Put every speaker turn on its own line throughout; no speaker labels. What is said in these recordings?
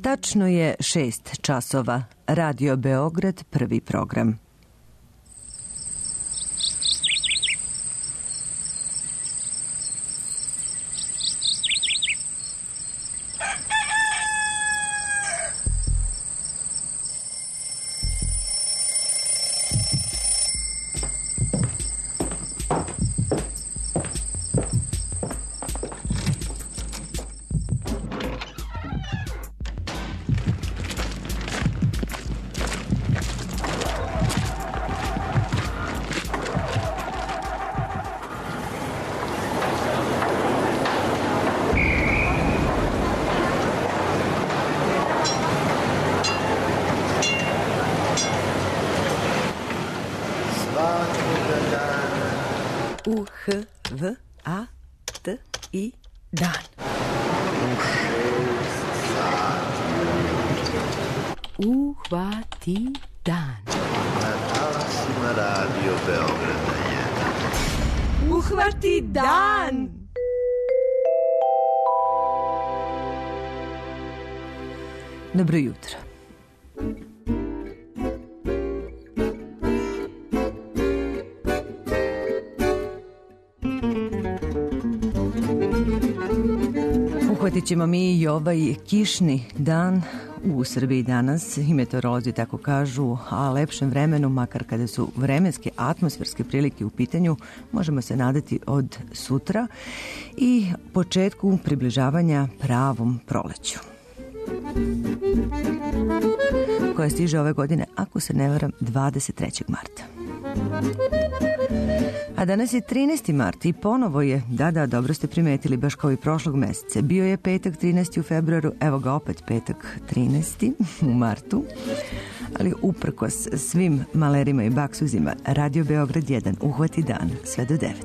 Tačno je 6 časova. Radio Beograd, prvi program.
U-H-V-A-T-I dan. Uhvati dan.
Na talasima Radio Beograda 1.
Uhvati dan.
Dobro jutro. Uhvatit ćemo mi i ovaj kišni dan u Srbiji danas, i meteorolozi tako kažu, a lepšem vremenu, makar kada su vremenske atmosferske prilike u pitanju, možemo se nadati od sutra i početku približavanja pravom proleću, koja stiže ove godine, ako se ne varam, 23. marta. A danas je 13. mart i ponovo je, da, dobro ste primetili, baš kao i prošlog meseca. Bio je petak 13. u februaru, evo ga opet petak 13. u martu. Ali uprkos svim malerima i baksuzima, Radio Beograd 1 uhvati dan sve do 9.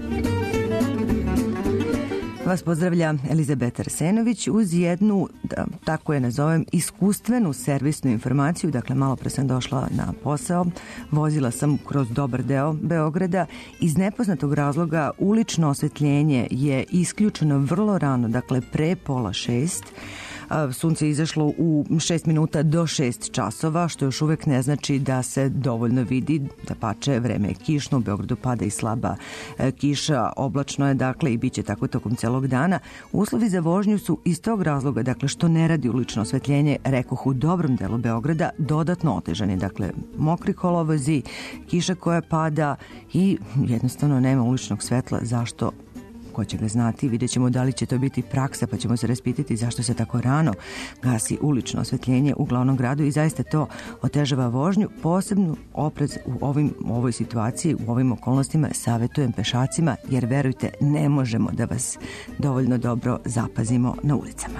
Vas pozdravlja Elizabeta Arsenović uz jednu, da tako je nazovem, iskustvenu servisnu informaciju. Dakle, malo pre sam došla na posao, vozila sam kroz dobar deo Beograda. Iz nepoznatog razloga ulično osvetljenje je isključeno vrlo rano, dakle pre 5:30. Sunce je izašlo u 6 minuta do 6 časova, što još uvek ne znači da se dovoljno vidi. Dapače, vreme je kišno, u Beogradu pada i slaba kiša, oblačno je, dakle, i bit će tako tokom celog dana. Uslovi za vožnju su iz tog razloga, dakle, što ne radi ulično osvetljenje, rekoh, u dobrom delu Beograda, dodatno otežani. Dakle, mokri kolovozi, kiša koja pada i jednostavno nema uličnog svetla. Zašto? Ko će ga znati, vidjet ćemo da li će to biti praksa, pa ćemo se raspitati zašto se tako rano gasi ulično osvetljenje u glavnom gradu i zaista to otežava vožnju. Posebno oprez u ovoj situaciji, u ovim okolnostima savjetujem pešacima, jer verujte, ne možemo da vas dovoljno dobro zapazimo na ulicama.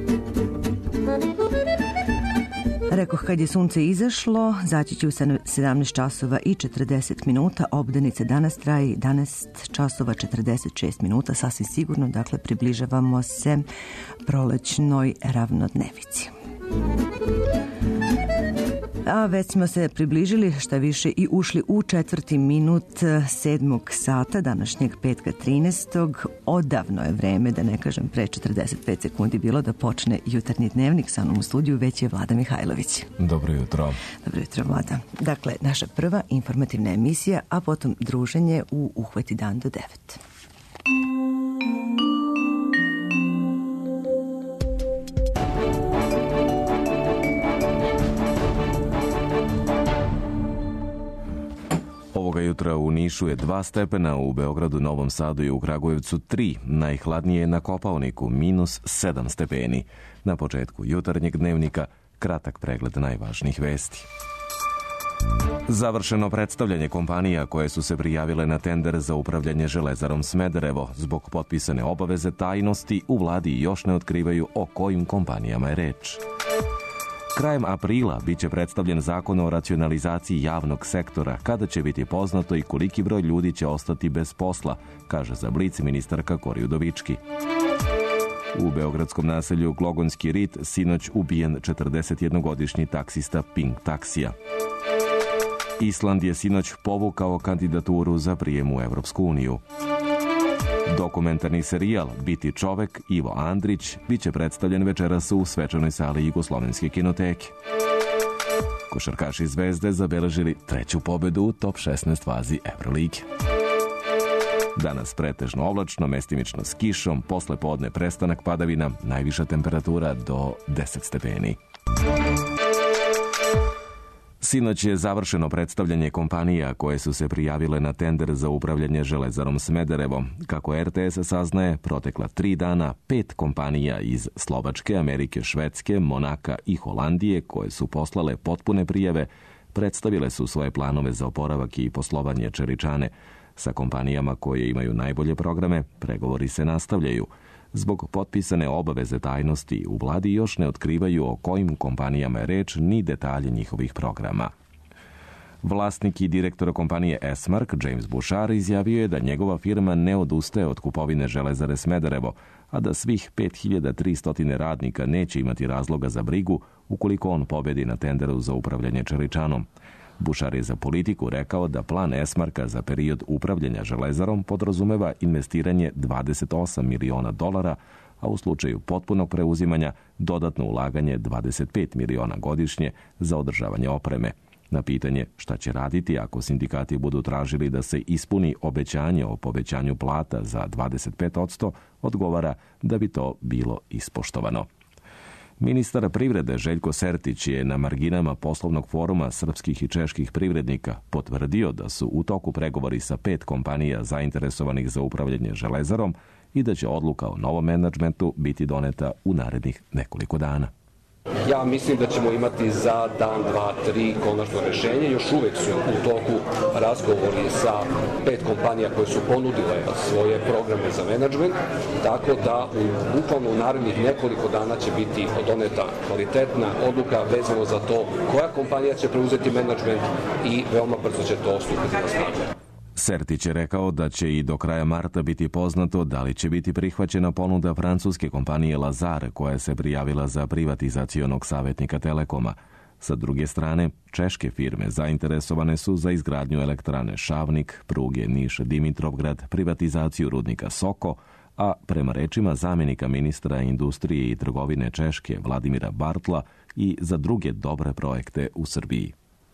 Rekoh, kad je sunce izašlo, zaći će u 17 časova i 40 minuta. Obdanica danas traje 11 časova 46 minuta, sasvim sigurno. Dakle, približavamo se prolećnoj ravnodnevici. A već smo se približili, šta više, i ušli u 4. minut 7. sata današnjeg petka 13. Odavno je vreme, da ne kažem pre 45 sekundi bilo, da počne jutarnji dnevnik. Sa mnom u studiju već je Vlada Mihajlović.
Dobro jutro.
Dobro jutro, Vlada. Dakle, naša prva informativna emisija, a potom druženje u Uhvati dan do 9.
Ovoga jutra u Nišu je 2 stepena, u Beogradu, Novom Sadu i u Kragujevcu 3, najhladnije je na Kopaoniku -7 stepeni. Na početku jutarnjeg dnevnika kratak pregled najvažnijih vesti. Završeno predstavljanje kompanija koje su se prijavile na tender za upravljanje Železarom Smederevo. Zbog potpisane obaveze tajnosti u vladi još ne otkrivaju o kojim kompanijama je reč. Krajem aprila biće predstavljen zakon o racionalizaciji javnog sektora, kada će biti poznato i koliki broj ljudi će ostati bez posla, kaže za Blic ministarka Kori Udovički. U beogradskom naselju Glogonski rit sinoć ubijen 41-godišnji taksista Pink taksija. Island je sinoć povukao kandidaturu za prijem u Evropsku uniju. Dokumentarni serijal Biti čovek Ivo Andrić biće predstavljen večeras u svečanoj sali Jugoslovenske kinoteke. Košarkaši Zvezde zabeležili 3. pobedu u top 16 fazi Evrolige. Danas pretežno oblačno, mestimično s kišom, posle podne prestanak padavina, najviša temperatura do 10 stepeni. Sinoć je završeno predstavljanje kompanija koje su se prijavile na tender za upravljanje Železarom Smederevo. Kako RTS saznaje, protekla 3 dana 5 kompanija iz Slovačke, Amerike, Švedske, Monaka i Holandije koje su poslale potpune prijave, predstavile su svoje planove za oporavak i poslovanje Čeličane. Sa kompanijama koje imaju najbolje programe, pregovori se nastavljaju. Zbog potpisane obaveze tajnosti u vladi još ne otkrivaju o kojim kompanijama je reč ni detalje njihovih programa. Vlasnik i direktor kompanije Esmark, James Bouchard, izjavio je da njegova firma ne odustaje od kupovine Železare Smederevo, a da svih 5300 radnika neće imati razloga za brigu ukoliko on pobedi na tenderu za upravljanje Čeličanom. Bouchard je za Politiku rekao da plan Esmarka za period upravljanja Železarom podrazumeva investiranje $28 miliona, a u slučaju potpunog preuzimanja dodatno ulaganje 25 miliona godišnje za održavanje opreme. Na pitanje šta će raditi ako sindikati budu tražili da se ispuni obećanje o povećanju plata za 25%, odgovara da bi to bilo ispoštovano. Ministar privrede Željko Sertić je na marginama poslovnog foruma srpskih i čeških privrednika potvrdio da su u toku pregovori sa 5 kompanija zainteresovanih za upravljanje Železarom i da će odluka o novom menadžmentu biti doneta u narednih nekoliko dana.
Ja mislim da ćemo imati za dan, 2, 3 konačno rešenje. Još uvek su u toku razgovori sa 5 kompanija koje su ponudile svoje programe za menadžment, tako da bukvalno u narednih nekoliko dana će biti doneta kvalitetna odluka vezano za to koja kompanija će preuzeti menadžment i veoma brzo će to stupiti na snagu.
Sertić je rekao da će i do kraja marta biti poznato da li će biti prihvaćena ponuda francuske kompanije Lazar koja se prijavila za privatizacionog savjetnika Telekoma. Sa druge strane, češke firme zainteresovane su za izgradnju elektrane Šavnik, pruge Niš-Dimitrovgrad, privatizaciju rudnika Soko, a prema rečima zamjenika ministra industrije i trgovine Češke Vladimira Bartla i za druge dobre projekte u Srbiji.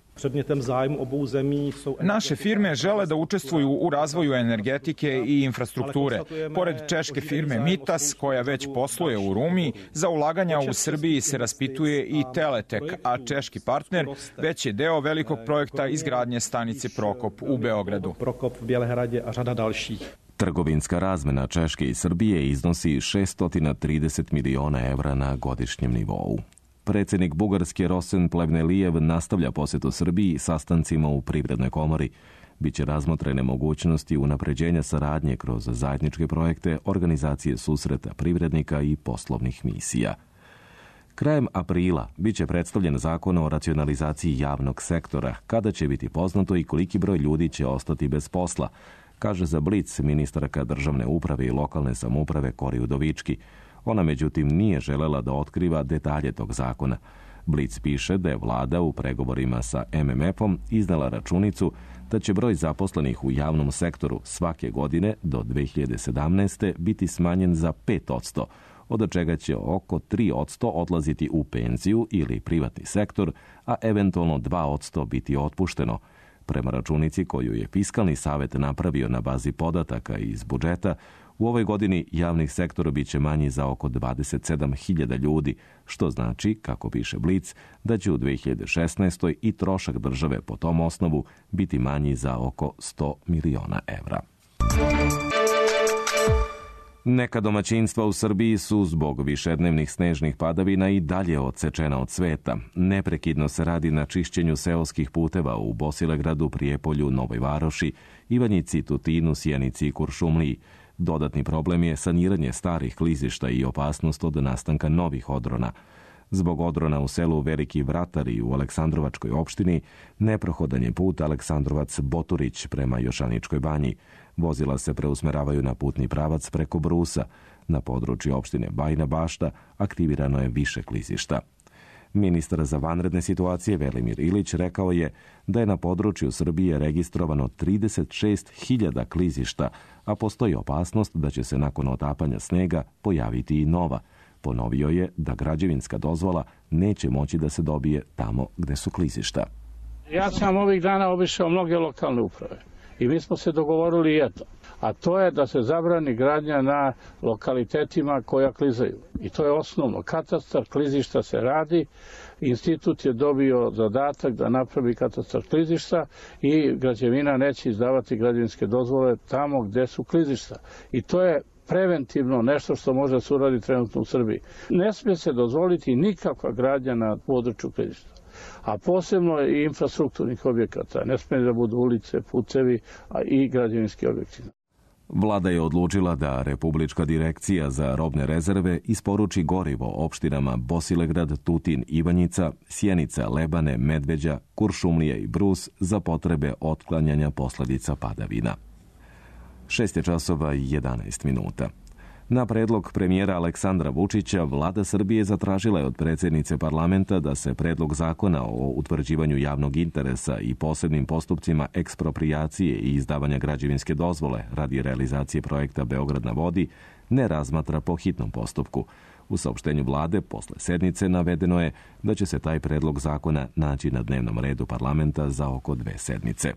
Naše firme žele da učestvuju u razvoju energetike i infrastrukture. Pored češke firme Mitas, koja već posluje u Rumiji, za ulaganja u Srbiji se raspituje i Teletek, a češki partner već je deo velikog projekta izgradnje stanice Prokop u Beogradu.
Trgovinska razmena Češke i Srbije iznosi 630 miliona evra na godišnjem nivou. Predsjednik Bugarske Rosen Plevnelijev nastavlja posjetu Srbiji sastancima u Privrednoj komori. Biće razmotrene mogućnosti unapređenja saradnje kroz zajedničke projekte, organizacije susreta privrednika i poslovnih misija. Krajem aprila biće predstavljen zakon o racionalizaciji javnog sektora, kada će biti poznato i koliki broj ljudi će ostati bez posla, kaže za Blic ministarka državne uprave i lokalne samouprave Kori Udovički. Ona, međutim, nije želela da otkriva detalje tog zakona. Blic piše da je vlada u pregovorima sa MMF-om iznala računicu da će broj zaposlenih u javnom sektoru svake godine do 2017. biti smanjen za 5%, od čega će oko 3% odlaziti u penziju ili privatni sektor, a eventualno 2% biti otpušteno. Prema računici koju je Fiskalni savet napravio na bazi podataka iz budžeta, u ovoj godini javnih sektora biće manji za oko 27.000 ljudi, što znači, kako piše Blic, da će u 2016. i trošak države po tom osnovu biti manji za oko 100 miliona evra. Neka domaćinstva u Srbiji su zbog višednevnih snežnih padavina i dalje odsečena od sveta. Neprekidno se radi na čišćenju seoskih puteva u Bosilegradu, Prijepolju, Novoj Varoši, Ivanjici, Tutinu, Sjenici i Kuršumliji. Dodatni problem je saniranje starih klizišta i opasnost od nastanka novih odrona. Zbog odrona u selu Veliki Vratar i u Aleksandrovačkoj opštini neprohodan je put Aleksandrovac-Boturić prema Jošaničkoj banji. Vozila se preusmeravaju na putni pravac preko Brusa. Na području opštine Bajina Bašta aktivirano je više klizišta. Ministar za vanredne situacije Velimir Ilić rekao je da je na području Srbije registrovano 36.000 klizišta, a postoji opasnost da će se nakon otapanja snega pojaviti i nova. Ponovio je da građevinska dozvola neće moći da se dobije tamo gde su klizišta.
Ja sam ovih dana obišao mnoge lokalne uprave i mi smo se dogovorili jedno, a to je da se zabrani gradnja na lokalitetima koja klizaju. I to je osnovno. Katastar klizišta se radi, institut je dobio zadatak da napravi katastar klizišta i građevina neće izdavati građevinske dozvole tamo gde su klizišta. I to je preventivno nešto što može da se uradi trenutno u Srbiji. Ne smije se dozvoliti nikakva gradnja na području klizišta, a posebno i infrastrukturnih objekata. Ne smije da budu ulice, putevi, a i građevinski objekti.
Vlada je odlučila da Republička direkcija za robne rezerve isporuči gorivo opštinama Bosilegrad, Tutin, Ivanjica, Sjenica, Lebane, Medveđa, Kuršumlija i Brus za potrebe otklanjanja posledica padavina. 6:11. Na predlog premijera Aleksandra Vučića, Vlada Srbije zatražila je od predsjednice parlamenta da se predlog zakona o utvrđivanju javnog interesa i posebnim postupcima eksproprijacije i izdavanja građevinske dozvole radi realizacije projekta Beograd na vodi ne razmatra po hitnom postupku. U saopštenju Vlade posle sednice navedeno je da će se taj predlog zakona naći na dnevnom redu parlamenta za oko 2 sedmice.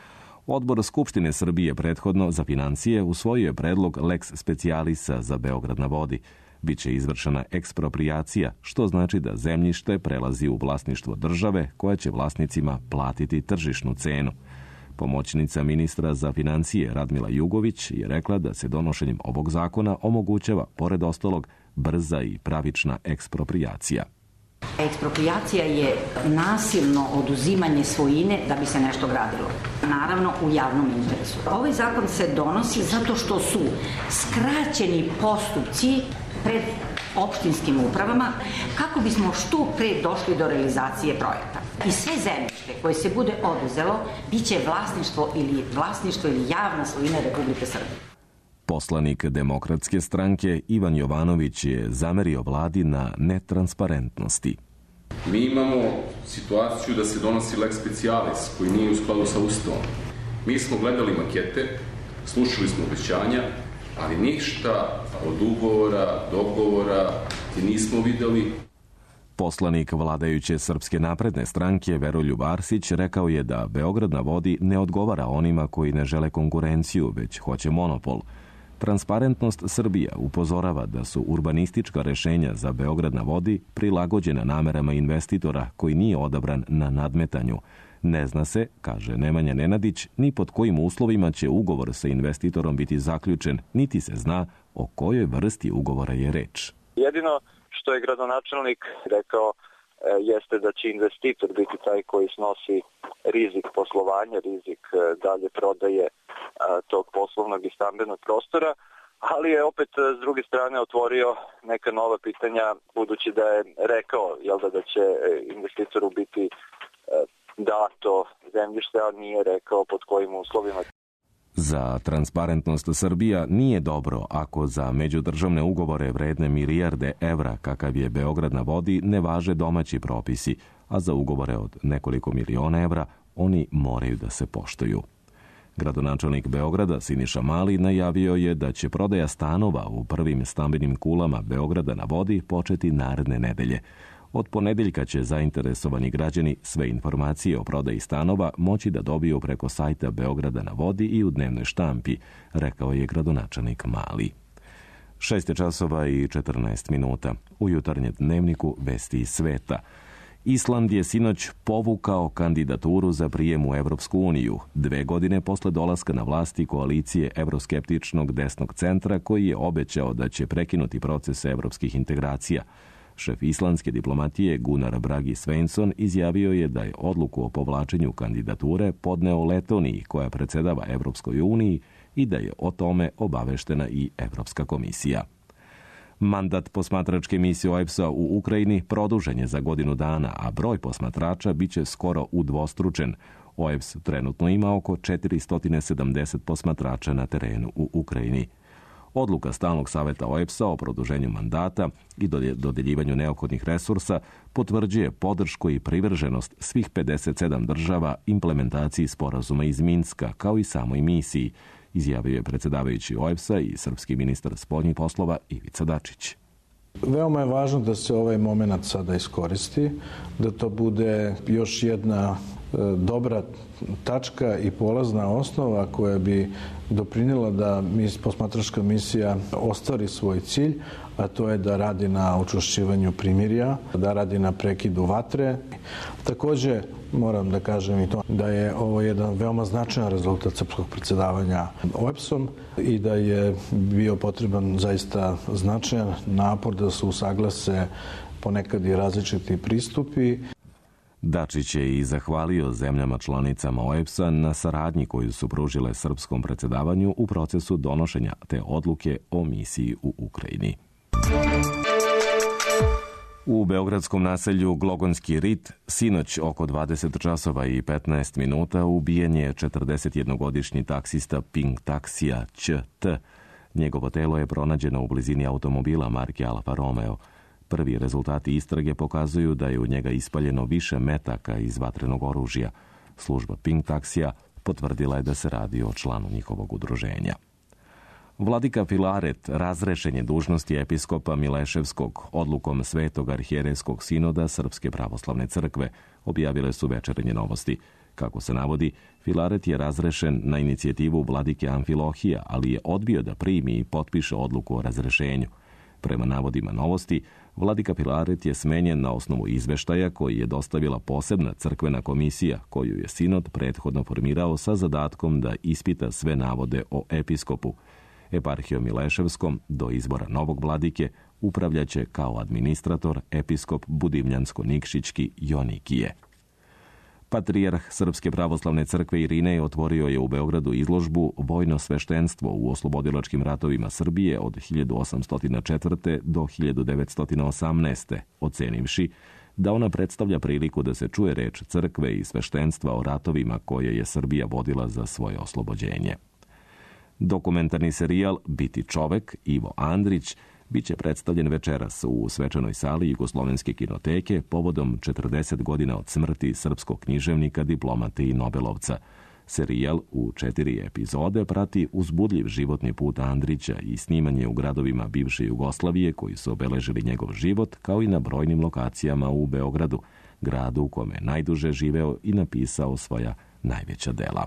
Odbor Skupštine Srbije prethodno za financije usvojio je predlog lex specialisa za Beograd na vodi. Biće izvršena eksproprijacija, što znači da zemljište prelazi u vlasništvo države koja će vlasnicima platiti tržišnu cenu. Pomoćnica ministra za financije Radmila Jugović je rekla da se donošenjem ovog zakona omogućava, pored ostalog, brza i pravična eksproprijacija.
Eksproprijacija je nasilno oduzimanje svojine da bi se nešto gradilo. Naravno, u javnom interesu. Ovaj zakon se donosi zato što su skraćeni postupci pred opštinskim upravama kako bismo što pre došli do realizacije projekta. I sve zemljište koje se bude oduzelo biće vlasništvo ili javna svojina Republike Srbije.
Poslanik Demokratske stranke Ivan Jovanović je zamerio vladi na netransparentnosti.
Mi imamo situaciju da se donosi lex specialis koji nije u skladu sa Ustavom. Mi smo gledali makete, slušali smo obećanja, ali ništa od ugovora, dogovora nismo videli.
Poslanik vladajuće Srpske napredne stranke Veroljub Arsić rekao je da Beograd na vodi ne odgovara onima koji ne žele konkurenciju, već hoće monopol. Transparentnost Srbija upozorava da su urbanistička rešenja za Beograd na vodi prilagođena namerama investitora koji nije odabran na nadmetanju. Ne zna se, kaže Nemanja Nenadić, ni pod kojim uslovima će ugovor sa investitorom biti zaključen, niti se zna o kojoj vrsti ugovora je reč.
Jedino što je gradonačelnik rekao jeste da će investitor biti taj koji snosi rizik poslovanja, rizik dalje prodaje tog poslovnog i stambenog prostora, ali je opet s druge strane otvorio neka nova pitanja, budući da je rekao da će investitoru biti dato zemljište, a nije rekao pod kojim uslovima.
Za transparentnost Srbija nije dobro ako za međudržavne ugovore vredne milijarde evra, kakav je Beograd na vodi, ne važe domaći propisi, a za ugovore od nekoliko miliona evra oni moraju da se poštuju. Gradonačelnik Beograda Siniša Mali najavio je da će prodaja stanova u prvim stambenim kulama Beograda na vodi početi naredne nedelje. Od ponedeljka će zainteresovani građani sve informacije o prodaji stanova moći da dobiju preko sajta Beograda na vodi i u dnevnoj štampi, rekao je gradonačelnik Mali. 6:14. U jutarnjem dnevniku vesti iz sveta. Island je sinoć povukao kandidaturu za prijem u Evropsku uniju, 2 godine posle dolaska na vlasti koalicije evroskeptičnog desnog centra koji je obećao da će prekinuti proces evropskih integracija. Šef islandske diplomatije Gunnar Bragi Svensson izjavio je da je odluku o povlačenju kandidature podneo Letoniji koja predsedava Evropskoj uniji i da je o tome obaveštena i Evropska komisija. Mandat posmatračke misije OEBS-a u Ukrajini produžen je za godinu dana, a broj posmatrača biće skoro udvostručen. OEBS trenutno ima oko 470 posmatrača na terenu u Ukrajini. Odluka Stalnog saveta OEBS-a o produženju mandata i dodeljivanju neophodnih resursa potvrđuje podršku i privrženost svih 57 država implementaciji sporazuma iz Minska, kao i samoj misiji, izjavio je predsjedavajući OEBS-a i srpski ministar spoljnih poslova Ivica Dačić.
Veoma je važno da se ovaj moment sada iskoristi, da to bude još jedna dobra tačka i polazna osnova koja bi doprinijela da posmatračka misija ostvari svoj cilj, a to je da radi na učvršćivanju primirja, da radi na prekidu vatre. Takođe, moram da kažem i to da je ovo jedan veoma značajan rezultat srpskog predsjedavanja OEBS-om i da je bio potreban zaista značajan napor da se usaglase ponekad i različiti pristupi.
Dačić je i zahvalio zemljama članicama OEBS-a na saradnji koju su pružile srpskom predsjedavanju u procesu donošenja te odluke o misiji u Ukrajini. U beogradskom naselju Glogonski rit sinoć oko 20 časova i 15 minuta ubijen je 41-godišnji taksista Pink taksija ČT. Njegovo telo je pronađeno u blizini automobila marke Alfa Romeo. Prvi rezultati istrage pokazuju da je u njega ispaljeno više metaka iz vatrenog oružja. Služba Pink taksija potvrdila je da se radi o članu njihovog udruženja. Vladika Filaret razrešen je dužnosti episkopa Mileševskog odlukom Svetog arhijerejskog sinoda Srpske pravoslavne crkve, objavile su Večernje novosti. Kako se navodi, Filaret je razrešen na inicijativu vladike Amfilohija, ali je odbio da primi i potpiše odluku o razrešenju. Prema navodima novosti, vladika Filaret je smenjen na osnovu izveštaja koji je dostavila posebna crkvena komisija, koju je sinod prethodno formirao sa zadatkom da ispita sve navode o episkopu. Eparhijom Mileševskom do izbora novog vladike upravljaće kao administrator episkop Budimljansko-Nikšićki Jonikije. Patrijarh Srpske pravoslavne crkve Irinej otvorio je u Beogradu izložbu Vojno sveštenstvo u oslobodilačkim ratovima Srbije od 1804. do 1918. ocenivši da ona predstavlja priliku da se čuje reč crkve i sveštenstva o ratovima koje je Srbija vodila za svoje oslobođenje. Dokumentarni serijal Biti čovek Ivo Andrić biće predstavljen večeras u svečanoj sali Jugoslovenske kinoteke povodom 40 godina od smrti srpskog književnika, diplomate i Nobelovca. Serijal u 4 epizode prati uzbudljiv životni put Andrića i snimanje u gradovima bivše Jugoslavije koji su obeležili njegov život, kao i na brojnim lokacijama u Beogradu, gradu u kome je najduže živeo i napisao svoja najveća dela.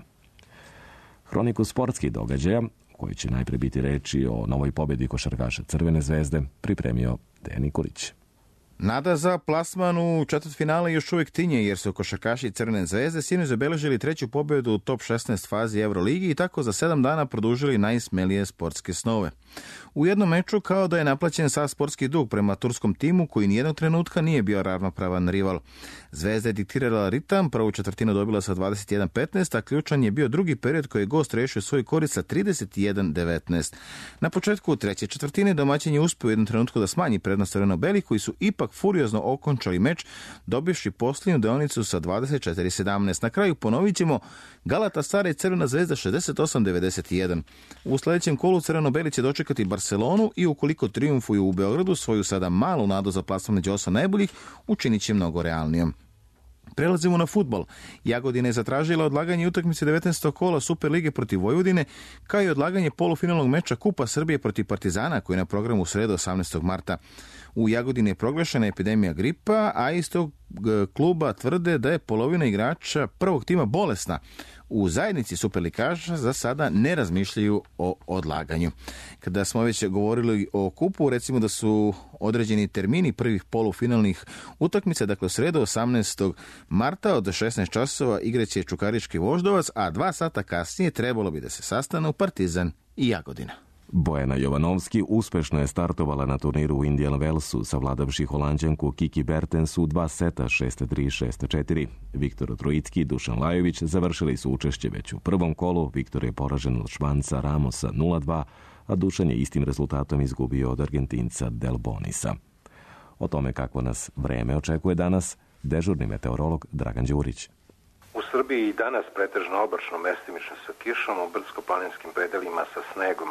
Hroniku sportskih događaja, koji će najpre biti reči o novoj pobjedi košarkaša Crvene zvezde, pripremio Dejan Nikolić.
Nada za plasman u četvrtfinale još uvijek tinje, jer su košarkaši Crvene zvezde sinoć zabeležili 3. pobjedu u top 16 fazi Euroligi i tako za 7 dana produžili najsmelije sportske snove. U jednom meču kao da je naplaćen sav sportski dug prema turskom timu koji nijednog trenutka nije bio ravnopravan rival. Zvezda je diktirala ritam, prvu četvrtinu dobila sa 21-15, a ključan je bio drugi period koji je gost rešio svoj korist sa 31-19. Na početku treće četvrtine domaćin je uspio u jednom trenutku da smanji prednost crveno-belih, koji su ipak furiozno okončali meč, dobivši posljednju deonicu sa 24-17. Na kraju ponovit ćemo Galatasaray Crvena zvezda 68-91. U sljedećem kolu crveno-beli će dočekati Barcelonu i ukoliko trijumfuju u Beogradu, svoju sada malu nadu za plasman među 8 najboljih učinit će mnogo realnijom. Prelazimo na fudbal. Jagodina je zatražila odlaganje utakmice 19. kola Superlige protiv Vojvodine, kao i odlaganje polufinalnog meča Kupa Srbije protiv Partizana, koji je na programu u sredu 18. marta. U Jagodini je proglašena epidemija gripa, a iz tog kluba tvrde da je polovina igrača prvog tima bolesna. U zajednici superlikaša za sada ne razmišljaju o odlaganju. Kada smo već govorili o kupu, recimo da su određeni termini prvih polufinalnih utakmica, dakle u sredu 18. marta od 16 časova igraće Čukarički Voždovac, a 2 sata kasnije trebalo bi da se sastanu Partizan i Jagodina.
Bojana Jovanovski uspešno je startovala na turniru u Indian Wellsu, savladavši Holanđanku Kiki Bertens u 2 seta 6-3, 6-4. Viktor Trojicki i Dušan Lajović završili su učešće već u prvom kolu. Viktor je poražen od Španca Ramosa 0-2, a Dušan je istim rezultatom izgubio od Argentinca Del Bonisa. O tome kako nas vreme očekuje danas, dežurni meteorolog Dragan Đurić.
U Srbiji i danas pretežno oblačno, mestimično sa kišom, u brdsko-planinskim predelima sa snegom.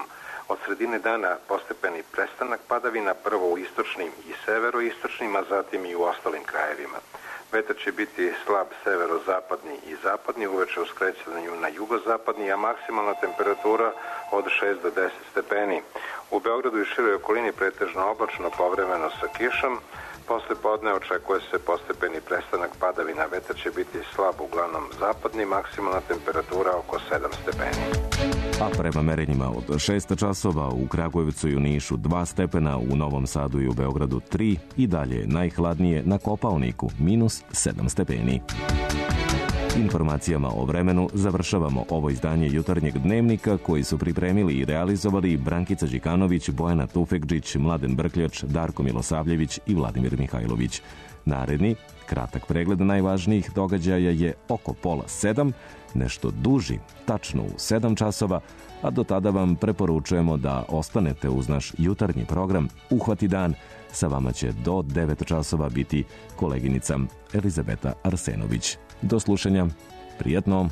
Od sredine dana postepeni prestanak padavina, prvo u istočnim i severoistočnim, a zatim i u ostalim krajevima. Vetar će biti slab severozapadni i zapadni, uveče u skrećanju na jugozapadni, a maksimalna temperatura od 6 do 10 stepeni. U Beogradu i široj okolini pretežno oblačno, povremeno sa kišom. Posle podne očekuje se postepeni prestanak padavina. Vetar će biti slab, uglavnom zapadni, maksimalna temperatura oko 7 stepeni.
A prema merenjima od 6 časova u Kragujevcu i u Nišu 2 stepena, u Novom Sadu i u Beogradu 3 i dalje najhladnije na Kopaoniku -7 stepeni. Informacijama o vremenu završavamo ovo izdanje Jutarnjeg dnevnika koji su pripremili i realizovali Brankica Đikanović, Bojana Tufekđić, Mladen Brkljač, Darko Milosavljević i Vladimir Mihajlović. Naredni, kratak pregled najvažnijih događaja je oko 6:30, nešto duži, tačno u 7 časova, a do tada vam preporučujemo da ostanete uz naš jutarnji program Uhvati dan. Sa vama će do 9 časova biti koleginica Elizabeta Arsenović. Do slušanja. Prijatno.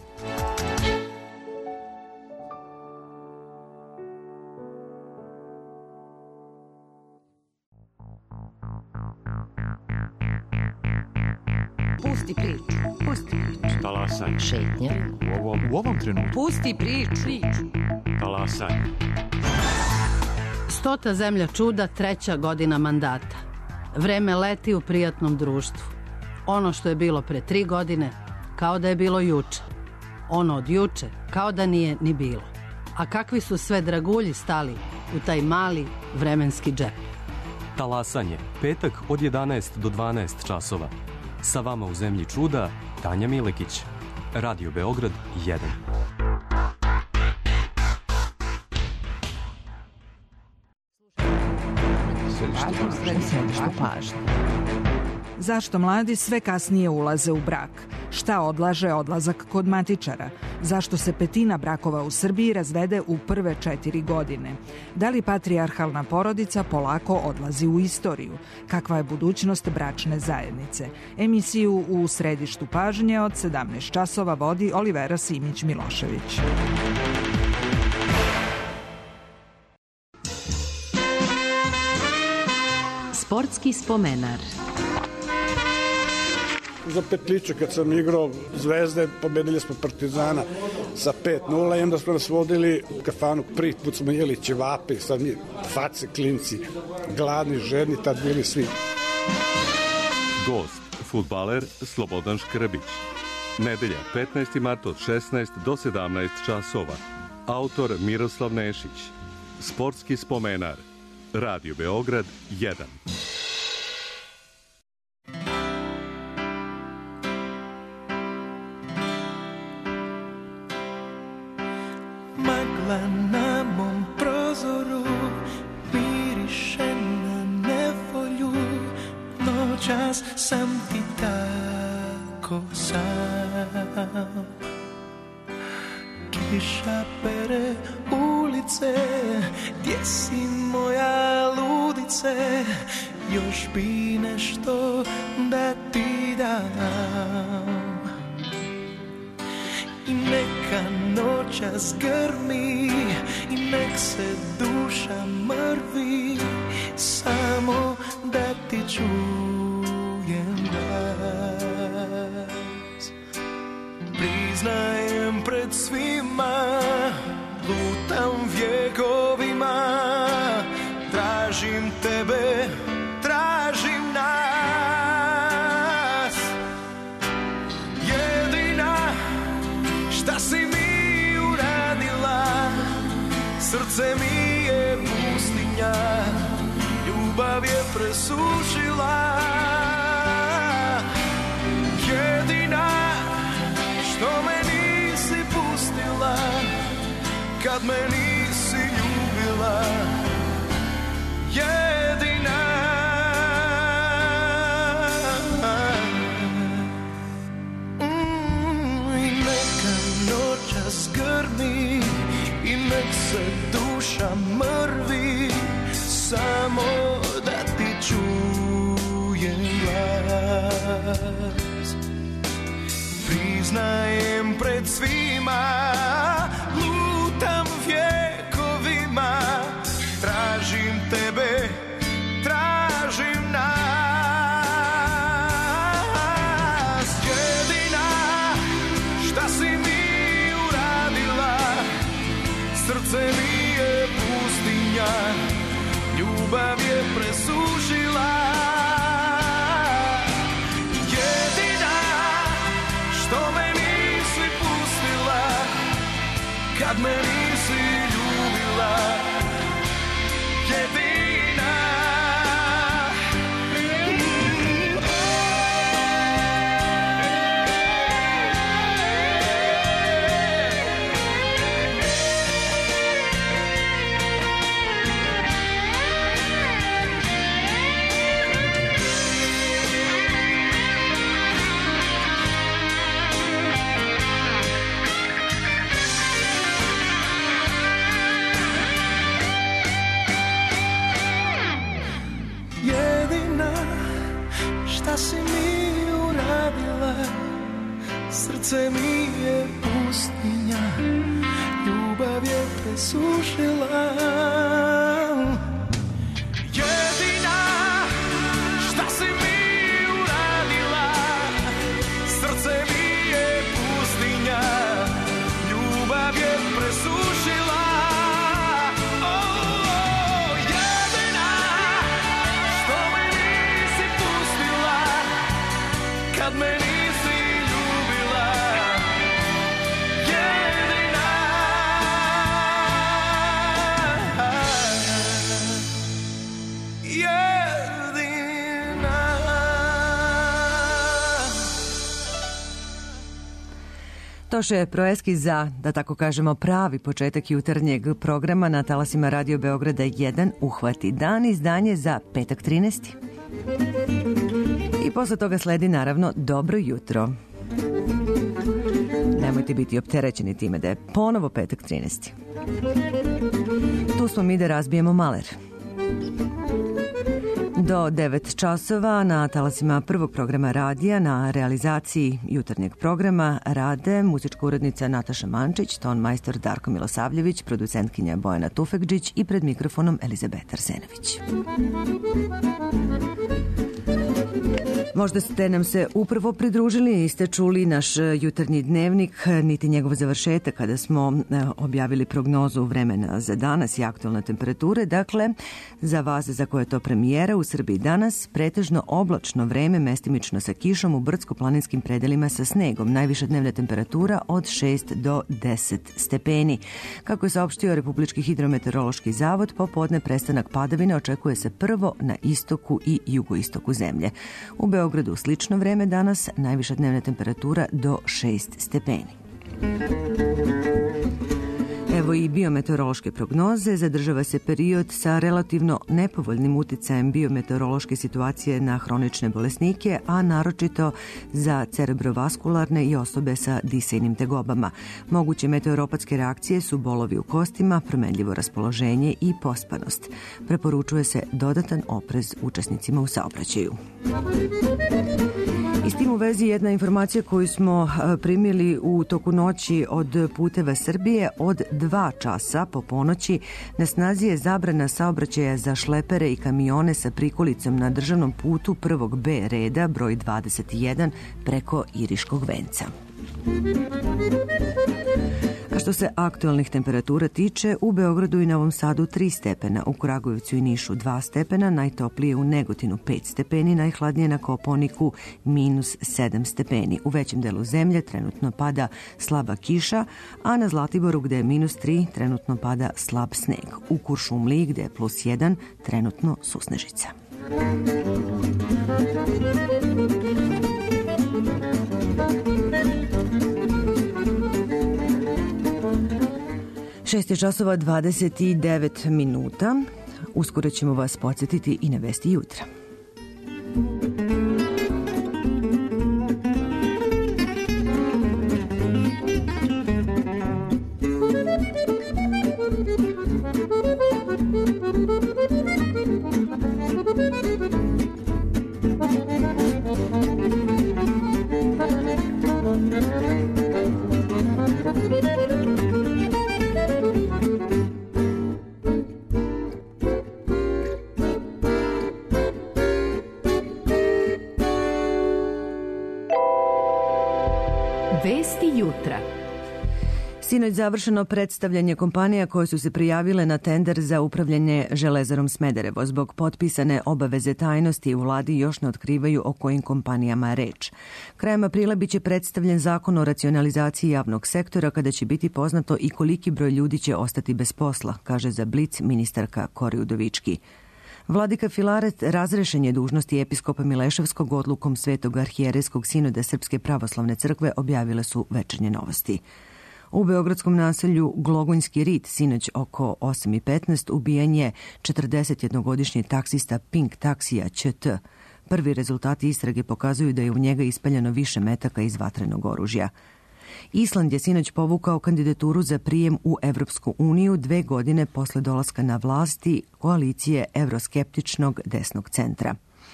Pusti priču. Pusti priču.
Talasaj.
Šetnja.
U ovom trenutku.
Pusti priču.
Talasaj.
100. zemlja čuda, 3. godina mandata. Vreme leti u prijatnom društvu. Ono što je bilo pre 3 godine, kao da je bilo juče. Ono od juče, kao da nije ni bilo. A kakvi su sve dragulji stali u taj mali vremenski džep.
Talasanje, petak od 11 do 12 časova. Sa vama u zemlji čuda, Tanja Milekić. Radio Beograd 1.
Središte pažnje. Zašto mladi sve kasnije ulaze u brak? Šta odlaže odlazak kod matičara? Zašto se 1/5 brakova u Srbiji razvede u prve 4 godine? Da li patrijarhalna porodica polako odlazi u istoriju? Kakva je budućnost bračne zajednice? Emisiju u Središtu pažnje od 17 časova vodi Olivera Simić-Milošević.
Sportski spomenar.
Za Petliću kad sam igrao Zvezde, pobedili smo Partizana sa 5:0 i onda smo nas vodili u kafanu. Prvi put smo jeli ćevape, sad mi face klinci, gladni, žedni, tad bili svi.
Gost, fudbaler Slobodan Škrbić. Nedelja, 15. mart od 16 do 17 časova. Autor Miroslav Nešić. Sportski spomenar. Radio Beograd 1.
Magla na mom prozoru miriše na nevolju. Noćas sam ti tako sam. Kiša pere ulice, gdje si moja ludice? Još bi nešto da ti dam. I neka noćas grmi, i nek se duša mrvi, samo da ti čujem glas. Priznajem pred svima, lutam vjekovima, tražim tebe, tražim nas. Jedina šta si mi uradila, srce mi je pustinja, ljubav je presušila. Jedina što me nisi pustila, kad me nisi ljubila. Jedina. I neka noćas grmi, i nek se duša mrvi, samo da ti čujem glas. Priznajem pred svima, lutam vjekovima, šta si mi uradila, srce mi je pustinja, ljubav je presušila. Jedina šta si mi uradila, srce mi je pustinja, ljubav je presušila. Jedina što me nisi pustila, kad me nisi ljubila. Jedina.
Toše Proeski za, da tako kažemo, pravi početak jutarnjeg programa na talasima Radio Beograda 1 uhvati dan, izdanje za petak 13. I posle toga sledi naravno Dobro jutro. Nemojte biti opterećeni time da je ponovo petak 13. Tu smo mi da razbijemo maler. Do 9 časova na talasima prvog programa radija na realizaciji jutarnjeg programa rade muzička urednica Nataša Mančić, ton majstor Darko Milosavljević, producentkinja Bojana Tufekđić i pred mikrofonom Elizabeta Arsenović. Možda ste nam se upravo pridružili i ste čuli naš jutarnji dnevnik, niti njegov završetak kada smo objavili prognozu vremena za danas i aktualne temperature. Dakle, za vas za koje je to premijera, u Srbiji danas pretežno oblačno vreme, mestimično sa kišom, u brdsko-planinskim predelima sa snegom. Najviša dnevna temperatura od 6 do 10 stepeni. Kako je saopštio Republički hidrometeorološki zavod, popodne prestanak padavina očekuje se prvo na istoku i jugoistoku zemlje. U Beogradu slično vreme danas, najviša dnevna temperatura do 6 stepeni. Evo i biometeorološke prognoze. Zadržava se period sa relativno nepovoljnim uticajem biometeorološke situacije na hronične bolesnike, a naročito za cerebrovaskularne i osobe sa disajnim tegobama. Moguće meteoropatske reakcije su bolovi u kostima, promenljivo raspoloženje i pospanost. Preporučuje se dodatan oprez učesnicima u saobraćaju. I s tim u vezi jedna informacija koju smo primili u toku noći od Puteva Srbije. Od 2 časa po ponoći na snazi je zabrana saobraćaja za šlepere i kamione sa prikolicom na državnom putu prvog B reda broj 21 preko Iriškog venca. A što se aktualnih temperatura tiče, u Beogradu i Novom Sadu 3 stepena, u Kragujevcu i Nišu 2 stepena, najtoplije u Negotinu 5 stepeni, najhladnije na Kopaoniku -7 stepeni. U većem delu zemlje trenutno pada slaba kiša, a na Zlatiboru gde je -3 trenutno pada slab sneg. U Kuršumliji gde je +1 trenutno susnežica. Šest je časova 29 minuta. Uskoro ćemo vas podsjetiti i na vesti jutra.
Vesti jutra.
Sinoć završeno predstavljanje kompanija koje su se prijavile na tender za upravljanje Železarom Smederevo. Zbog potpisane obaveze tajnosti u vladi još ne otkrivaju o kojim kompanijama je reč. Krajem aprila biće predstavljen zakon o racionalizaciji javnog sektora kada će biti poznato i koliki broj ljudi će ostati bez posla, kaže za Blic ministarka Kori Udovički. Vladika Filaret razrešen je dužnosti episkopa Mileševskog odlukom Svetog arhijerejskog sinoda Srpske pravoslavne crkve, objavile su Večernje novosti. U beogradskom naselju Glogonjski rit sinoć oko 8:15 ubijen je 41-godišnji taksista Pink taksija ČT. Prvi rezultati istrage pokazuju da je u njega ispaljeno više metaka iz vatrenog oružja. Island je sinoć povukao kandidaturu za prijem u Evropsku uniju 2 godine posle dolaska na vlasti koalicije evroskeptičnog desnog centra.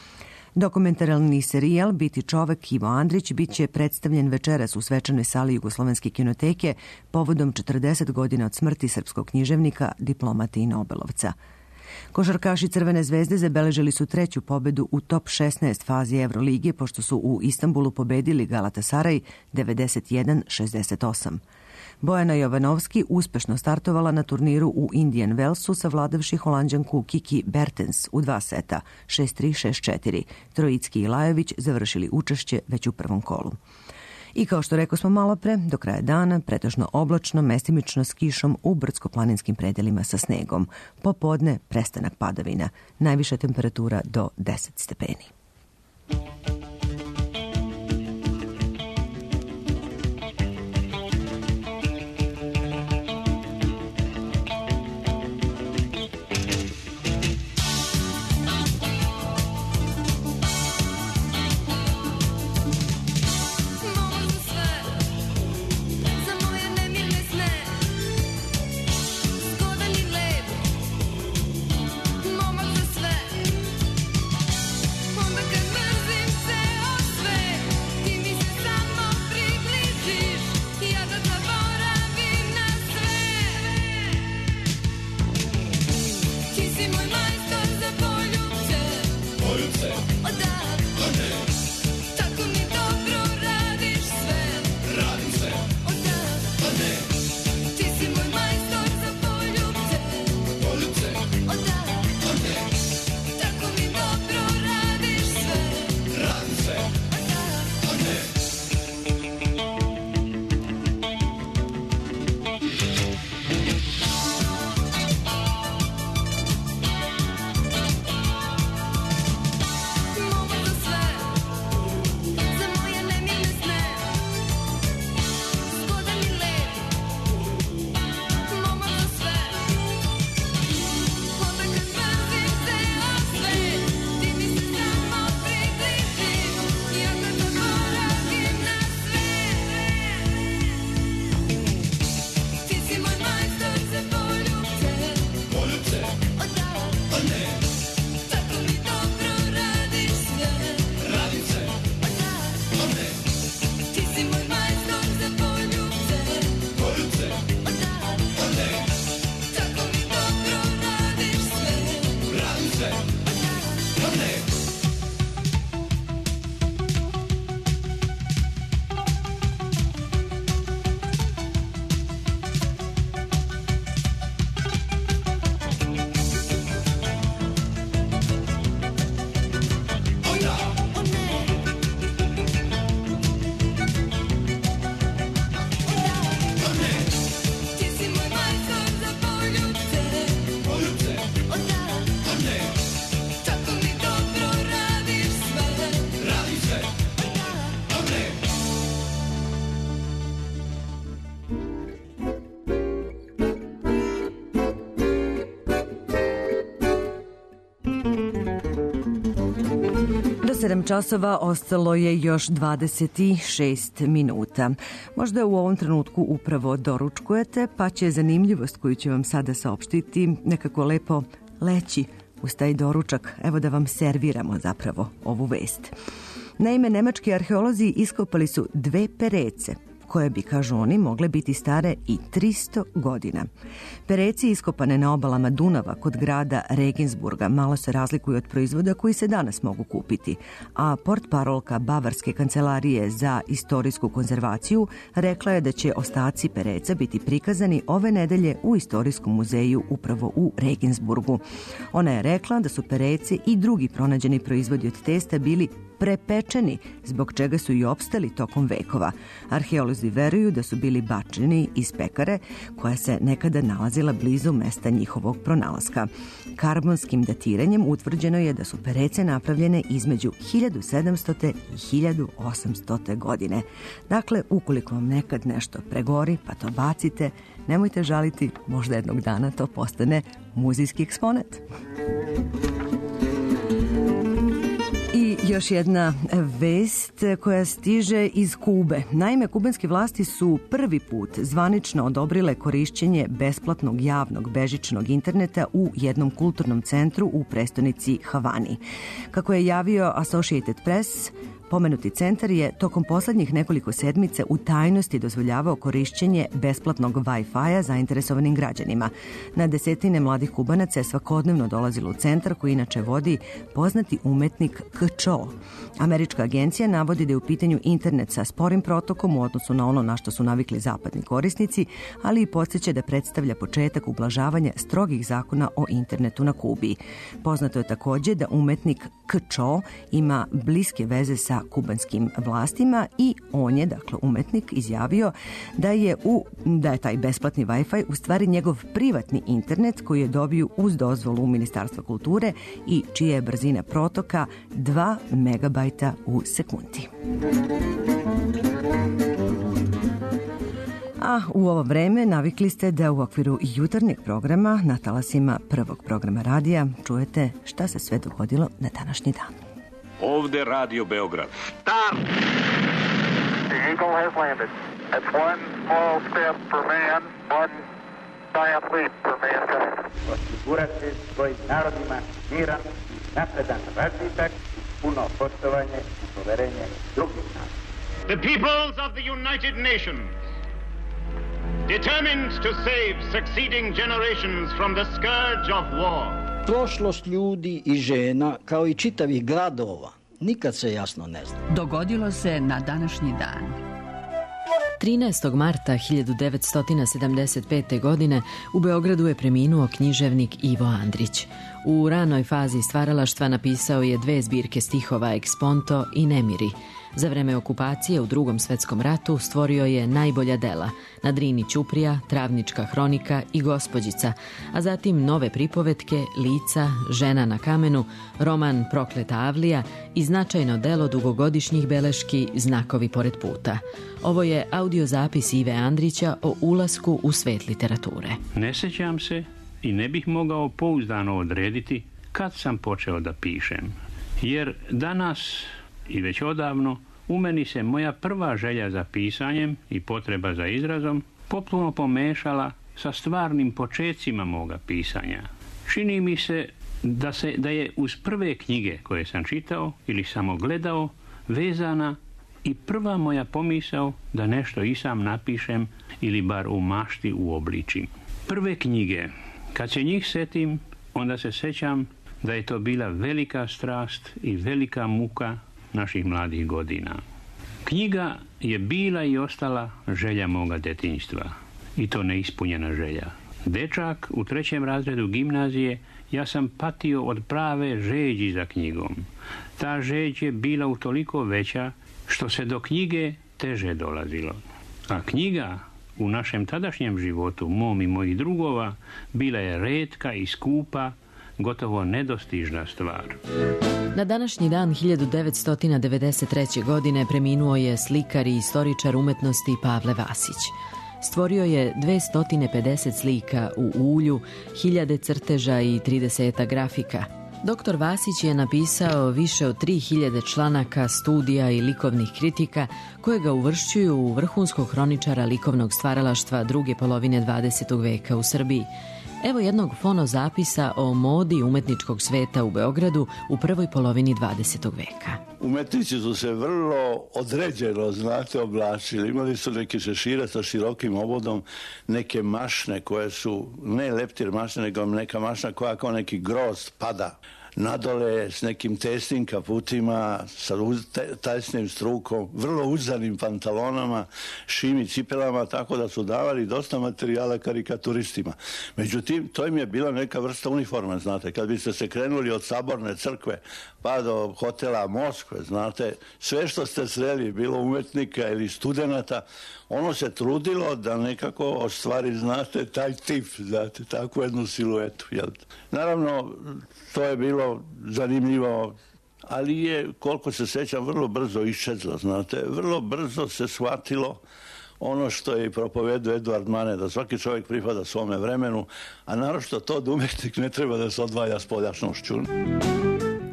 Dokumentarni serijal Biti čovek Ivo Andrić bit će predstavljen večeras u svečanoj sali Jugoslovenske kinoteke povodom 40 godina od smrti srpskog književnika, diplomata i Nobelovca. Košarkaši Crvene zvezde zabeležili su 3. pobedu u top 16 fazi Evrolige, pošto su u Istanbulu pobedili Galatasaray 91-68. Bojana Jovanovski uspešno startovala na turniru u Indian Wellsu, savladavši Holanđanku Kiki Bertens u 2 seta, 6-3, 6-4. Trojicki i Lajović završili učešće već u prvom kolu. I kao što rekao smo malo pre, do kraja dana pretežno oblačno, mestimično s kišom u brdsko-planinskim predelima sa snegom. Popodne prestanak padavina. Najviša temperatura do 10 stepeni. Do 7 časova ostalo je još 26 minuta. Možda u ovom trenutku upravo doručkujete, pa će zanimljivost koju ću vam sada saopštiti nekako lepo leći uz taj doručak. Evo da vam serviramo zapravo ovu vest. Naime, nemački arheolozi iskopali su 2 perece, koje bi, kažu oni, mogle biti stare i 300 godina. Pereci iskopane na obalama Dunava kod grada Regensburga malo se razlikuju od proizvoda koji se danas mogu kupiti, a portparolka Bavarske kancelarije za istorijsku konzervaciju rekla je da će ostaci pereca biti prikazani ove nedelje u Istorijskom muzeju upravo u Regensburgu. Ona je rekla da su pereci i drugi pronađeni proizvodi od testa bili prepečeni, zbog čega su i opstali tokom vekova. Arheolozi veruju da su bili bačeni iz pekare koja se nekada nalazila blizu mesta njihovog pronalaska. Karbonskim datiranjem utvrđeno je da su perece napravljene između 1700. i 1800. godine. Dakle, ukoliko vam nekad nešto pregori, pa to bacite, nemojte žaliti, možda jednog dana to postane muzejski eksponat. I Još jedna vest koja stiže iz Kube. Naime, kubanske vlasti su prvi put zvanično odobrile korišćenje besplatnog javnog bežičnog interneta u jednom kulturnom centru u prestonici Havani. Kako je javio Associated Press, pomenuti centar je tokom poslednjih nekoliko sedmica u tajnosti dozvoljavao korišćenje besplatnog Wi-Fi-a zainteresovanim građanima. Na desetine mladih Kubanaca je svakodnevno dolazilo u centar koji inače vodi poznati umetnik Kcho. Američka agencija navodi da je u pitanju internet sa sporim protokom u odnosu na ono na što su navikli zapadni korisnici, ali i podsjeća da predstavlja početak ublažavanja strogih zakona o internetu na Kubi. Poznato je takođe da umetnik Kcho ima bliske veze sa kubanskim vlastima i on je, dakle umetnik, izjavio da je taj besplatni Wi-Fi u stvari njegov privatni internet koji je dobio uz dozvolu Ministarstva kulture i čija je brzina protoka 2 megabajta u sekundi. A u ovo vreme navikli ste da u okviru jutarnjeg programa na talasima prvog programa radija čujete šta se sve dogodilo na današnji dan.
Ovde Radio Beograd.
Stop! The Eagle has landed. That's one small step for man, one giant leap for mankind.
Osigurati svojim narodima miran, napredan razvitak, puno poštovanje i poverenje drugih naroda.
The peoples of the United Nations, determined to save succeeding generations from the scourge of war.
Prošlost ljudi i žena, kao i čitavih gradova, nikad se jasno ne zna.
Dogodilo se na današnji dan.
13. marta 1975. godine u Beogradu je preminuo književnik Ivo Andrić. U ranoj fazi stvaralaštva napisao je 2 zbirke stihova Eksponto i Nemiri. Za vreme okupacije u Drugom svetskom ratu stvorio je najbolja dela Na Drini Ćuprija, Travnička hronika i Gospođica, a zatim nove pripovetke Lica, Žena na kamenu, roman Prokleta Avlija i značajno delo dugogodišnjih beleški Znakovi pored puta. Ovo je audiozapis Ive Andrića o ulasku u svet literature.
Ne sećam se i ne bih mogao pouzdano odrediti kad sam počeo da pišem, jer danas i već odavno u meni se moja prva želja za pisanjem i potreba za izrazom potpuno pomešala sa stvarnim počecima moga pisanja. Čini mi se da je uz prve knjige koje sam čitao ili samo gledao vezana i prva moja pomisao da nešto i sam napišem ili bar u mašti uobličim. Prve knjige, kad se njih setim, onda se sećam da je to bila velika strast i velika muka naših mladih godina. Knjiga je bila i ostala želja moga detinjstva. I to neispunjena želja. Dečak u 3. razredu gimnazije ja sam patio od prave žeđi za knjigom. Ta žeđ je bila utoliko veća što se do knjige teže dolazilo. A knjiga u našem tadašnjem životu, mom i mojih drugova, bila je retka i skupa, gotovo nedostižna stvar.
Na današnji dan 1993. godine preminuo je slikar i istoričar umetnosti Pavle Vasić. Stvorio je 250 slika u ulju, 1000 crteža i 30 grafika. Dr. Vasić je napisao više od 3000 članaka, studija i likovnih kritika koje ga uvršćuju u vrhunskog hroničara likovnog stvaralaštva druge polovine 20. veka u Srbiji. Evo jednog fonozapisa o modi umetničkog sveta u Beogradu u prvoj polovini 20. veka.
Umetnici su se vrlo određeno, oblačili. Imali su neke šešire sa širokim obodom, neke mašne koje su, ne leptir mašne, nego neka mašna koja kao neki grozd pada nadole s nekim tesnim kaputima, sa tajsnim strukom, vrlo uzanim pantalonama, šimi cipelama, tako da su davali dosta materijala karikaturistima. Međutim, to im je bila neka vrsta uniforma, znate, kad biste se krenuli od Saborne crkve pa do hotela Moskve, znate, sve što ste sreli, bilo umetnika ili studenata, ono se trudilo da nekako ostvari, znate, taj tip, znate, takvu jednu siluetu. Jel? Naravno, to je bilo zanimljivo, ali je, koliko se sećam, vrlo brzo iščezlo, znate, vrlo brzo se shvatilo ono što je i propovedio Eduard Manet, da svaki čovjek pripada svome vremenu, a naročito to da umetnik ne treba da se odvaja s poljašnošću.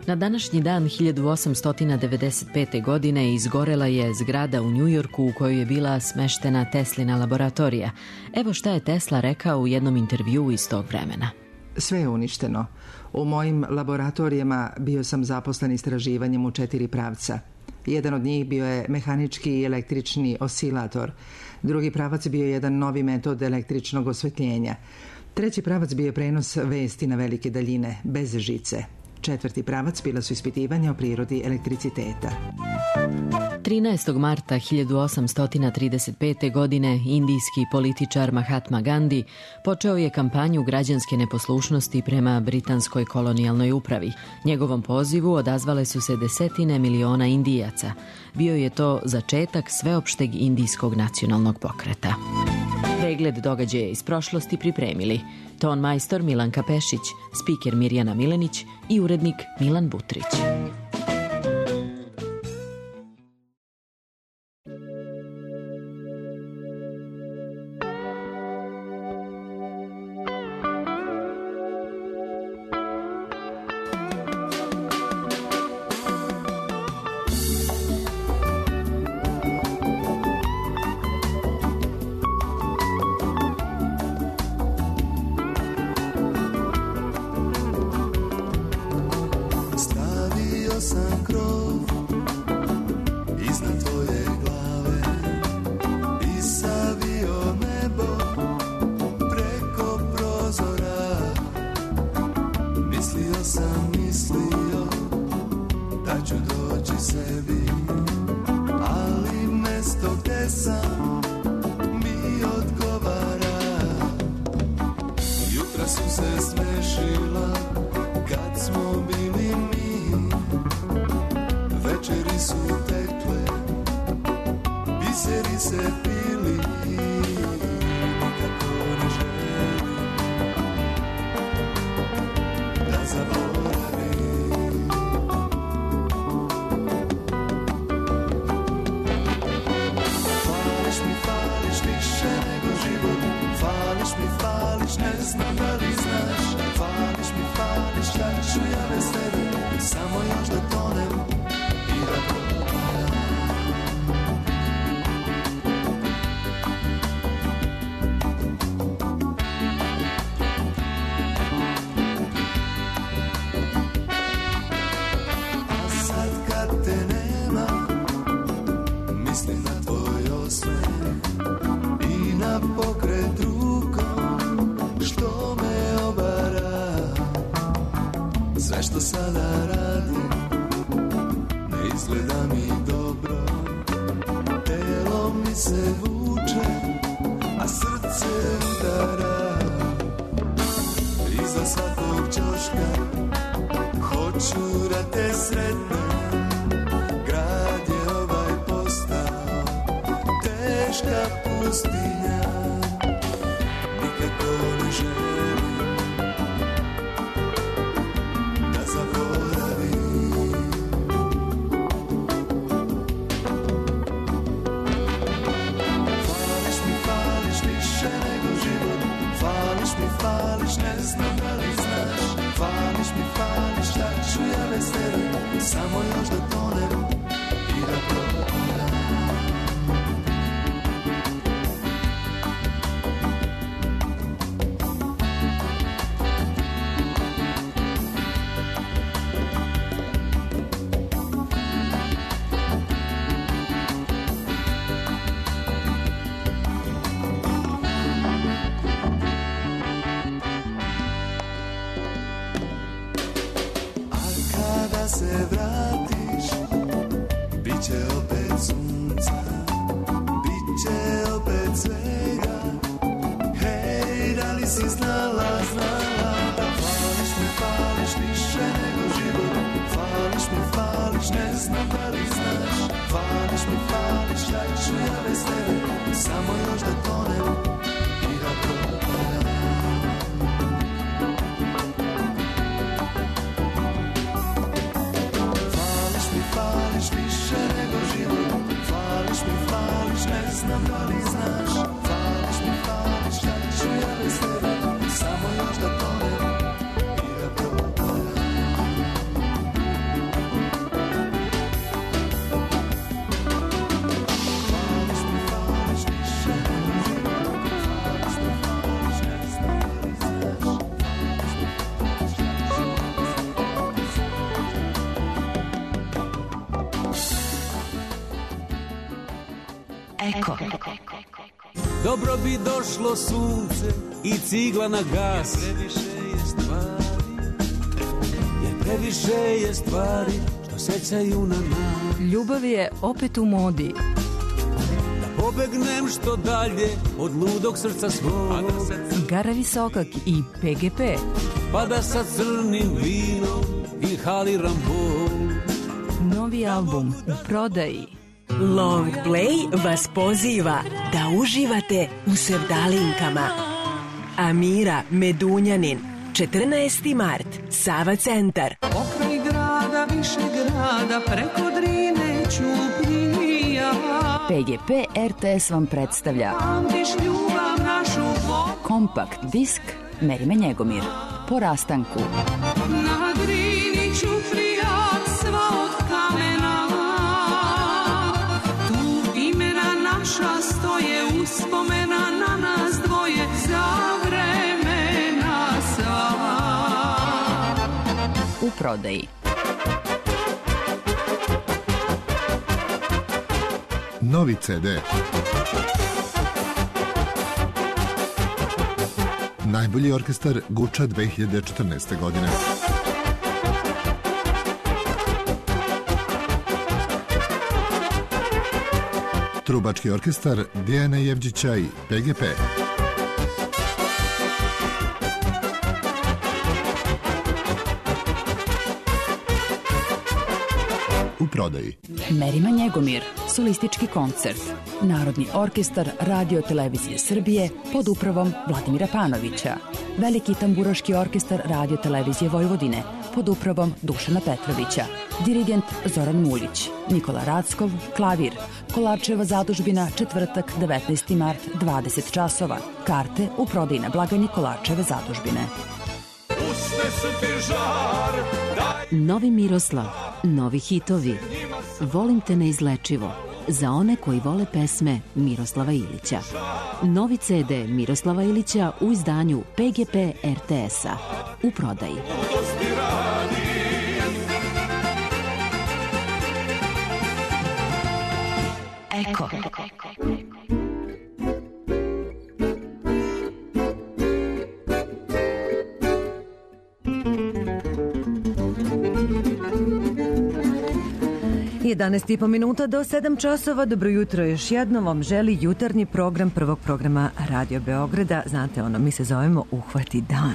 Na današnji dan 1895. godine izgorela je zgrada u Njujorku u kojoj je bila smeštena Teslina laboratorija. Evo šta je Tesla rekao u jednom intervjuu iz tog vremena.
Sve je uništeno. U mojim laboratorijama bio sam zaposlen istraživanjem u 4 pravca. Jedan od njih bio je mehanički i električni osilator. Drugi pravac bio je jedan novi metod električnog osvetljenja. Treći pravac bio je prenos vesti na velike daljine, bez žice. Četvrti pravac bila su ispitivanja o prirodi elektriciteta.
13. marta 1835. godine indijski političar Mahatma Gandhi počeo je kampanju građanske neposlušnosti prema britanskoj kolonijalnoj upravi. Njegovom pozivu odazvale su se desetine miliona Indijaca. Bio je to začetak sveopšteg indijskog nacionalnog pokreta. Pregled događaja iz prošlosti pripremili ton majstor Milanka Pešić, spiker Mirjana Milenić i urednik Milan Butrić.
Eko.
Dobro bi došlo sunce i cigla na gas. Jer previše je stvari što sećaju na nas.
Ljubav je opet u modi.
Da pobegnem što dalje od ludog srca svog.
Gara Visokak i PGP.
Pa da sa crnim vinom inhaliram bol.
Novi album u prodaji.
Long Play vas poziva da uživate u sevdalinkama. Amira Medunjanin, 14. mart, Sava centar.
Pokraj grada, više grada, preko Drine Ćuprija.
PGP RTS vam predstavlja kompakt disk Merime Njegomir. Po rastanku.
Na Drini Ćuprija, sva od kamena. Tu imena naša stoje, uspomena na nas dvoje, za vremena sva.
U prodaji.
Novi CD. Najbolji orkestar Guča 2014. godine. Trubački orkestar Dijana Jevđića i PGP. U prodaji.
Merima Njegomir, solistički koncert. Narodni orkestar Radio Televizije Srbije pod upravom Vladimira Panovića. Veliki tamburaški orkestar Radio Televizije Vojvodine pod upravom Dušana Petrovića. Dirigent Zoran Muljić. Nikola Rackov, klavir. Kolarčeva zadužbina, četvrtak, 19. mart, 20 časova. Karte u prodaji na blagajni Kolarčeve zadužbine. Novi Miroslav, novi hitovi. Volim te neizlečivo. Za one koji vole pesme Miroslava Ilića. Novi CD Miroslava Ilića u izdanju PGP RTS-a. U prodaji. Eko.
11,5 minuta do 7 časova. Dobro jutro još jednom vam želi jutarnji program prvog programa Radio Beograda. Znate ono, mi se zovemo Uhvati dan.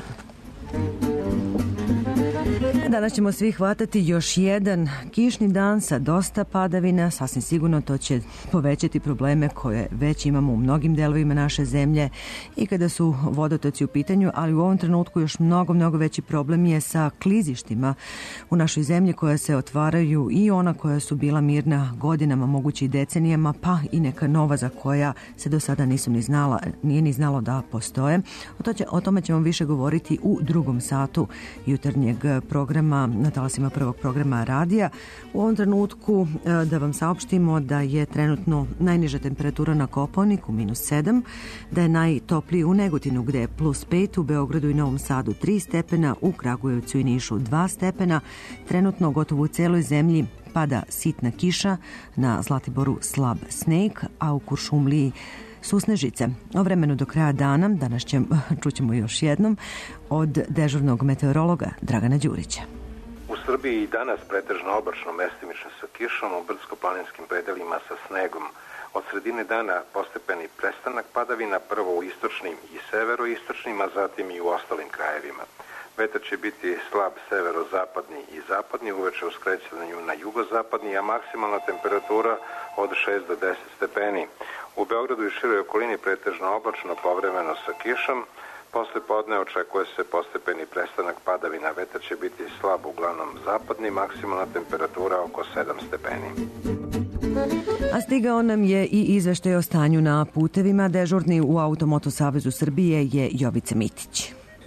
Danas ćemo svi hvatati još jedan kišni dan sa dosta padavina. Sasvim sigurno to će povećati probleme koje već imamo u mnogim delovima naše zemlje i kada su vodotoci u pitanju, ali u ovom trenutku još mnogo veći problem je sa klizištima u našoj zemlji koja se otvaraju i ona koja su bila mirna godinama, moguće i decenijama, pa i neka nova za koja se do sada nije ni znalo da postoje. O tome ćemo više govoriti u drugom satu jutarnjeg programa na talasima prvog programa radija. U ovom trenutku da vam saopštimo da je trenutno najniža temperatura na Kopaoniku -7, da je najtopliji u Negotinu gde je +5, u Beogradu i Novom Sadu 3 stepena, u Kragujevcu i Nišu 2 stepena. Trenutno gotovo u celoj zemlji pada sitna kiša, na Zlatiboru slab sneg, a u Kuršumliji su snežice. O vremenu do kraja dana danas čućemo još jednom od dežurnog meteorologa Dragana Đurića.
U Srbiji i danas pretežno oblačno, mestimično sa kišom, u brdsko-planinskim predelima sa snegom. Od sredine dana postepeni prestanak padavina, prvo u istočnim i severoistočnim, a zatim i u ostalim krajevima. Vetar će biti slab severozapadni i zapadni, uveče u skrećanju na jugozapadni, a maksimalna temperatura od 6 do 10 stepeni. U Beogradu i široj okolini pretežno oblačno, povremeno sa kišom. Posle podne očekuje se postepeni prestanak padavina. Vetar će biti slab, uglavnom zapadni, maksimalna temperatura oko 7 stepeni.
A stigao nam je i izveštaj o stanju na putevima. Dežurni u Automoto Savezu Srbije je Jovica Mitić.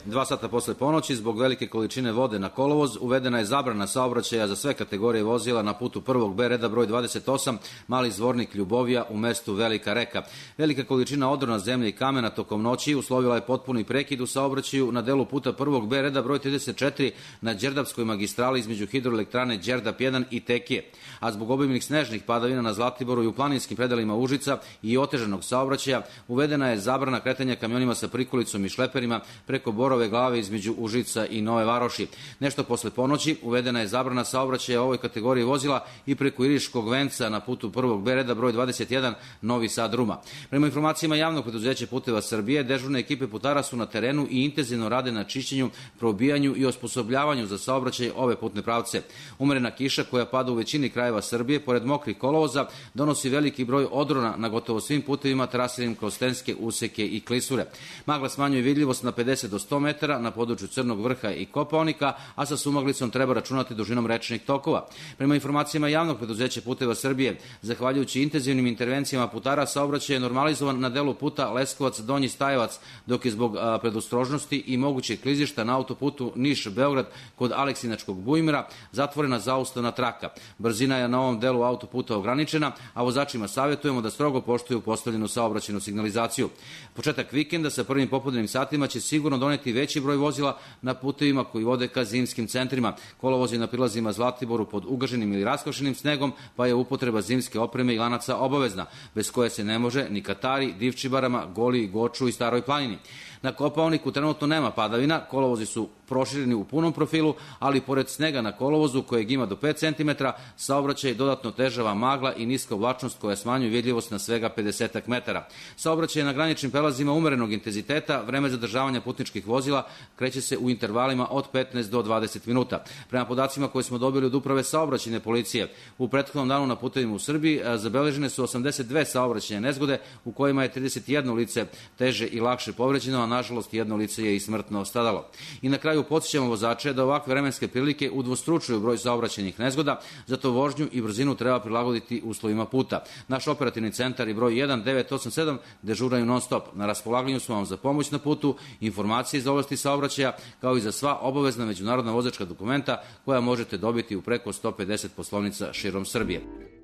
2 sata posle ponoći, zbog velike količine vode na kolovoz, uvedena je zabrana saobraćaja za sve kategorije vozila na putu prvog B reda broj 28, Mali Zvornik Ljubovija u mestu Velika Reka. Velika količina odrona zemlje i kamena tokom noći uslovila je potpuni prekid u saobraćaju na delu puta prvog B reda broj 34 na Đerdapskoj magistrali između hidroelektrane Đerdap 1 i Tekije. A zbog obimnih snežnih padavina na Zlatiboru i u planinskim predelima Užica i otežanog saobraćaja uvedena je zabrana kretanja kamionima sa prikolicom i šleperima preko Borove Glave između Užica i Nove Varoši. Nešto posle ponoći uvedena je zabrana saobraćaja ovoj kategoriji vozila i preko Iriškog venca na putu prvog B reda broj 21 Novi Sad Ruma. Prema informacijama javnog preduzeća Puteva Srbije, dežurne ekipe putara su na terenu i intenzivno rade na čišćenju, probijanju i osposobljavanju za saobraćaj ove putne pravce. Umerena kiša koja pada u većini krajeva Srbije, pored mokrih kolovoza, donosi veliki broj odrona na gotovo svim putevima trasiranim kroz stenske useke i klisure. Magla smanjuje vidljivost na 50 do 100 metara na području Crnog Vrha i Kopaonika, a sa sumaglicom treba računati dužinom rečnih tokova. Prema informacijama javnog preduzeća Puteva Srbije, zahvaljujući intenzivnim intervencijama putara, saobraćaj je normalizovan na delu puta Leskovac-Donji Stajevac, dok je zbog predostrožnosti i mogućeg klizišta na autoputu Niš-Beograd kod Aleksinačkog bujmira zatvorena zaustavna traka. Brzina je na ovom delu autoputa ograničena, a vozačima savjetujemo da strogo poštuju postavljenu saobraćajnu signalizaciju. Početak vikenda sa prvim popodnevnim satima će sigurno doneti veći broj vozila na putevima koji vode ka zimskim centrima. Kolovozi na prilazima Zlatiboru pod ugaženim ili raskošenim snegom, pa je upotreba zimske opreme i lanaca obavezna, bez koje se ne može ni Katari, Divčibarama, Goli, Goču i Staroj planini. Na Kopaoniku trenutno nema padavina, kolovozi su prošireni u punom profilu, ali pored snega na kolovozu, kojeg ima do 5 cm, saobraćaj dodatno težava magla i niska oblačnost koja smanjuje vidljivost na svega 50 metara. Saobraćaj na graničnim prelazima umerenog intenziteta, vreme zadržavanja putničkih vozila kreće se u intervalima od 15 do 20 minuta. Prema podacima koje smo dobili od Uprave saobraćajne policije, u prethodnom danu na putevima u Srbiji zabeležene su 82 saobraćajne nezgode, u kojima je 31 lice teže i lakše povređeno, a nažalost jedno lice je i smrtno stradalo. I na kraju podsjećamo vozače da ovakve vremenske prilike udvostručuju broj saobraćajnih nezgoda, zato vožnju i brzinu treba prilagoditi uslovima puta. Naš operativni centar i broj 1987 dežuraju non stop. Na raspolaganju smo vam za pomoć na putu, informacije iz oblasti saobraćaja, kao i za sva obavezna međunarodna vozačka dokumenta koja možete dobiti u preko 150 poslovnica širom Srbije.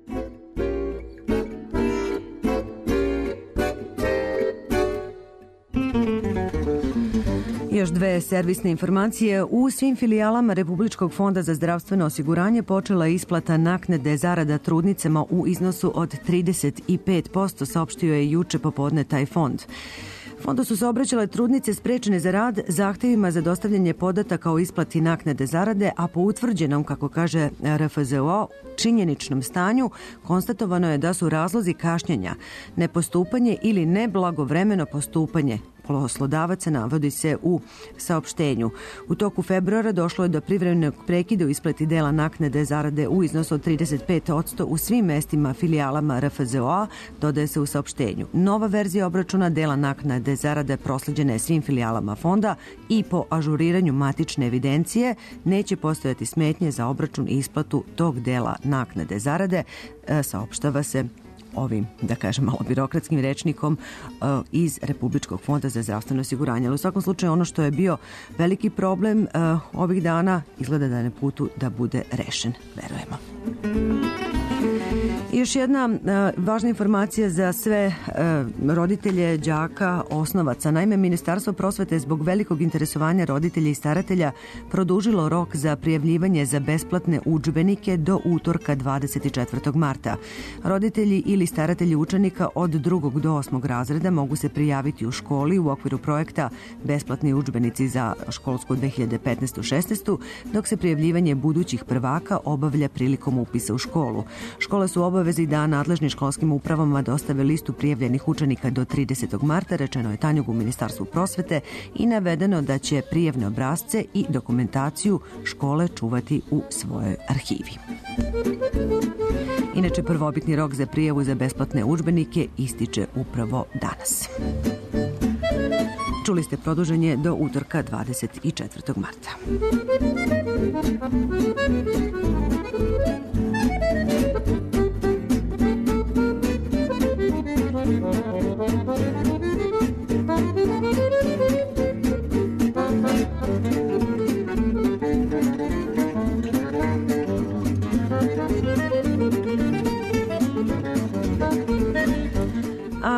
Još dve servisne informacije. U svim filijalama Republičkog fonda za zdravstveno osiguranje počela je isplata naknade zarada trudnicama u iznosu od 35%, saopštio je juče popodne taj fond. Fondu su se obraćale trudnice sprečene za rad zahtevima za dostavljanje podataka o isplati naknade zarade, a po utvrđenom, kako kaže RFZO, činjeničnom stanju konstatovano je da su razlozi kašnjenja nepostupanje ili neblagovremeno postupanje poslodavaca, navodi se u saopštenju. U toku februara došlo je do privremenog prekida u isplati dela naknade zarade u iznosu od 35% u svim mestima filijalama RFZO-a, dodaje se u saopštenju. Nova verzija obračuna dela naknade zarade prosleđena je svim filijalama fonda i po ažuriranju matične evidencije neće postojati smetnje za obračun i isplatu tog dela naknade zarade, saopštava se ovim, da kažem, malo birokratskim rečnikom iz Republičkog fonda za zdravstveno osiguranje. Ali u svakom slučaju ono što je bio veliki problem ovih dana izgleda da je na putu da bude rešen. Verujemo. I još jedna važna informacija za sve roditelje, đaka, osnovaca. Naime, Ministarstvo prosvete zbog velikog interesovanja roditelja i staratelja produžilo rok za prijavljivanje za besplatne udžbenike do utorka 24. marta. Roditelji ili staratelji učenika od 2. do 8. razreda mogu se prijaviti u školi u okviru projekta Besplatni udžbenici za školsku 2015-16, dok se prijavljivanje budućih prvaka obavlja prilikom upisa u školu. Škole su obavezi da nadležnim školskim upravama dostave listu prijavljenih učenika do 30. marta, rečeno je Tanjug u Ministarstvu prosvete, i navedeno da će prijavne obrasce i dokumentaciju škole čuvati u svojoj arhivi. Inače, prvobitni rok za prijavu za besplatne udžbenike ističe upravo danas. Čuli ste produženje do utorka 24. marta.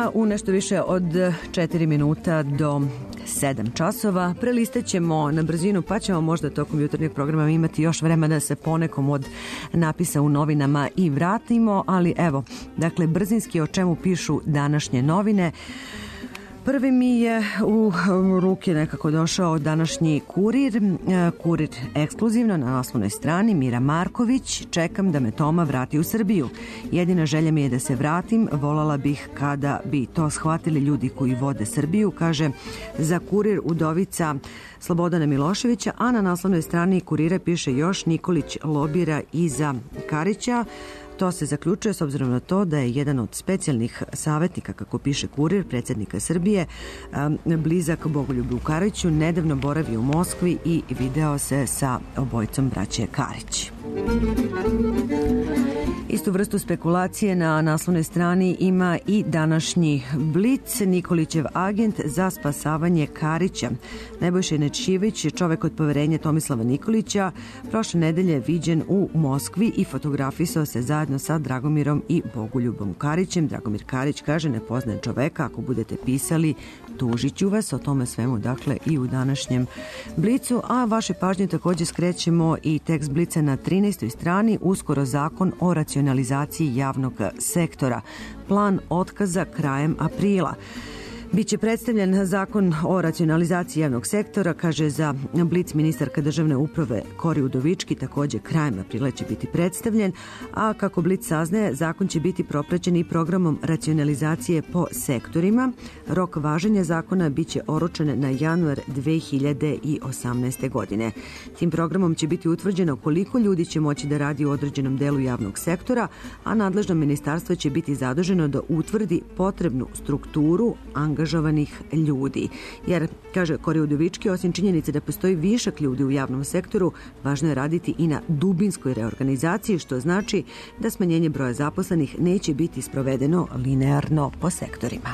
A u nešto više od 4 minuta do 7 časova prelistat ćemo na brzinu, pa ćemo možda tokom jutarnjeg programa imati još vremena da se ponekom od napisa u novinama i vratimo, ali evo, dakle, brzinski o čemu pišu današnje novine. Prvi mi je u ruke nekako došao današnji Kurir. Kurir ekskluzivno na naslovnoj strani. Mira Marković, čekam da me Toma vrati u Srbiju. Jedina želja mi je da se vratim, volala bih kada bi to shvatili ljudi koji vode Srbiju, kaže za Kurir udovica Slobodana Miloševića, a na naslovnoj strani Kurira piše još Nikolić lobira iza Karića. To se zaključuje s obzirom na to da je jedan od specijalnih savjetnika, kako piše Kurir, predsjednika Srbije, blizak Bogoljubu Kariću, nedavno boravio u Moskvi i video se sa obojicom braće Karić. Istu vrstu spekulacije na naslovnoj strani ima i današnji Blic. Nikolićev agent za spasavanje Karića. Nebojša Nečivić, čovek od poverenja Tomislava Nikolića, prošle nedelje viđen u Moskvi i fotografisao se zajedno sa Dragomirom i Bogoljubom Karićem. Dragomir Karić kaže, ne poznajem čoveka, ako budete pisali, tužit ću vas. O tome svemu, dakle, i u današnjem Blicu. A vaše pažnje također skrećemo i tekst Blica na 13. strani, uskoro zakon o racionalizaciji javnog sektora. Plan otkaza krajem aprila. Biće predstavljen zakon o racionalizaciji javnog sektora, kaže za Blic ministarka državne uprave Kori Udovički, također krajem aprila će biti predstavljen, a kako Blic saznaje, zakon će biti propraćen i programom racionalizacije po sektorima. Rok važenja zakona biće oročen na januar 2018. godine. Tim programom će biti utvrđeno koliko ljudi će moći da radi u određenom delu javnog sektora, a nadležno ministarstvo će biti zaduženo da utvrdi potrebnu strukturu angažovanih ljudi. Jer, kaže Kori Udovički, osim činjenice da postoji višak ljudi u javnom sektoru, važno je raditi i na dubinskoj reorganizaciji, što znači da smanjenje broja zaposlenih neće biti sprovedeno linearno po sektorima.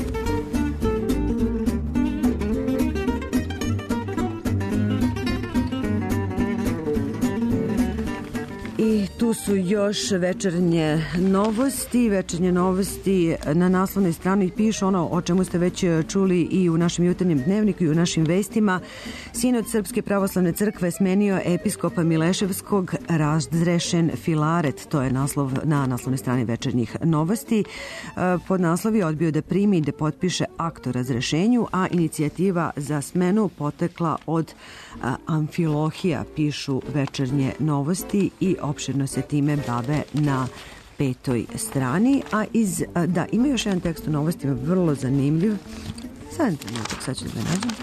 I tu su još večernje novosti. Večernje novosti na naslovnoj strani pišu ono o čemu ste već čuli i u našem jutarnjem dnevniku i u našim vestima. Sinod Srpske pravoslavne crkve smenio episkopa Mileševskog, razrešen Filaret. To je naslov na naslovnoj strani večernjih novosti. Pod naslovi odbio da primi i da potpiše akt o razrešenju, a inicijativa za smenu potekla od Amfilohija, pišu večernje novosti i opširno se time bave na 5. strani. Da, ima još jedan tekst u novostima, vrlo zanimljiv. Sad ću da ga nađem.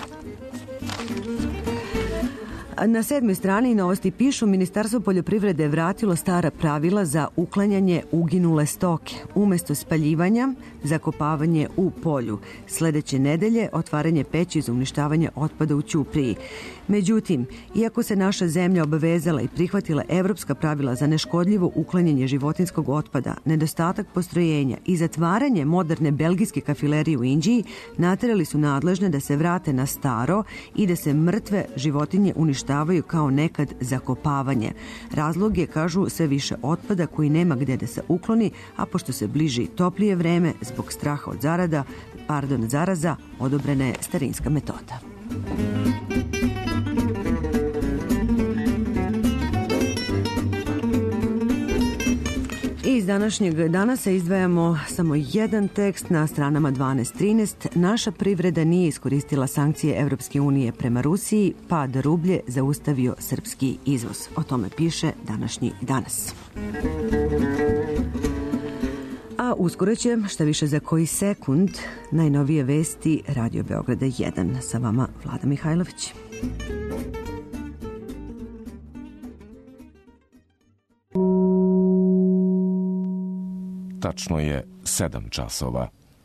Na 7. strani novosti pišu, Ministarstvo poljoprivrede je vratilo stara pravila za uklanjanje uginule stoke. Umesto spaljivanja, zakopavanje u polju. Sledeće nedelje otvaranje peći za uništavanje otpada u Ćupriji. Međutim, iako se naša zemlja obavezala i prihvatila evropska pravila za neškodljivo uklanjanje životinskog otpada, nedostatak postrojenja i zatvaranje moderne belgijske kafilerije u Inđiji naterali su nadležne da se vrate na staro i da se mrtve životinje uništavaju kao nekad zakopavanje. Razlog je, kažu, sve više otpada koji nema gde da se ukloni, a pošto se bliži toplije vreme, zbog straha od zaraza, odobrena je starinska metoda. Iz današnjeg dana se izdvajamo samo jedan tekst na stranama 12-13. Naša privreda nije iskoristila sankcije Evropske unije prema Rusiji, pad rublje zaustavio srpski izvoz. O tome piše današnji Danas. A uskoro će, šta više za koji sekund, najnovije vesti Radio Beograda 1. Sa vama Vlada Mihajlović.
Tačno je 7 časova.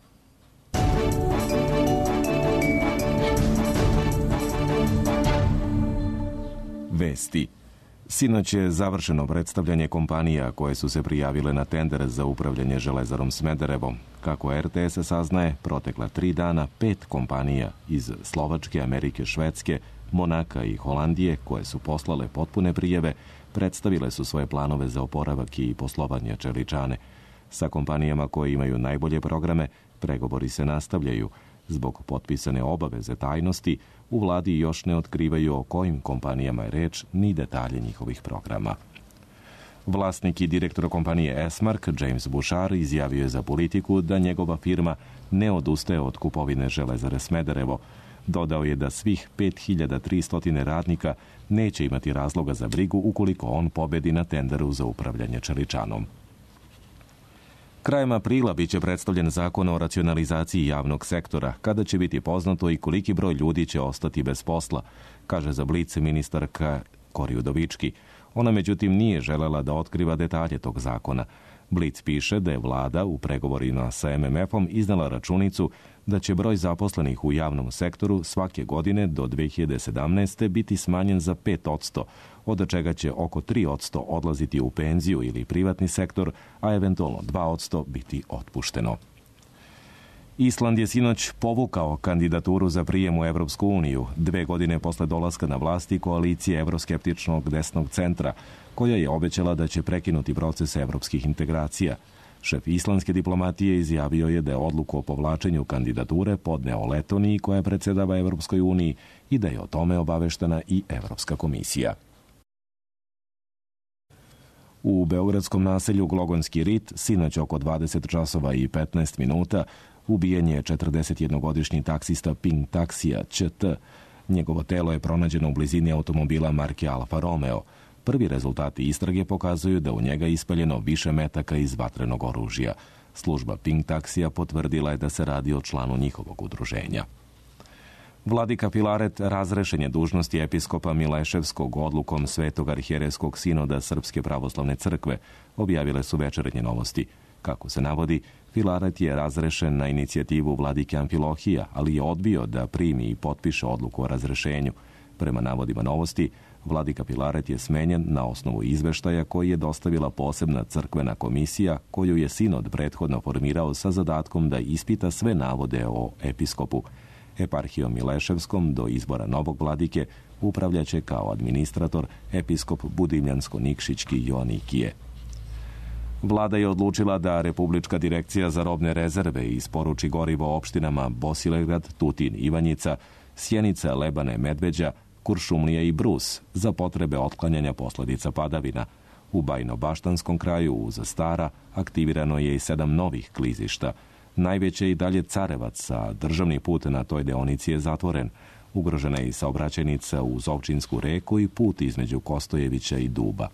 Vesti. Sinoć je završeno predstavljanje kompanija koje su se prijavile na tender za upravljanje železarom Smederevom. Kako RTS saznaje, protekla 3 dana 5 kompanija iz Slovačke, Amerike, Švedske, Monaka i Holandije, koje su poslale potpune prijeve, predstavile su svoje planove za oporavak i poslovanje čeličane. Sa kompanijama koje imaju najbolje programe, pregovori se nastavljaju. Zbog potpisane obaveze tajnosti, u vladi još ne otkrivaju o kojim kompanijama je reč ni detalje njihovih programa. Vlasnik i direktor kompanije Esmark, James Bouchard, izjavio je za Politiku da njegova firma ne odustaje od kupovine Železare Smederevo. Dodao je da svih 5300 radnika neće imati razloga za brigu ukoliko on pobedi na tenderu za upravljanje čeličanom. Krajem aprila biće predstavljen zakon o racionalizaciji javnog sektora, kada će biti poznato i koliki broj ljudi će ostati bez posla, kaže za Blic ministarka Kori Udovički. Ona međutim nije želela da otkriva detalje tog zakona. Blic piše da je vlada u pregovorima sa MMF-om iznala računicu da će broj zaposlenih u javnom sektoru svake godine do 2017. biti smanjen za 5%, od čega će oko 3% odlaziti u penziju ili privatni sektor, a eventualno 2% biti otpušteno. Island je sinoć povukao kandidaturu za prijem u Evropsku uniju, 2 godine posle dolaska na vlasti koalicije evroskeptičnog desnog centra, koja je obećala da će prekinuti proces evropskih integracija. Šef islandske diplomatije izjavio je da je odluku o povlačenju kandidature podneo Letoniji, koja predsedava Evropskoj uniji, i da je o tome obaveštena i Evropska komisija. U beogradskom naselju Glogonski rit sinoć oko 20 časova i 15 minuta ubijen je 41-godišnji taksista Pink taksija ČT. Njegovo telo je pronađeno u blizini automobila marke Alfa Romeo. Prvi rezultati istrage pokazuju da u njega ispaljeno više metaka iz vatrenog oružja. Služba Pink taksija potvrdila je da se radi o članu njihovog udruženja. Vladika Filaret razrešen je dužnosti episkopa Mileševskog odlukom Svetog arhijerejskog sinoda Srpske pravoslavne crkve, objavile su Večernje novosti. Kako se navodi, Filaret je razrešen na inicijativu vladike Amfilohija, ali je odbio da primi i potpiše odluku o razrešenju. Prema navodima novosti, vladika Filaret je smenjen na osnovu izveštaja koji je dostavila posebna crkvena komisija koju je sinod prethodno formirao sa zadatkom da ispita sve navode o episkopu. Eparhijom Mileševskom do izbora novog vladike upravljaće kao administrator episkop Budimljansko-Nikšićki Joanikije. Vlada je odlučila da Republička direkcija za robne rezerve isporuči gorivo opštinama Bosilegrad, Tutin, Ivanjica, Sjenica, Lebane, Medveđa, Kuršumlija i Brus za potrebe otklanjanja posledica padavina. U Bajno-Baštanskom kraju uz Stara aktivirano je i 7 novih klizišta. Najveće i dalje Carevac, a državni put na toj deonici je zatvoren. Ugrožena je i saobraćajnica uz Ovčinsku reku i put između Kostojevića i Duba.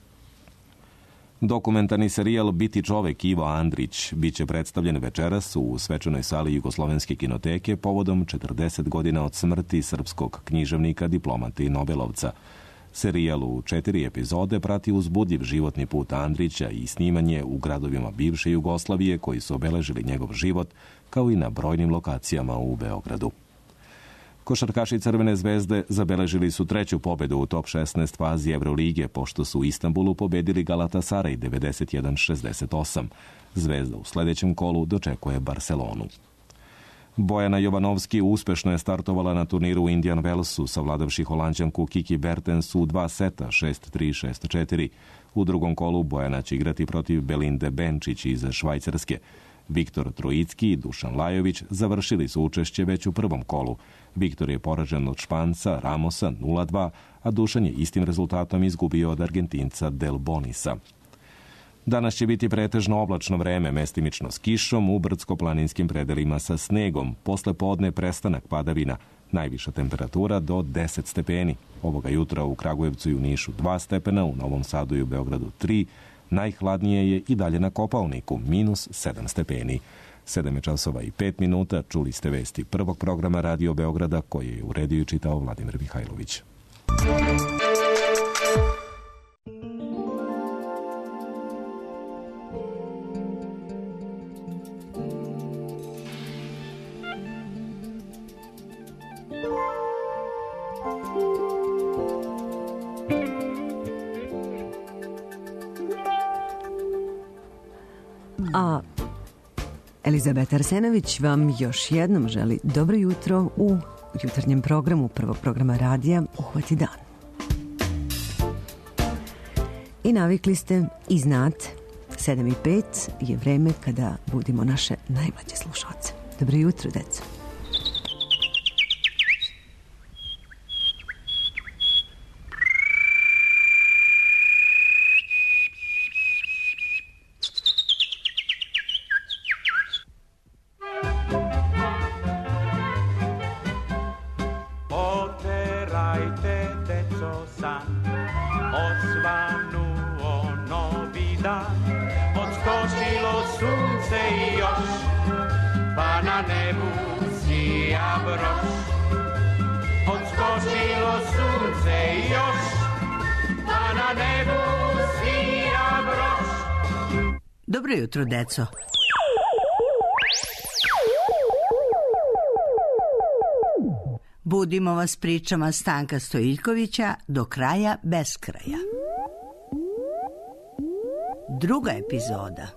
Dokumentarni serijal Biti čovek Ivo Andrić biće predstavljen večeras u svečanoj sali Jugoslovenske kinoteke povodom 40 godina od smrti srpskog književnika, diplomata i nobelovca. Serijal u 4 epizode prati uzbudljiv životni put Andrića i snimanje u gradovima bivše Jugoslavije koji su obeležili njegov život, kao i na brojnim lokacijama u Beogradu. Košarkaši Crvene zvezde zabeležili su 3. pobedu u top 16 fazi Evrolige, pošto su u Istanbulu pobedili Galatasaray 91-68. Zvezda u sledećem kolu dočekuje Barcelonu. Bojana Jovanovski uspešno je startovala na turniru u Indian Wellsu, savladavši Holanđanku Kiki Bertens u 2 seta 6-3, 6-4. U drugom kolu Bojana će igrati protiv Belinde Benčić iz Švajcarske. Viktor Trojicki i Dušan Lajović završili su učešće već u prvom kolu. Viktor je poražen od Španca Ramosa 0-2, a Dušan je istim rezultatom izgubio od Argentinca Del Bonisa. Danas će biti pretežno oblačno vreme, mestimično s kišom, u brdsko-planinskim predelima sa snegom, posle podne prestanak padavina, najviša temperatura do 10 stepeni. Ovoga jutra u Kragujevcu i u Nišu 2 stepena, u Novom Sadu i u Beogradu 3, najhladnije je i dalje na Kopaoniku, -7 stepeni. 7 časova i 5 minuta, čuli ste vesti prvog programa Radio Beograda koje je uredio i čitao Vladimir Mihajlović.
A Elizabeta Arsenović vam još jednom želi dobro jutro u jutarnjem programu prvog programa radija Uhvati dan. I navikli ste i znate, 7:05 je vreme kada budimo naše najmlađe slušalce. Dobro jutro, deco.
Oterajte, deco, san, odsvanuo novi dan, odskočilo sunce i još, pa na nebu sija broš. Odskočilo sunce i još, pa na nebu sija broš.
Dobro jutro, deco. Budimo vas pričama Stanka Stojiljkovića do kraja beskraja. Druga epizoda.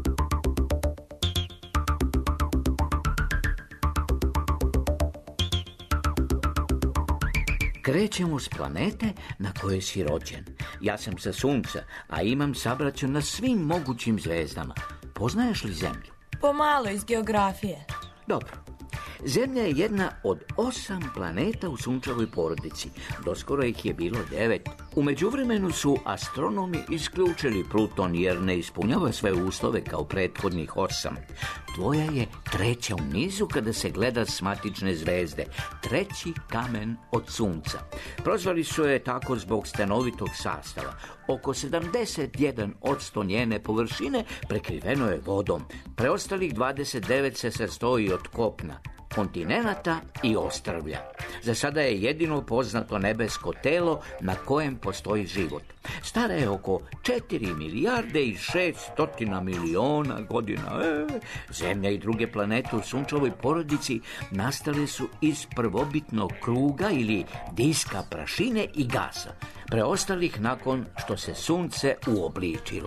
Krećemo s planete na kojoj si rođen. Ja sam sa Sunca, a imam sabraću na svim mogućim zvezdama. Poznaješ li Zemlju?
Pomalo iz geografije.
Dobro. Zemlja je jedna od 8 planeta u sunčevoj porodici. Doskoro ih je bilo 9. U međuvremenu su astronomi isključili Pluton jer ne ispunjava sve uslove kao prethodnih 8. Tvoja je 3. u nizu kada se gleda s matične zvezde. 3. kamen od Sunca. Prozvali su je tako zbog stanovitog sastava. Oko 71% njene površine prekriveno je vodom. Preostalih 29 se sastoji od kopna, kontinenata i ostrvlja. Za sada je jedino poznato nebesko telo na kojem postoji život. Stara je oko 4 milijarde i 600 miliona godina. Zemlja i druge planete u sunčevoj porodici nastale su iz prvobitnog kruga ili diska prašine i gasa, preostalih nakon što se sunce uobličilo.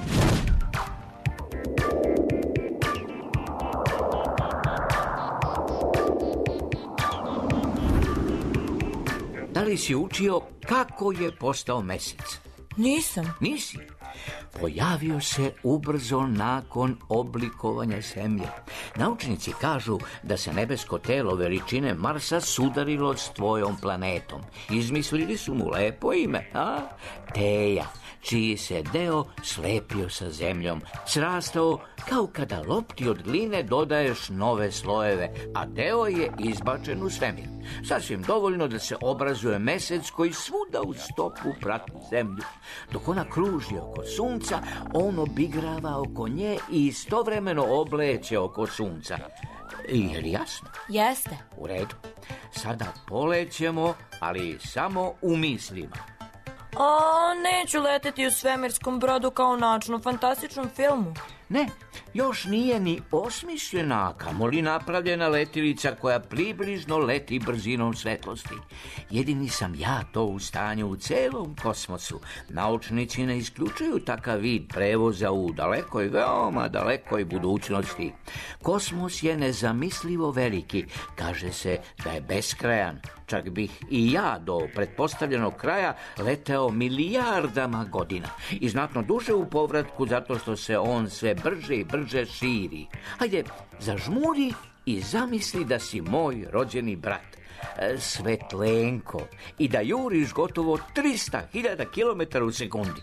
Da li si učio kako je postao mesec?
Nisam.
Nisi? Pojavio se ubrzo nakon oblikovanja Zemlje. Naučnici kažu da se nebesko telo veličine Marsa sudarilo s tvojom planetom. Izmislili su mu lepo ime, Teja, čiji se deo slepio sa Zemljom, srastao kao kada lopti od gline dodaješ nove slojeve, a deo je izbačen u svemir. Sasvim dovoljno da se obrazuje mesec koji svuda u stopu prati Zemlju. Dok ona kruži oko Sunca, on obigrava oko nje i istovremeno obleće oko Sunca. Je li jasno?
Jeste.
U redu. Sada polećemo, ali samo u mislima.
Neću leteti u svemirskom brodu kao u naučno-fantastičnom filmu.
Ne, još nije ni osmišljena, kamoli napravljena letilica koja približno leti brzinom svetlosti. Jedini sam ja to u stanju u celom kosmosu. Naučnici ne isključuju takav vid prevoza u dalekoj, veoma dalekoj budućnosti. Kosmos je nezamislivo veliki, kaže se da je beskrajan. Čak bih i ja do pretpostavljenog kraja leteo milijardama godina i znatno duže u povratku zato što se on sve brže i brže širi. Hajde, zažmuri i zamisli da si moj rođeni brat, Svetlenko, i da juriš gotovo 300.000 km u sekundi.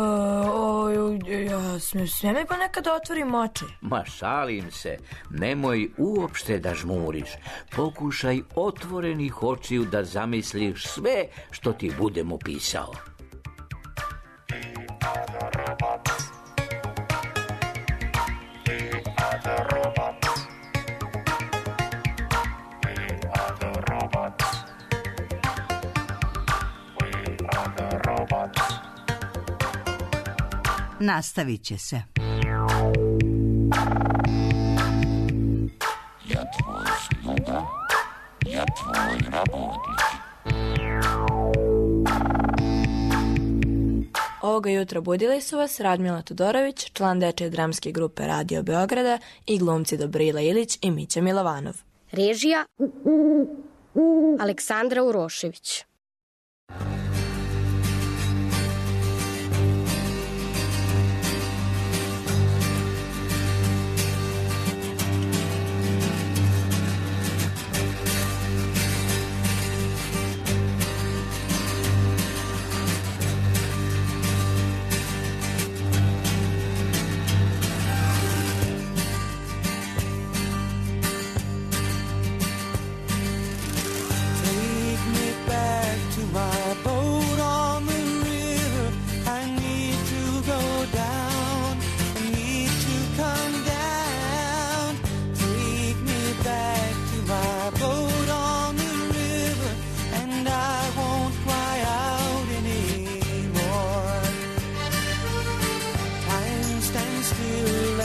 Sve mi pa nekada otvorim oči.
Ma šalim se, nemoj uopšte da žmuriš. Pokušaj otvorenih očiju da zamisliš sve što ti budem opisao.
Nastavit će se.
Ja tvoj sluga, ja tvoj rabodić.
Ovoga jutra budili su vas Radmila Todorović, član dečje dramske grupe Radio Beograda, i glumci Dobrila Ilić i Mića Milovanov.
Režija Aleksandra Urošević.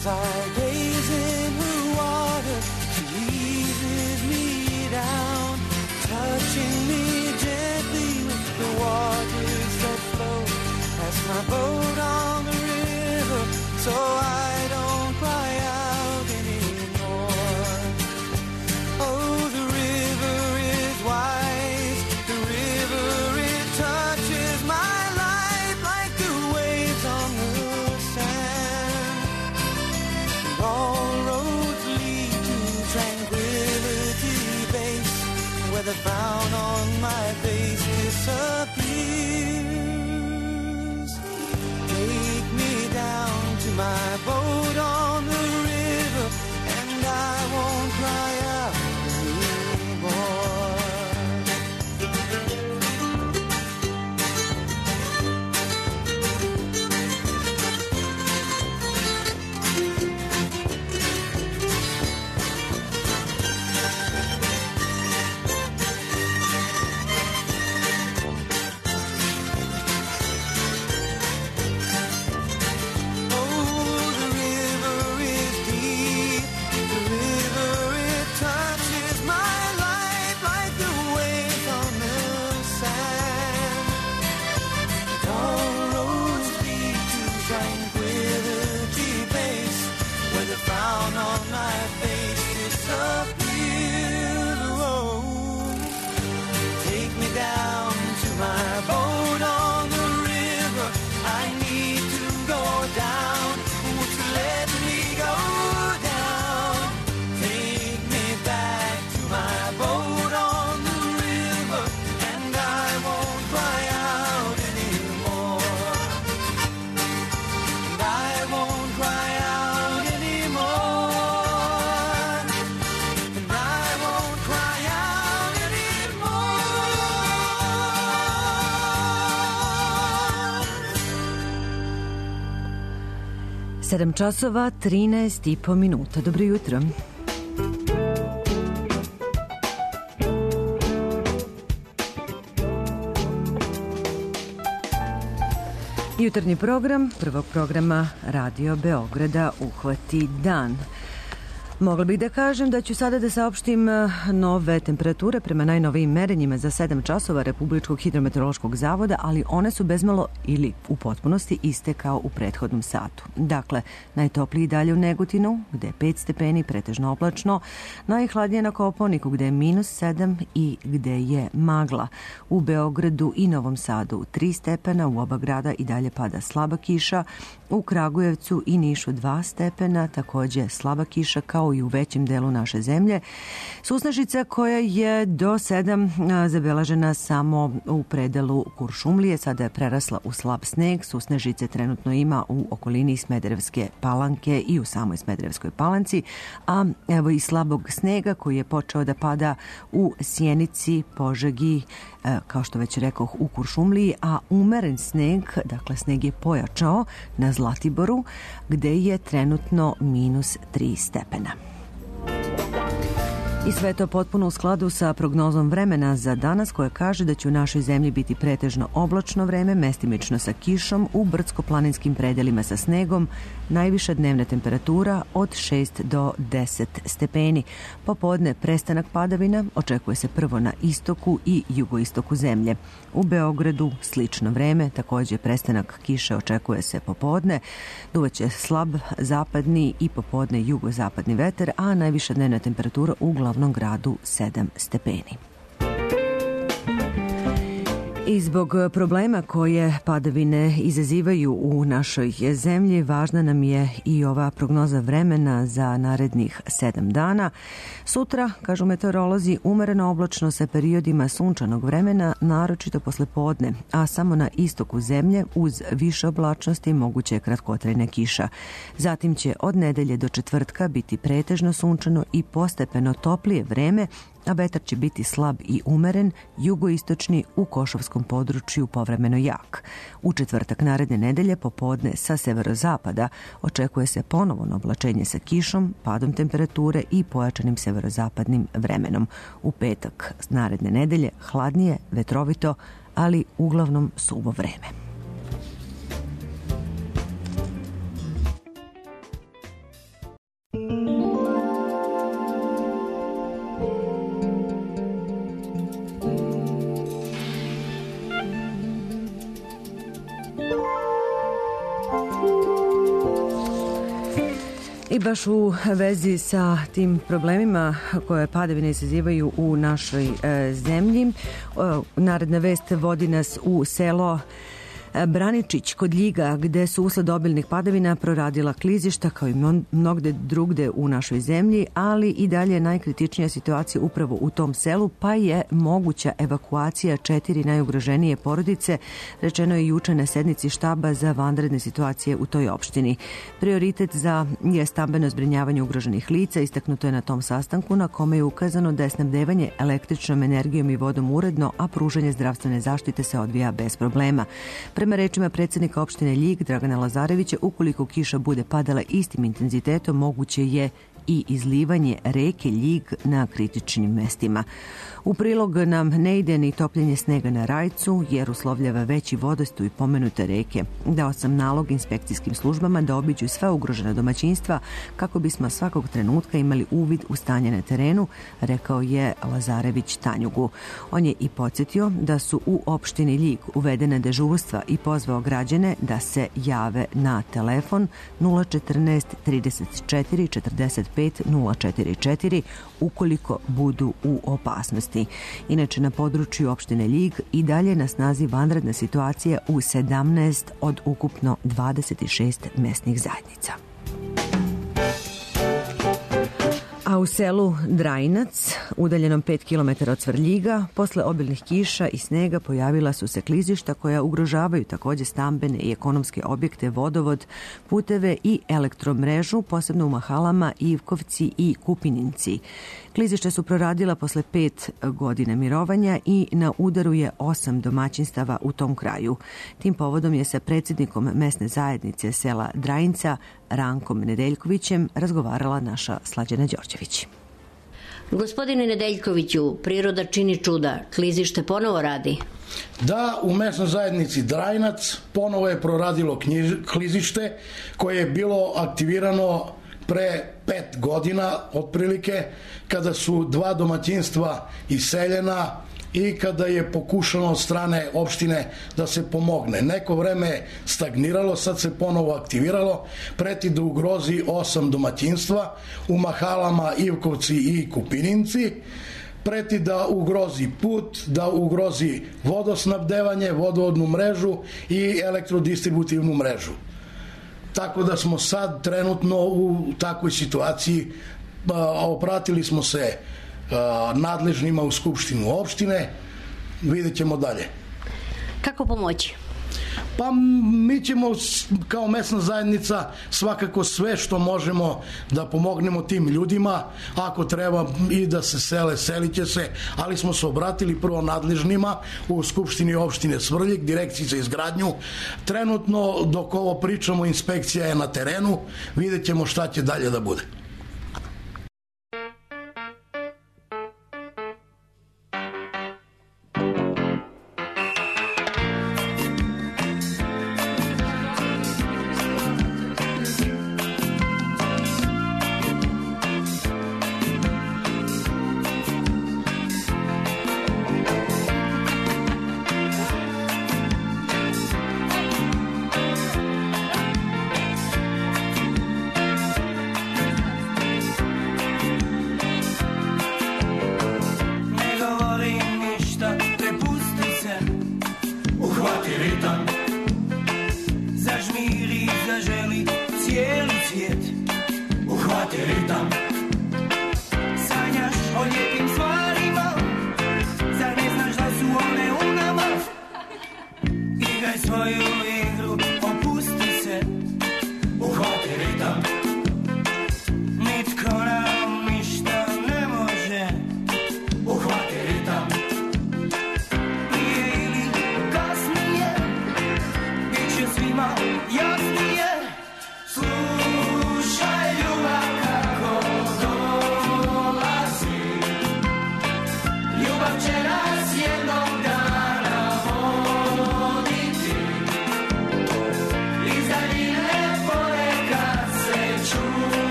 As I gaze in her water, she eases me down, touching me gently with the waters that flow past my boat on the river, so I don't cry out anymore. Oh, the river is wise, the river, it touches my life like the waves on the sand. And all roads lead to Tranquility Base, where the frown on my face disappears. Take me down to my boat on the river, and I won't cry out anymore.
Sedam časova, 13,5 minuta. Dobro jutro. Jutarnji program prvog programa Radio Beograda uhvati dan. Mogla bih da kažem da ću sada da saopštim nove temperature prema najnovijim merenjima za 7 časova Republičkog hidrometeorološkog zavoda, ali one su bezmalo ili u potpunosti iste kao u prethodnom satu. Dakle, najtopliji dalje u Negotinu, gde je 5 stepeni, pretežno oblačno, najhladnije na Kopaoniku, gde je -7 i gde je magla. U Beogradu i Novom Sadu 3 stepena, u oba grada i dalje pada slaba kiša, u Kragujevcu i Nišu 2 stepena, takođe slaba kiša kao i u većem delu naše zemlje. Susnežica koja je do 7 zabeležena samo u predelu Kuršumlije, sada je prerasla u slab sneg. Susnežice trenutno ima u okolini Smederevske Palanke i u samoj Smederevskoj Palanci, a evo i slabog snega koji je počeo da pada u Sjenici, Požegi, kao što već rekoh, u Kuršumliji, a umeren sneg, dakle sneg je pojačao na Zlatiboru, gde je trenutno -3 stepena. I sve to potpuno u skladu sa prognozom vremena za danas, koja kaže da će u našoj zemlji biti pretežno oblačno vreme, mestimično sa kišom, u brdsko-planinskim predelima sa snegom, najviša dnevna temperatura od 6 do 10 stepeni. Popodne prestanak padavina, očekuje se prvo na istoku i jugoistoku zemlje. U Beogradu slično vreme, takođe prestanak kiše očekuje se popodne, duvaće slab zapadni i popodne jugozapadni vetar, a najviša dnevna temperatura u glavnom gradu 7 stepeni. I zbog problema koje padavine izazivaju u našoj zemlji, važna nam je i ova prognoza vremena za narednih 7 dana. Sutra, kažu meteorolozi, umereno oblačno sa periodima sunčanog vremena, naročito posle podne, a samo na istoku zemlje uz više oblačnosti moguće je kratkotrajna kiša. Zatim će od nedelje do četvrtka biti pretežno sunčano i postepeno toplije vreme, a vetar će biti slab i umeren, jugoistočni u Košavskom području povremeno jak. U četvrtak naredne nedelje popodne sa severozapada očekuje se ponovno oblačenje sa kišom, padom temperature i pojačanim severozapadnim vremenom. U petak naredne nedelje hladnije, vetrovito, ali uglavnom suvo vreme. I baš u vezi sa tim problemima koje padavine izazivaju u našoj zemlji, naredna vest vodi nas u selo Braničić kod Ljiga, gde su usled obilnih padavina proradila klizišta kao i mnogde drugde u našoj zemlji, ali i dalje je najkritičnija situacija upravo u tom selu, pa je moguća evakuacija 4 najugroženije porodice, rečeno je juče na sednici štaba za vanredne situacije u toj opštini. Prioritet je stambeno zbrinjavanje ugroženih lica, istaknuto je na tom sastanku, na kome je ukazano da je snabdevanje električnom energijom i vodom uredno, a pružanje zdravstvene zaštite se odvija bez problema. Prema rečima predsjednika opštine Ljig Dragana Lazarevića, ukoliko kiša bude padala istim intenzitetom, moguće je i izlivanje reke Ljig na kritičnim mestima. U prilog nam ne ide ni topljenje snega na Rajcu, jer uslovljava veći vodostoj pomenute reke. Dao sam nalog inspekcijskim službama da obiđu sva ugrožena domaćinstva kako bismo svakog trenutka imali uvid u stanje na terenu, rekao je Lazarević Tanjugu. On je i podsjetio da su u opštini Ljig uvedene dežurstva i pozvao građane da se jave na telefon 014 34 45 044 ukoliko budu u opasnosti. Inače, na području opštine Ljig i dalje na snazi vanredna situacija u 17 od ukupno 26 mesnih zajednica. A u selu Drajinac, udaljenom 5 km od Svrljiga, posle obilnih kiša i snega pojavila su se klizišta koja ugrožavaju takođe stambene i ekonomske objekte, vodovod, puteve i elektromrežu, posebno u Mahalama, Ivkovci i Kupininci. Klizišta su proradila posle 5 godina mirovanja i na udaru je 8 domaćinstava u tom kraju. Tim povodom je sa predsjednikom mesne zajednice sela Drajinca, Rankom Nedeljkovićem, razgovarala naša Slađana Đorđević.
Gospodine Nedeljkoviću, priroda čini čuda. Klizište ponovo radi?
Da, u mesnoj zajednici Drajinac ponovo je proradilo klizište koje je bilo aktivirano pre 5 godina otprilike, kada su 2 domaćinstva iseljena i kada je pokušano od strane opštine da se pomogne. Neko vreme je stagniralo, sad se ponovo aktiviralo, preti da ugrozi 8 domaćinstva u Mahalama, Ivkovci i Kupininci, preti da ugrozi put, da ugrozi vodosnabdevanje, vodovodnu mrežu i elektrodistributivnu mrežu. Tako da smo sad trenutno u takvoj situaciji, opratili smo se nadležnima u Skupštinu opštine, vidjet ćemo dalje.
Kako pomoći?
Pa mi ćemo kao mesna zajednica svakako sve što možemo da pomognemo tim ljudima. Ako treba i da se sele, selit će se, ali smo se obratili prvo nadležnima u Skupštini opštine Svrljig, direkciji za izgradnju. Trenutno dok ovo pričamo, inspekcija je na terenu, vidjet ćemo šta će dalje da bude.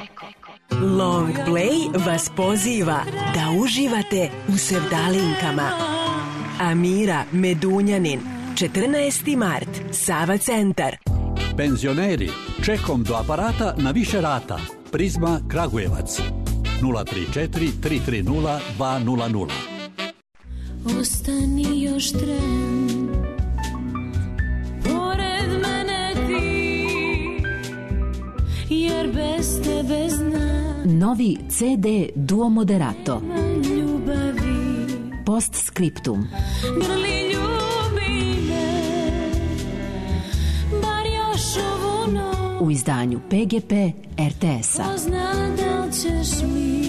Long Play vas poziva da uživate u sevdalinkama. Amira Medunjanin, 14. mart, Sava centar.
Penzioneri, čekom do aparata na više rata. Prizma Kragujevac. 034 330 200.
Ostani još tren, pored mene ti, jer bez tebe znam.
Novi CD Duo Moderato.
Ljubavi,
Postscriptum.
grli ljubi me, bar još ovu noć.
U izdanju PGP RTS-a.
Ko zna da li ćeš mi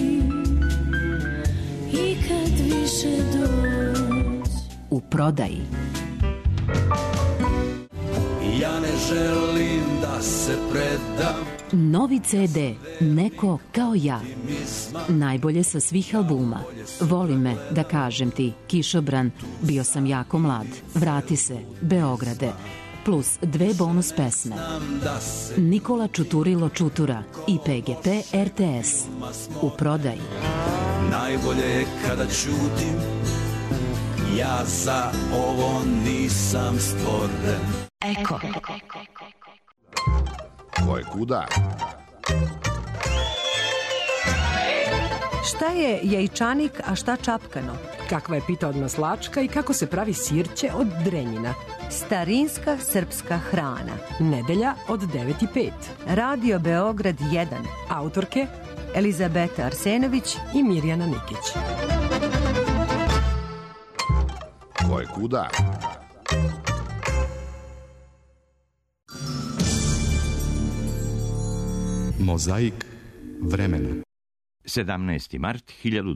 ikad više doći.
U prodaji.
Ja ne želim da se predam.
Novi CD Neko kao ja. Najbolje sa svih albuma. Voli me, da kažem ti, Kišobran, Bio sam jako mlad, Vrati se, Beograde, plus 2 bonus pesme. Nikola Čuturilo Čutura i PGP RTS. U prodaji.
Najbolje je kada ćutim, ja za ovo nisam stvoren.
Eko.
Ko je kuda?
Šta je jajčanik, a šta čapkano?
Kakva je pita od maslačka i kako se pravi sirće od drenjina?
Starinska srpska hrana.
Nedelja od 9:05.
Radio Beograd 1.
Autorke
Elizabeta Arsenović
i Mirjana Nikić.
Ko je kuda?
Mozaik vremena.
17. mart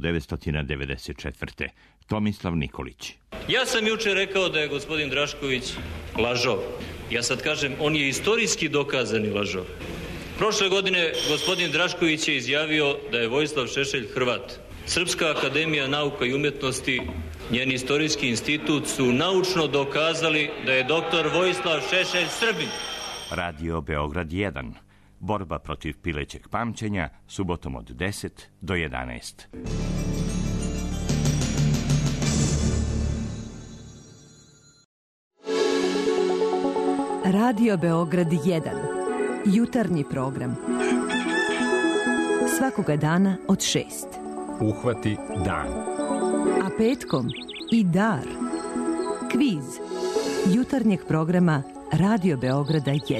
1994. Tomislav Nikolić.
Ja sam juče rekao da je gospodin Drašković lažov. Ja sad kažem, on je istorijski dokazani lažov. Prošle godine gospodin Drašković je izjavio da je Vojislav Šešelj Hrvat. Srpska akademija nauka i umjetnosti, njen istorijski institut su naučno dokazali da je doktor Vojislav Šešelj Srbin.
Radio Beograd 1. Borba protiv pilećeg pamćenja, subotom od 10 do 11.
Radio Beograd 1. Jutarnji program. Svakoga dana od 6.
Uhvati dan.
A petkom i dar. Kviz. Jutarnjeg programa Radio Beograda 1.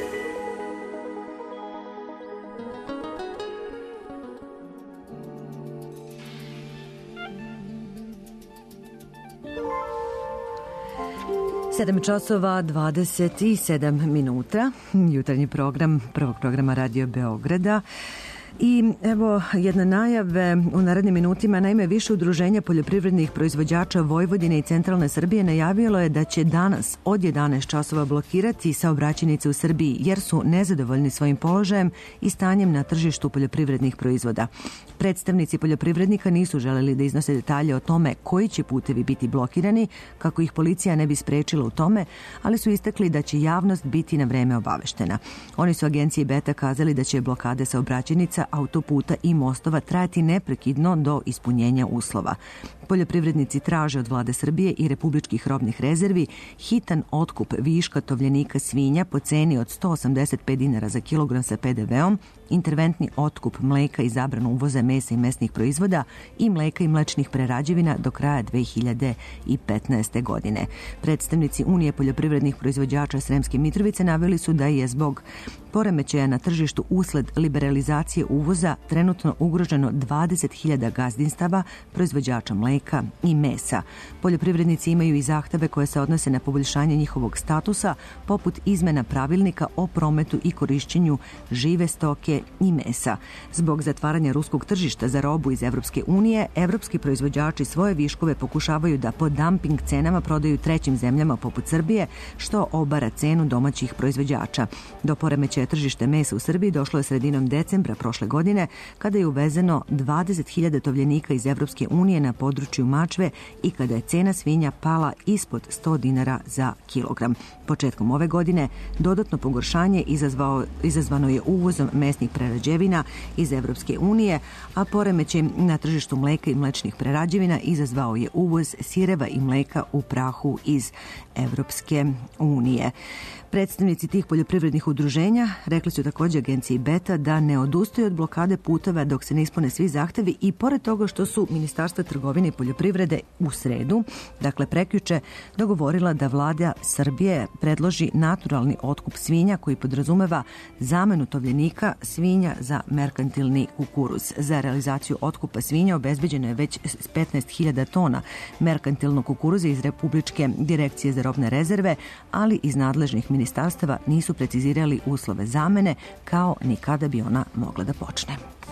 Sedam časova 27 minuta, jutarnji program prvog programa Radio Beograda. I evo jedna najave u narednim minutima. Naime, više udruženja poljoprivrednih proizvođača Vojvodine i centralne Srbije najavilo je da će danas od 11 časova blokirati saobraćajnice u Srbiji jer su nezadovoljni svojim položajem i stanjem na tržištu poljoprivrednih proizvoda. Predstavnici poljoprivrednika nisu želeli da iznose detalje o tome koji će putevi biti blokirani kako ih policija ne bi sprečila u tome, ali su istakli da će javnost biti na vreme obaveštena. Oni su agenciji Beta kazali da će blokade saobraćajnica, autoputa i mostova trajati neprekidno do ispunjenja uslova. Poljoprivrednici traže od Vlade Srbije i republičkih robnih rezervi hitan otkup viška tovljenika svinja po ceni od 185 dinara za kilogram sa PDV-om, interventni otkup mleka i zabranu uvoza mesa i mesnih proizvoda i mleka i mlečnih prerađevina do kraja 2015. godine. Predstavnici Unije poljoprivrednih proizvođača Sremske Mitrovice naveli su da je zbog poremećaja na tržištu usled liberalizacije uvoza trenutno ugroženo 20.000 gazdinstava proizvođača mleka i mesa. Poljoprivrednici imaju i zahteve koje se odnose na poboljšanje njihovog statusa, poput izmena pravilnika o prometu i korišćenju žive stoke i mesa. Zbog zatvaranja ruskog tržišta za robu iz Evropske unije, evropski proizvođači svoje viškove pokušavaju da po dumping cenama prodaju trećim zemljama poput Srbije, što obara cenu domaćih proizvođača. Do poremećaja tržište mesa u Srbiji došlo je sredinom decembra prošle godine, kada je uvezeno 20.000 tovljenika iz Evropske unije na području Mačve i kada je cena svinja pala ispod 100 dinara za kilogram. Početkom ove godine dodatno pogoršanje izazvano je uvozom mesnih mlečnih prerađevina iz Evropske unije, a poremećaj na tržištu mleka i mlečnih prerađevina izazvao je uvoz sireva i mleka u prahu iz Evropske unije. Predstavnici tih poljoprivrednih udruženja rekli su također agenciji Beta da ne odustaju od blokade puteva dok se ne ispune svi zahtevi i pored toga što su Ministarstva trgovine i poljoprivrede u sredu, dakle prekjuče, dogovorila da vlada Srbije predloži naturalni otkup svinja koji podrazumeva zamenu tovljenika svinja za merkantilni kukuruz. Za realizaciju otkupa svinja obezbeđeno je već 15.000 tona merkantilnog kukuruza iz Republičke direkcije za robne rezerve, ali iz nadležnih ministarstava nisu precizirali uslove zamene, kao ni kada bi ona mogla da počne.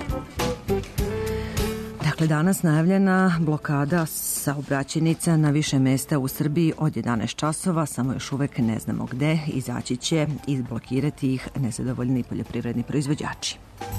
Dakle, danas najavljena blokada saobraćajnica na više mesta u Srbiji od 11 časova, samo još uvek ne znamo gde, izaći će i blokirati ih nezadovoljni poljoprivredni proizvođači.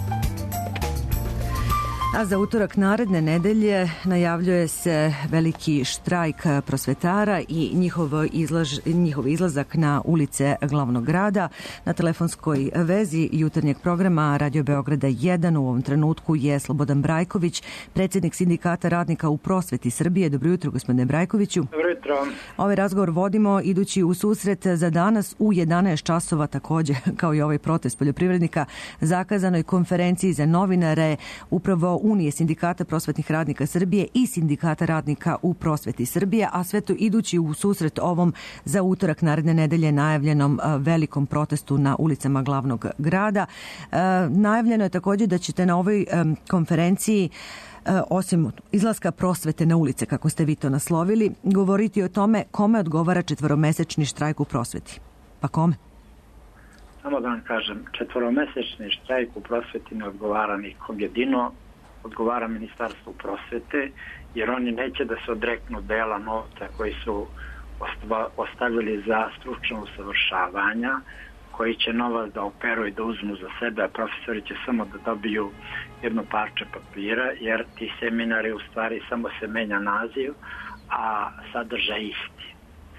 A za utorak naredne nedelje najavljuje se veliki štrajk prosvetara i njihov izlazak na ulice glavnog grada. Na telefonskoj vezi jutarnjeg programa Radio Beograda 1 u ovom trenutku je Slobodan Brajković, predsjednik Sindikata radnika u prosveti Srbije. Dobro jutro, gospodine Brajkoviću.
Dobro jutro.
Ovaj razgovor vodimo idući u susret za danas u 11 časova, također kao i ovaj protest poljoprivrednika, zakazanoj konferenciji za novinare upravo Unije Sindikata prosvetnih radnika Srbije i Sindikata radnika u prosveti Srbije, a sve to idući u susret ovom za utorak naredne nedelje najavljenom velikom protestu na ulicama glavnog grada. Najavljeno je također da ćete na ovoj konferenciji osim izlaska prosvete na ulice, kako ste vi to naslovili, govoriti o tome kome odgovara 4-mesečni štrajk u prosveti. Pa kome?
Samo da vam kažem, 4-mesečni štrajk u prosveti ne odgovara nikom, jedino odgovara Ministarstvu prosvete, jer oni neće da se odreknu dela novca koji su ostavili za stručno usavršavanja, koji će novac da operu i da uzmu za sebe, a profesori će samo da dobiju jedno parče papira, jer ti seminari u stvari samo se menja naziv, a sadržaj isti.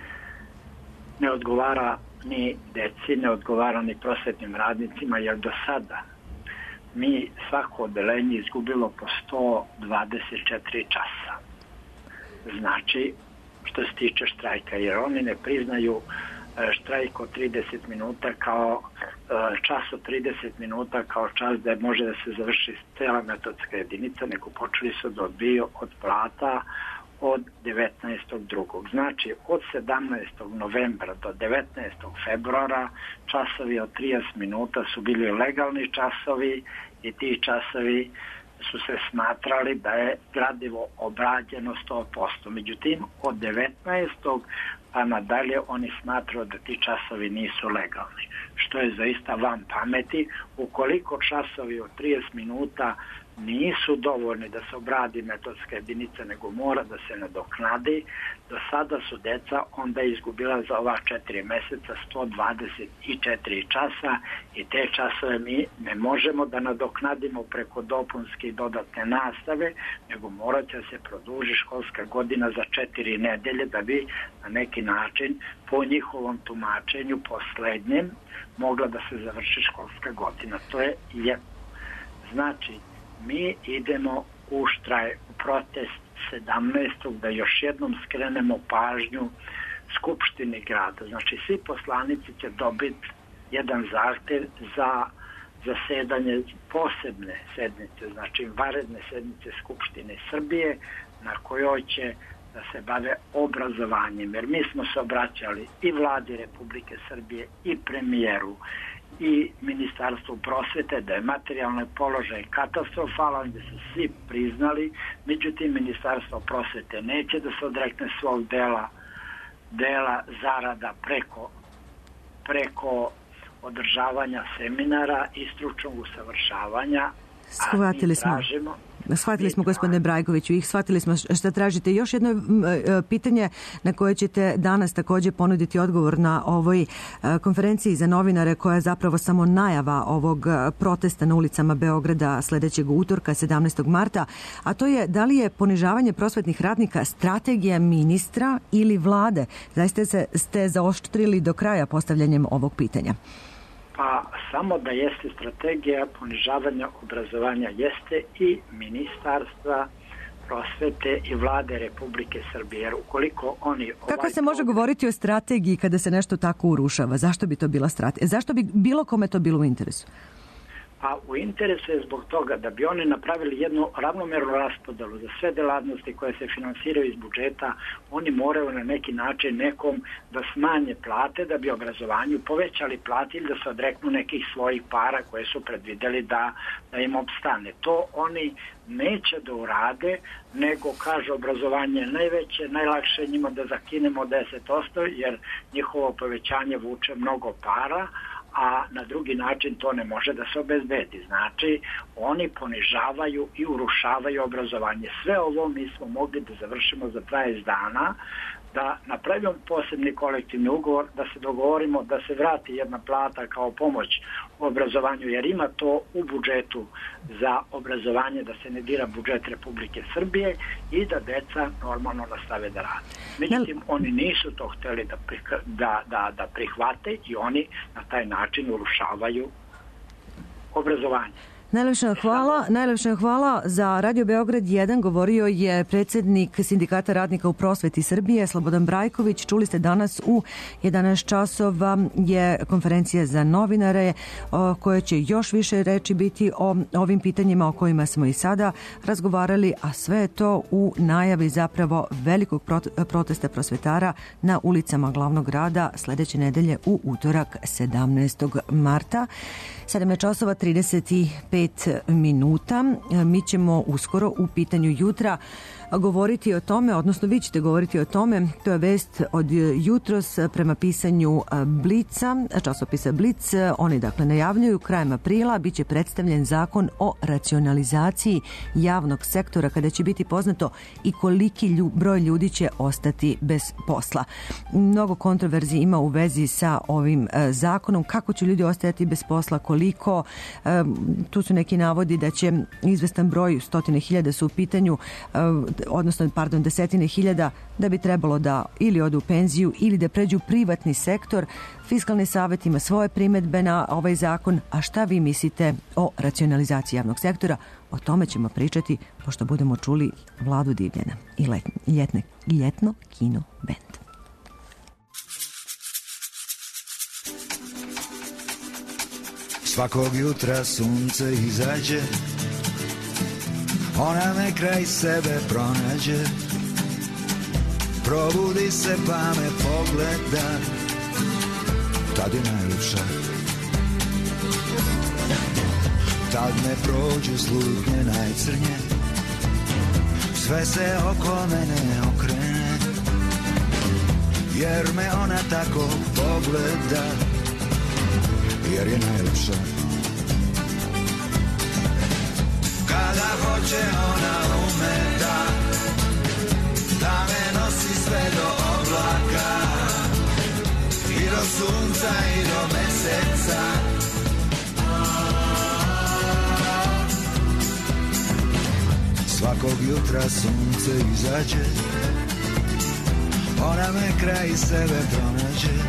Ne odgovara ni deci, ne odgovara ni prosvetnim radnicima, jer do sada mi svako odelenje izgubilo po 124 časa. Znači, što se tiče štrajka, jer oni ne priznaju štrajk od 30 minuta kao čas od 30 minuta kao čas da može da se završi cela metodska jedinica, nego počeli su da odbiju od plata od 19.2. Znači, od 17. novembra do 19. februara časovi od 30 minuta su bili legalni časovi i ti časovi su se smatrali da je gradivo obrađeno 100%. Međutim, od 19. pa nadalje oni smatraju da ti časovi nisu legalni, što je zaista van pameti. Ukoliko časovi od 30 minuta nisu dovoljni da se obradi metodska jedinica, nego mora da se nadoknadi, do sada su deca onda izgubila za ova 4 meseca 124 časa i te časove mi ne možemo da nadoknadimo preko dopunske i dodatne nastave, nego morat će se produži školska godina za 4 nedelje da bi na neki način po njihovom tumačenju poslednjem mogla da se završi školska godina. To je jedno. Znači, mi idemo u štrajk, u protest 17. da još jednom skrenemo pažnju Skupštini grada. Znači, svi poslanici će dobiti jedan zahtev za zasedanje posebne sednice, znači vanredne sednice Skupštine Srbije, na kojoj će da se bave obrazovanjem. Jer mi smo se obraćali i vladi Republike Srbije i premijeru i Ministarstvu prosvete da je materijalni položaj katastrofalan, da su svi priznali, međutim Ministarstvo prosvete neće da se odrekne svog dela zarada preko održavanja seminara i stručnog usavršavanja.
Shvatili smo, gospodine Brajkoviću, shvatili smo što tražite. Još jedno pitanje na koje ćete danas također ponuditi odgovor na ovoj konferenciji za novinare, koja je zapravo samo najava ovog protesta na ulicama Beograda sljedećeg utorka, 17. marta, a to je da li je ponižavanje prosvetnih radnika strategija ministra ili vlade? Zaista ste zaoštrili do kraja postavljanjem ovog pitanja.
Pa samo da jeste strategija ponižavanja obrazovanja jeste i ministarstva prosvete i vlade Republike Srbije. Jer ukoliko oni...
Kako se može govoriti o strategiji kada se nešto tako urušava? Zašto bi to bila strategija? Zašto bi bilo kome to bilo u interesu?
A u interesu je zbog toga da bi oni napravili jednu ravnomernu raspodelu za sve delatnosti koje se finansiraju iz budžeta. Oni moraju na neki način nekom da smanje plate da bi obrazovanju povećali plate ili da se odreknu nekih svojih para koje su predvideli da im opstane. To oni neće da urade, nego kaže obrazovanje je najveće, najlakše njima da zakinemo 10%, jer njihovo povećanje vuče mnogo para, a na drugi način to ne može da se obezbedi. Znači, oni ponižavaju i urušavaju obrazovanje. Sve ovo mi smo mogli da završimo za 20 dana, da napravimo posebni kolektivni ugovor, da se dogovorimo da se vrati jedna plata kao pomoć u obrazovanju, jer ima to u budžetu za obrazovanje, da se ne dira budžet Republike Srbije i da deca normalno nastave da rade. Međutim, oni nisu to hteli da prihvate i oni na taj način urušavaju obrazovanje.
Najlepša hvala. Za Radio Beograd 1 govorio je predsjednik Sindikata radnika u prosveti Srbije, Slobodan Brajković. Čuli ste danas u 11 časova je konferencija za novinare koje će još više reći biti o ovim pitanjima o kojima smo i sada razgovarali, a sve je to u najavi zapravo velikog protesta prosvetara na ulicama glavnog grada sledeće nedelje u utorak 17. marta. 7 časova 35 minuta. Mi ćemo uskoro u pitanju jutra govoriti o tome, odnosno vi ćete govoriti o tome. To je vest od jutros prema pisanju Blica, časopisa Blic. Oni dakle najavljuju krajem aprila biće predstavljen zakon o racionalizaciji javnog sektora kada će biti poznato i koliki broj ljudi će ostati bez posla. Mnogo kontroverzi ima u vezi sa ovim zakonom. Kako će ljudi ostajati bez posla, koliko? Tu su neki navodi da će izvestan broj, 100.000 su u pitanju, desetine hiljada, da bi trebalo da ili odu u penziju ili da pređu privatni sektor. Fiskalni savet ima svoje primedbe na ovaj zakon. A šta vi mislite o racionalizaciji javnog sektora? O tome ćemo pričati pošto budemo čuli Vladu Divljana i ljetno kino bend.
Svakog jutra sunce izađe, ona me kraj sebe pronađe, probudi se pa me pogleda, tad je najljepša. Tad me prođu slutnje najcrnje, sve se oko mene okrene, jer me ona tako pogleda, jer je najljepša. Kada hoće ona ume da me nosi sve do oblaka i do sunca i do meseca. Svakog jutra sunce izađe, ona me kraj sebe pronađe,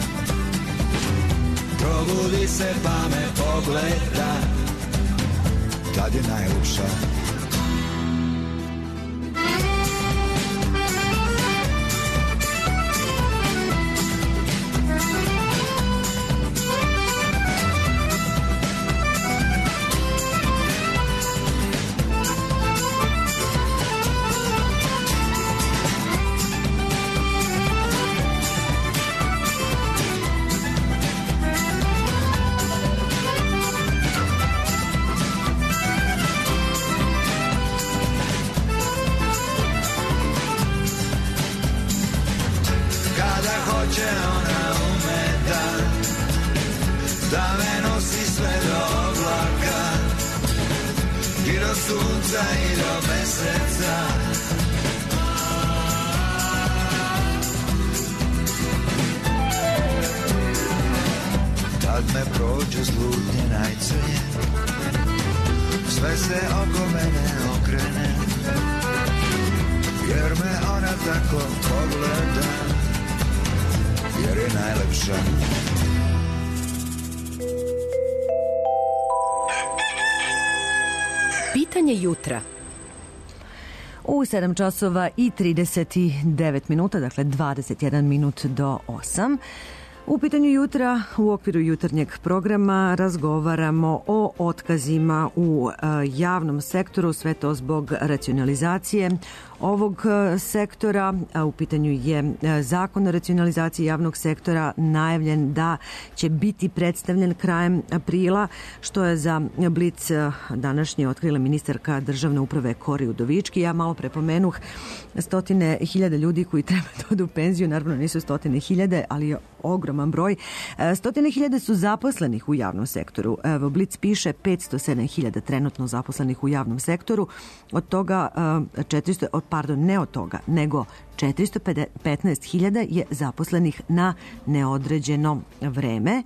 probudi se pa me pogleda, tad je najljepša.
Pitanje jutra.
U 7 časova i 39 minuta, dakle 21 minut do 8. U pitanju jutra, u okviru jutarnjeg programa, razgovaramo o otkazima u javnom sektoru, sve to zbog racionalizacije ovog sektora. U pitanju je zakon o racionalizaciji javnog sektora, najavljen da će biti predstavljen krajem aprila, što je za Blic današnje otkrila ministarka državne uprave Kori Udovički. Ja malo prepomenuh 100.000 ljudi koji treba da odu u penziju, naravno nisu 100.000, ali je ogroman broj. 100.000 su zaposlenih u javnom sektoru. Evo, Blic piše 507.000 trenutno zaposlenih u javnom sektoru, od toga 415.000 je zaposlenih na neodređeno vreme.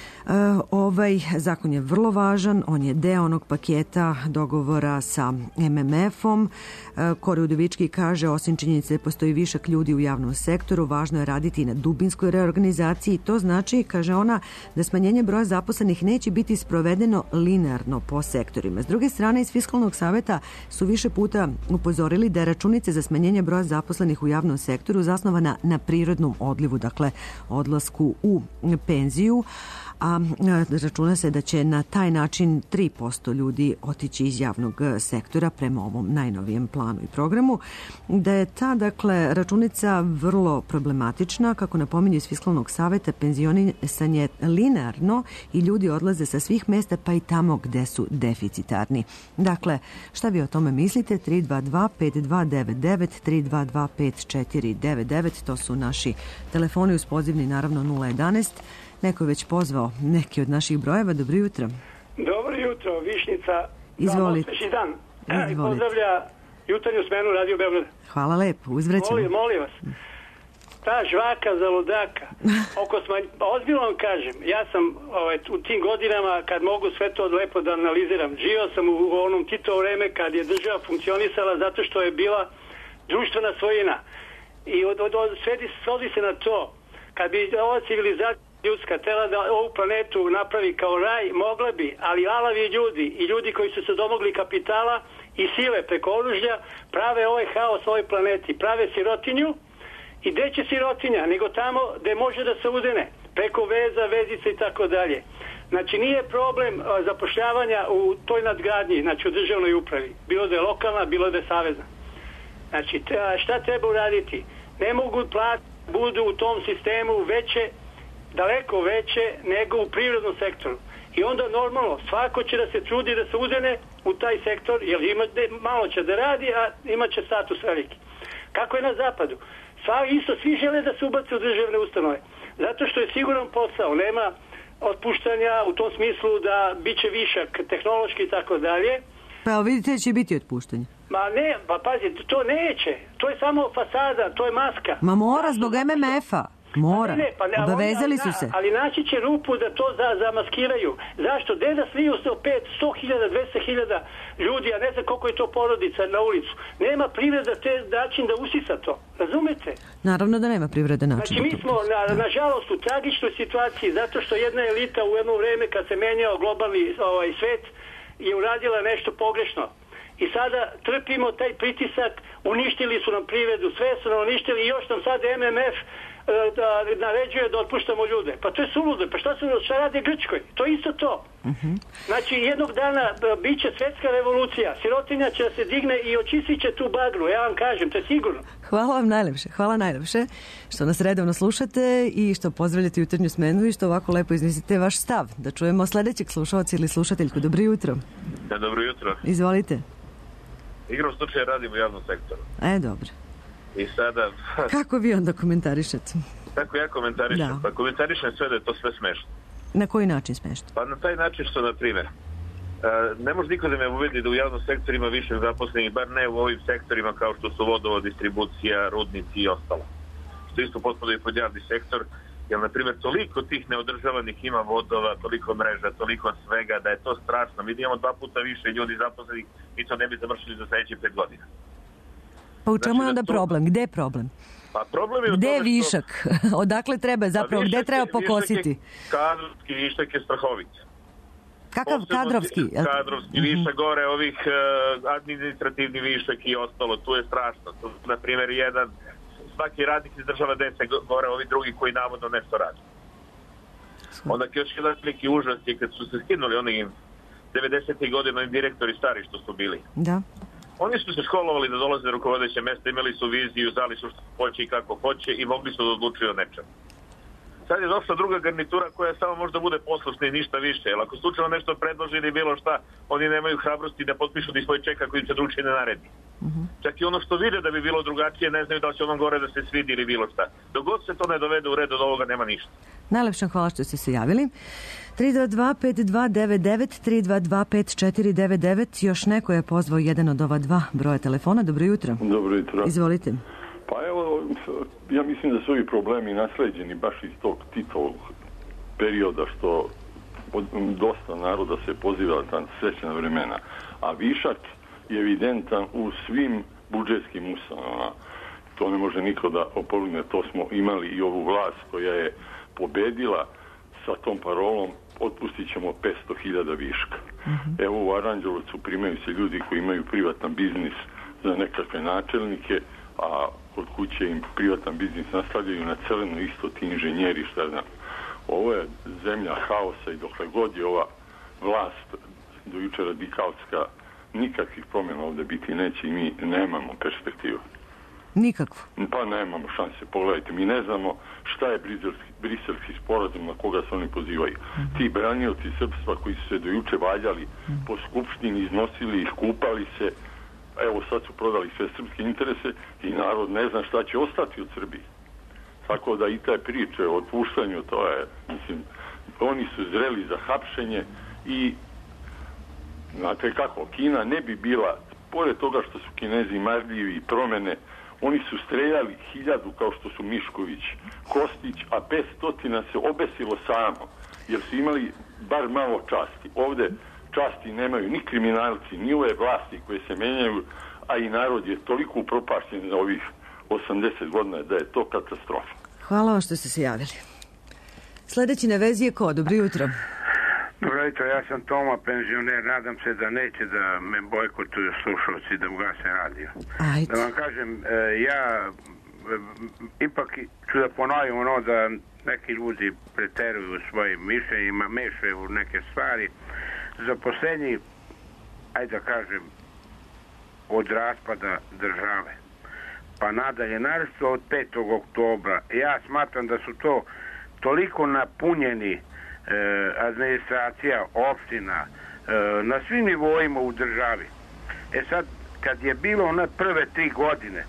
Ovaj zakon je vrlo važan, on je deo onog paketa dogovora sa MMF-om. Kori Udovički kaže, osim činjenice da postoji višak ljudi u javnom sektoru, važno je raditi i na dubinskoj reorganizaciji. To znači, kaže ona, da smanjenje broja zaposlenih neće biti sprovedeno linearno po sektorima. S druge strane, iz Fiskalnog saveta su više puta upozorili da je računica za smanjenje broja zaposlenih u javnom sektoru zasnovana na prirodnom odlivu, dakle odlasku u penziju, a računa se da će na taj način 3% ljudi otići iz javnog sektora prema ovom najnovijem planu i programu. Da je ta, dakle, računica vrlo problematična, kako napominju iz Fiskalnog saveta, penzionisanje linearno i ljudi odlaze sa svih mesta, pa i tamo gde su deficitarni. Dakle, šta vi o tome mislite? 322-5299, 322-5499, to su naši telefoni, uz pozivni naravno 011. Neko je već pozvao neki od naših brojeva. Dobro jutro.
Dobro jutro, Višnica.
Izvolite.
Dan. I pozdravlja jutarnju smenu Radio Beograd.
Hvala lepo, uzvraćamo.
Molim vas. Ta žvaka za ludaka. Ozbiljno vam kažem, ja sam u tim godinama, kad mogu sve to lepo da analiziram, živio sam u onom Titovo vreme kad je država funkcionisala zato što je bila društvena svojina. I svodi se na to, kad bi ova civilizacija ljudska tela da ovu planetu napravi kao raj, mogla bi, ali alavi ljudi i ljudi koji su se domogli kapitala i sile preko oružja prave ovaj haos ovoj planeti, prave sirotinju. I gde će sirotinja? Nego tamo gde može da se uzene, preko veza, vezice i tako dalje. Znači nije problem zapošljavanja u toj nadgradnji, znači u državnoj upravi, bilo da je lokalna, bilo da je savezna. Znači šta treba uraditi? Ne mogu plati budu u tom sistemu veće, daleko veće nego u prirodnom sektoru. I onda normalno, svako će da se trudi da se uzene u taj sektor, jer malo će da radi, a imat će status veliki. Kako je na zapadu? Svi žele da se ubace u državne ustanove. Zato što je siguran posao, nema otpuštanja u tom smislu da bit će višak tehnološki i tako dalje.
Pa vidite da će biti otpuštanje.
Ma ne, pa pazi, to neće. To je samo fasada, to je maska.
Ma mora zbog MMF-a. Mora. Obavezali su se.
Ali naći će rupu da to zamaskiraju. Zašto? Gde da sliju 100.000, 200.000 ljudi, a ne znam koliko je to porodica na ulicu. Nema privreda te način da usisa to. Razumete?
Naravno da nema privrede način.
Znači mi smo nažalost u tragičnoj situaciji zato što jedna elita u jedno vreme kad se menjao globalni svet je uradila nešto pogrešno. I sada trpimo taj pritisak, uništili su nam privredu, sve su nam uništili i još nam sad MMF naređuje da otpuštamo ljude. Pa to je suludo. Pa šta radi Grčkoj? To je isto to. Znači jednog dana bit će svetska revolucija. Sirotinja će da se digne i očistit će tu bagru. Ja vam kažem, to je sigurno.
Hvala vam najlepše. Hvala najlepše što nas redovno slušate i što pozdravljate jutarnju smenu i što ovako lepo iznesete vaš stav. Da čujemo sledećeg slušalca ili slušateljku. Dobro jutro.
Ja, dobro jutro.
Izvolite.
Igrom slučaja radim u javnom sektoru.
Dobro.
I sada...
Kako vi onda komentarišete?
Kako ja komentarišem? Da. Pa komentarišem sve da je to sve smešno.
Na koji način smešno?
Pa na taj način što, na primjer, ne može niko da me uvedi da u javnom sektoru ima više zaposlenih, bar ne u ovim sektorima kao što su vodovod, distribucija, rudnici i ostalo. Što isto potpuno i pod javni sektor, jer, na primjer, toliko tih neodržavanih ima vodova, toliko mreža, toliko svega, da je to strašno. Mi imamo 2 puta više ljudi zaposlenih i to ne bi završili za sledećih 5 godina.
Pa u čemu je onda problem? Gde je problem?
Pa problem je u
gde je višak? Odakle treba zapravo? Gde treba pokositi?
Kadrovski višak je strahovit.
Kakav kadrovski?
Kadrovski višak gore, ovih administrativni višak i ostalo, tu je strašno. Tu, na primjer, svaki radnik izdržava 10 gore, ovi drugi koji navodno nešto radi. Onda još jedan veliki užas je kad su se skinuli oni 90. godina direktori stari što su bili.
Da.
Oni su se školovali da dolaze na rukovodeće mesta, imali su viziju, znali su što hoće i kako hoće i mogli su da odlučuju o nečem. Sad je došla druga garnitura koja samo možda bude poslušna i ništa više. Jer ako slučajno nešto predloži ili bilo šta, oni nemaju hrabrosti da potpišu ni svoj ček ako im se dručije ne naredi. Čak i ono što vide da bi bilo drugačije, ne znaju da će onom gore da se svidi ili bilo šta. Dok god se to ne dovede u red, od ovoga nema ništa.
Najlepša hvala što ste se javili. 322-5299, 322-5499. Još neko je pozvao jedan od ova dva broja telefona. Dobro jutro.
Dobro jutro.
Izvolite.
Pa evo, ja mislim da su ovi problemi nasleđeni baš iz tog Titovog perioda što dosta naroda se poziva na ta srećna vremena. A višak je evidentan u svim budžetskim ustanovama. To ne može niko da opovrgne. To smo imali i ovu vlast koja je pobedila sa tom parolom otpustit ćemo 500.000 viška. Evo u Aranđelovcu primaju se ljudi koji imaju privatan biznis za nekakve načelnike, a kod kuće im privatan biznis nastavljaju na crno, isto ti inženjeri, šta znam. Ovo je zemlja haosa i dokle god je ova vlast do juče radikalska, nikakvih promjena ovdje biti neće i mi nemamo perspektivu.
Nikakvu?
Pa nemamo šanse. Pogledajte, mi ne znamo šta je briselski sporazum na koga se oni pozivaju. Ti branioci srpstva koji su se do juče valjali po skupštini, iznosili ih, kupali se, evo sad su prodali sve srpske interese i narod ne zna šta će ostati od Srbije. Tako da i taj priče o otpuštanju, to je, mislim, oni su zreli za hapšenje i znate kako, Kina ne bi bila, pored toga što su Kinezi marljivi i promene, oni su streljali 1000 kao što su Mišković, Kostić, a 500 se obesilo samo, jer su imali bar malo časti. Ovde časti nemaju ni kriminalci, ni ove vlasti koje se menjaju, a i narod je toliko upropašten za ovih 80 godina da je to katastrofa.
Hvala vam što ste se javili. Sledeći na vezi je ko? Dobro jutro.
Dobro jutro, ja sam Toma, penzioner. Nadam se da neće da me bojkotuju slušalci da ugase radio.
Ajde.
Da vam kažem, ja ipak ću da ponovim ono da neki ljudi preteruju u svojim mišljenjima, mešaju u neke stvari. Za posljednji, ajde da kažem, od raspada države pa nadalje, naravno od 5. oktobra, ja smatram da su to toliko napunjeni administracija, opština, na svim nivoima u državi. Sad, kad je bilo one prve 3 godine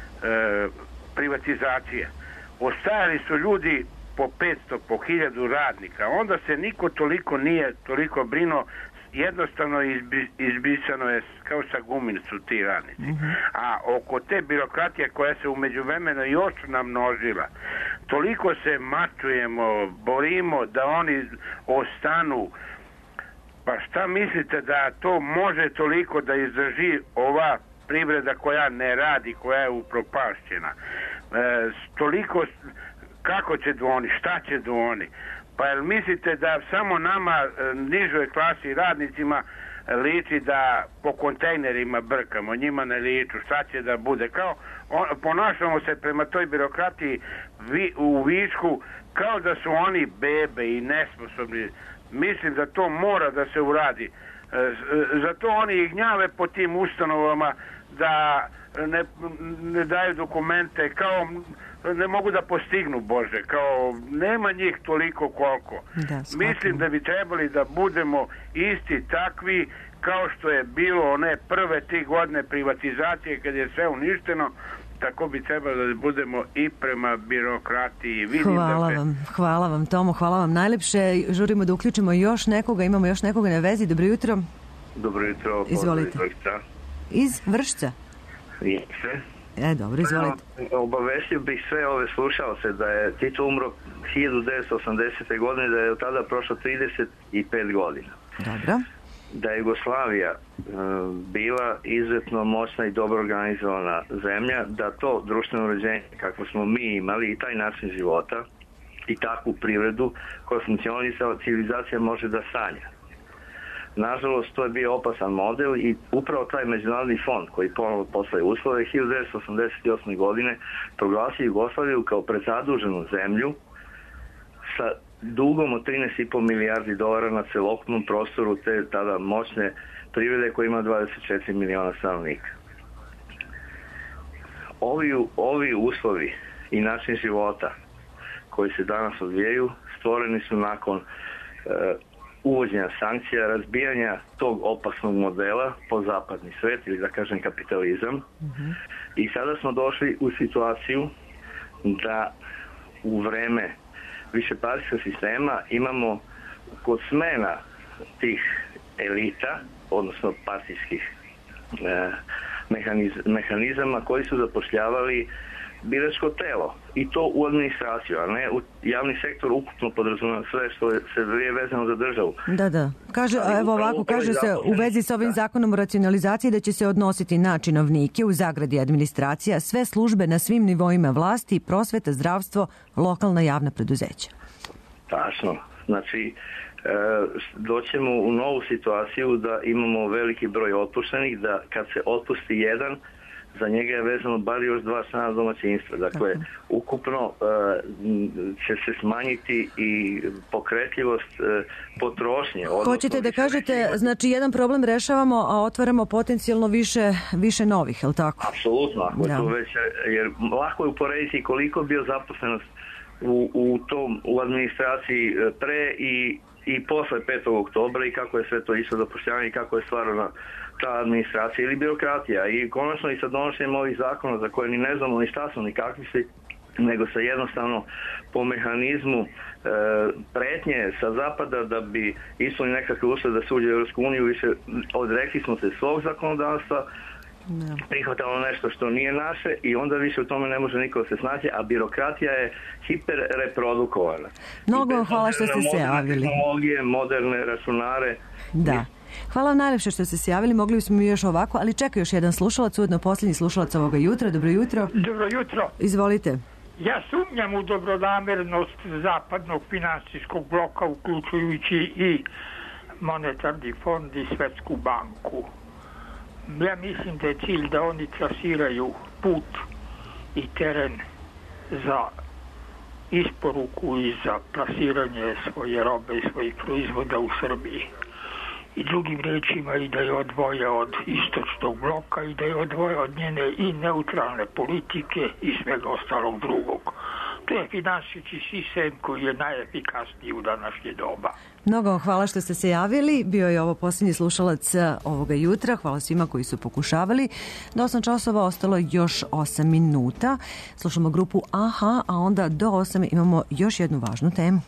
privatizacije, ostajali su ljudi po 500, po 1000 radnika, onda se niko toliko nije toliko brinuo, jednostavno izbrisano je kao sa guminicu ti radnici. A oko te birokratije koja se u međuvremenu još namnožila, toliko se mačujemo, borimo da oni ostanu. Pa šta mislite da to može toliko da izdrži ova privreda koja ne radi, koja je upropašćena? Toliko, kako će oni, šta će oni? Pa jel mislite da samo nama, nižoj klasi radnicima, liči da po kontejnerima brkamo, njima ne liču, šta će da bude? Kao, ponašamo se prema toj birokratiji u višku kao da su oni bebe i nesposobni. Mislim da to mora da se uradi. Zato oni ih gnjave po tim ustanovama da ne daju dokumente, kao ne mogu da postignu, Bože, kao nema njih toliko koliko. Mislim da bi trebali da budemo isti takvi kao što je bilo one prve 3 godine privatizacije kad je sve uništeno, tako bi trebalo da budemo i prema birokratiji.
Hvala vam Tomo, hvala vam najlepše. Žurimo da uključimo još nekoga, imamo još nekoga na vezi. Dobro jutro.
Dobro jutro.
Izvolite. Iz Vršca?
Jeste.
Dobro, izvolite.
Obavestio bih sve ove slušalce da je Tito umro 1980. godine, da je od tada prošlo 35 godina.
Dobro.
Da je Jugoslavija bila izuzetno moćna i dobro organizovana zemlja, da to društveno uređenje kako smo mi imali i taj način života i takvu privredu koja funkcionisala, civilizacija može da sanja. Nažalost, to je bio opasan model i upravo taj međunarodni fond koji ponovno postaje uslove 1988. godine proglasio Jugoslaviju kao prezaduženu zemlju sa dugom od 13,5 milijardi dolara na celokupnom prostoru te tada moćne privrede koja ima 24 miliona stanovnika. Ovi uslovi i način života koji se danas odvijaju stvoreni su nakon uvođenja sankcija, razbijanja tog opasnog modela po zapadni svet ili da kažem kapitalizam. I sada smo došli u situaciju da u vreme višepartijskog sistema imamo kod smena tih elita, odnosno partijskih mehanizama koji su zapošljavali biračko telo i to u administraciju, a ne u javni sektor ukupno podrazumeva sve što se je vezano za državu.
Da. Kaže, evo ovako, kaže se u vezi sa ovim zakonom o racionalizaciji da će se odnositi na činovnike u zagradi administracija, sve službe na svim nivoima vlasti, prosveta, zdravstvo, lokalna javna preduzeća.
Tačno. Znači, doćemo u novu situaciju da imamo veliki broj otpuštenih, da kad se otpusti jedan, za njega je vezano bar još 2 člana domaćinstva. Dakle, ukupno će se smanjiti i pokretljivost potrošnje.
Hoćete da kažete, znači jedan problem rešavamo, a otvaramo potencijalno više novih, je li tako?
Apsolutno, ako je to već, jer lako je uporediti koliko bio zaposlenost u administraciji pre i posle 5. oktobra i kako je sve to isto zapošljavanje i kako je stvarno ta administracija ili birokratija. I konačno i sa donošenjem ovih zakona za koje ni ne znamo ni šta su ni kakvi su, nego se jednostavno po mehanizmu pretnje sa zapada da bi ispunili nekakve uslove da se uđe u Europsku uniju, više odrekli smo se svog zakonodavstva, prihvatamo nešto što nije naše i onda više u tome ne može niko da se snađe, a birokratija je hiperreprodukovana.
Mnogo hvala što ste se javili.
Tehnologije, moderne računare.
Da. Hvala vam najlepše što ste se javili, mogli smo još ovako, ali čeka još jedan slušalac, ujedno posljednji slušalac ovoga jutra. Dobro jutro.
Dobro jutro.
Izvolite.
Ja sumnjam u dobronamernost zapadnog finansijskog bloka, uključujući i monetarni fond i Svetsku banku. Ja mislim da je cilj da oni trasiraju put i teren za isporuku i za plasiranje svoje robe i svojih proizvoda u Srbiji. I drugim rečima i da je odvoje od istočnog bloka i da je odvoje od njene i neutralne politike i svega ostalog drugog. To je finansijski sistem koji je najefikasniji u današnje doba.
Mnogo hvala što ste se javili. Bio je ovo posljednji slušalac ovoga jutra. Hvala svima koji su pokušavali. Do 8 časova ostalo još 8 minuta. Slušamo grupu Aha, a onda do 8 imamo još jednu važnu temu.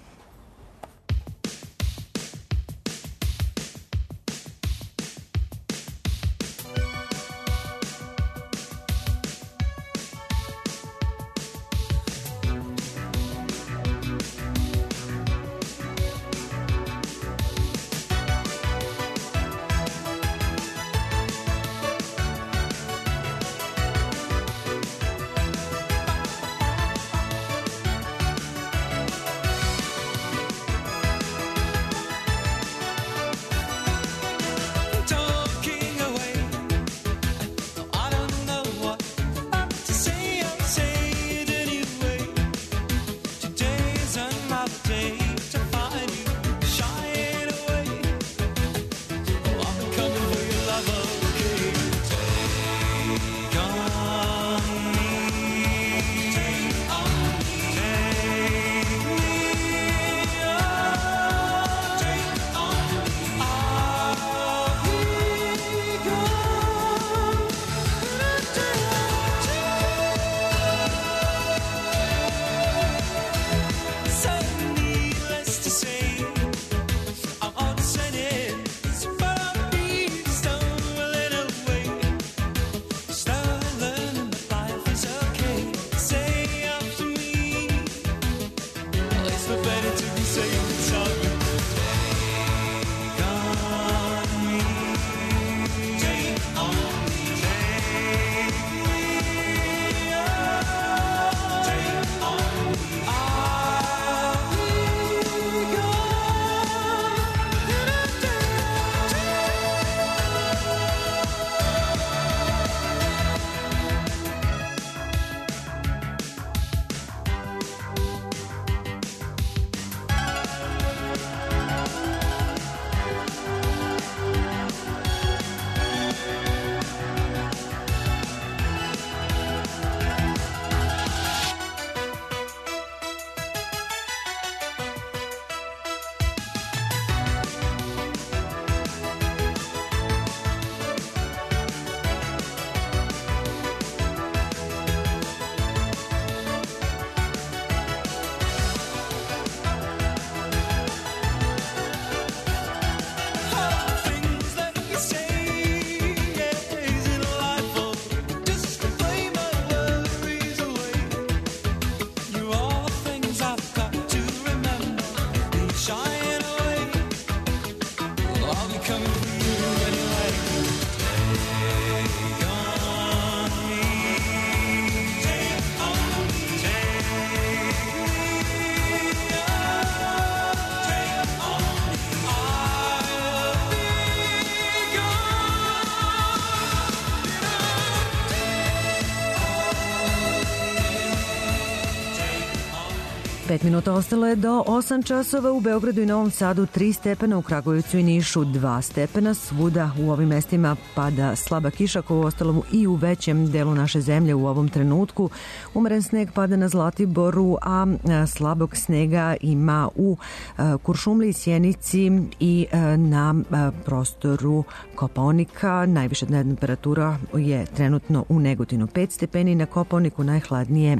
5 minuta ostalo je do 8 časova. U Beogradu i Novom Sadu 3 stepena, u Kragujevcu i Nišu 2 stepena. Svuda u ovim mestima pada slaba kiša, kao u ostalom i u većem delu naše zemlje u ovom trenutku. Umeren sneg pada na Zlatiboru, a slabog snega ima u Kuršumliji, Sjenici i na prostoru Kopaonika. Najviša temperatura je trenutno u Negotinu 5 stepeni, na Kopaoniku najhladnije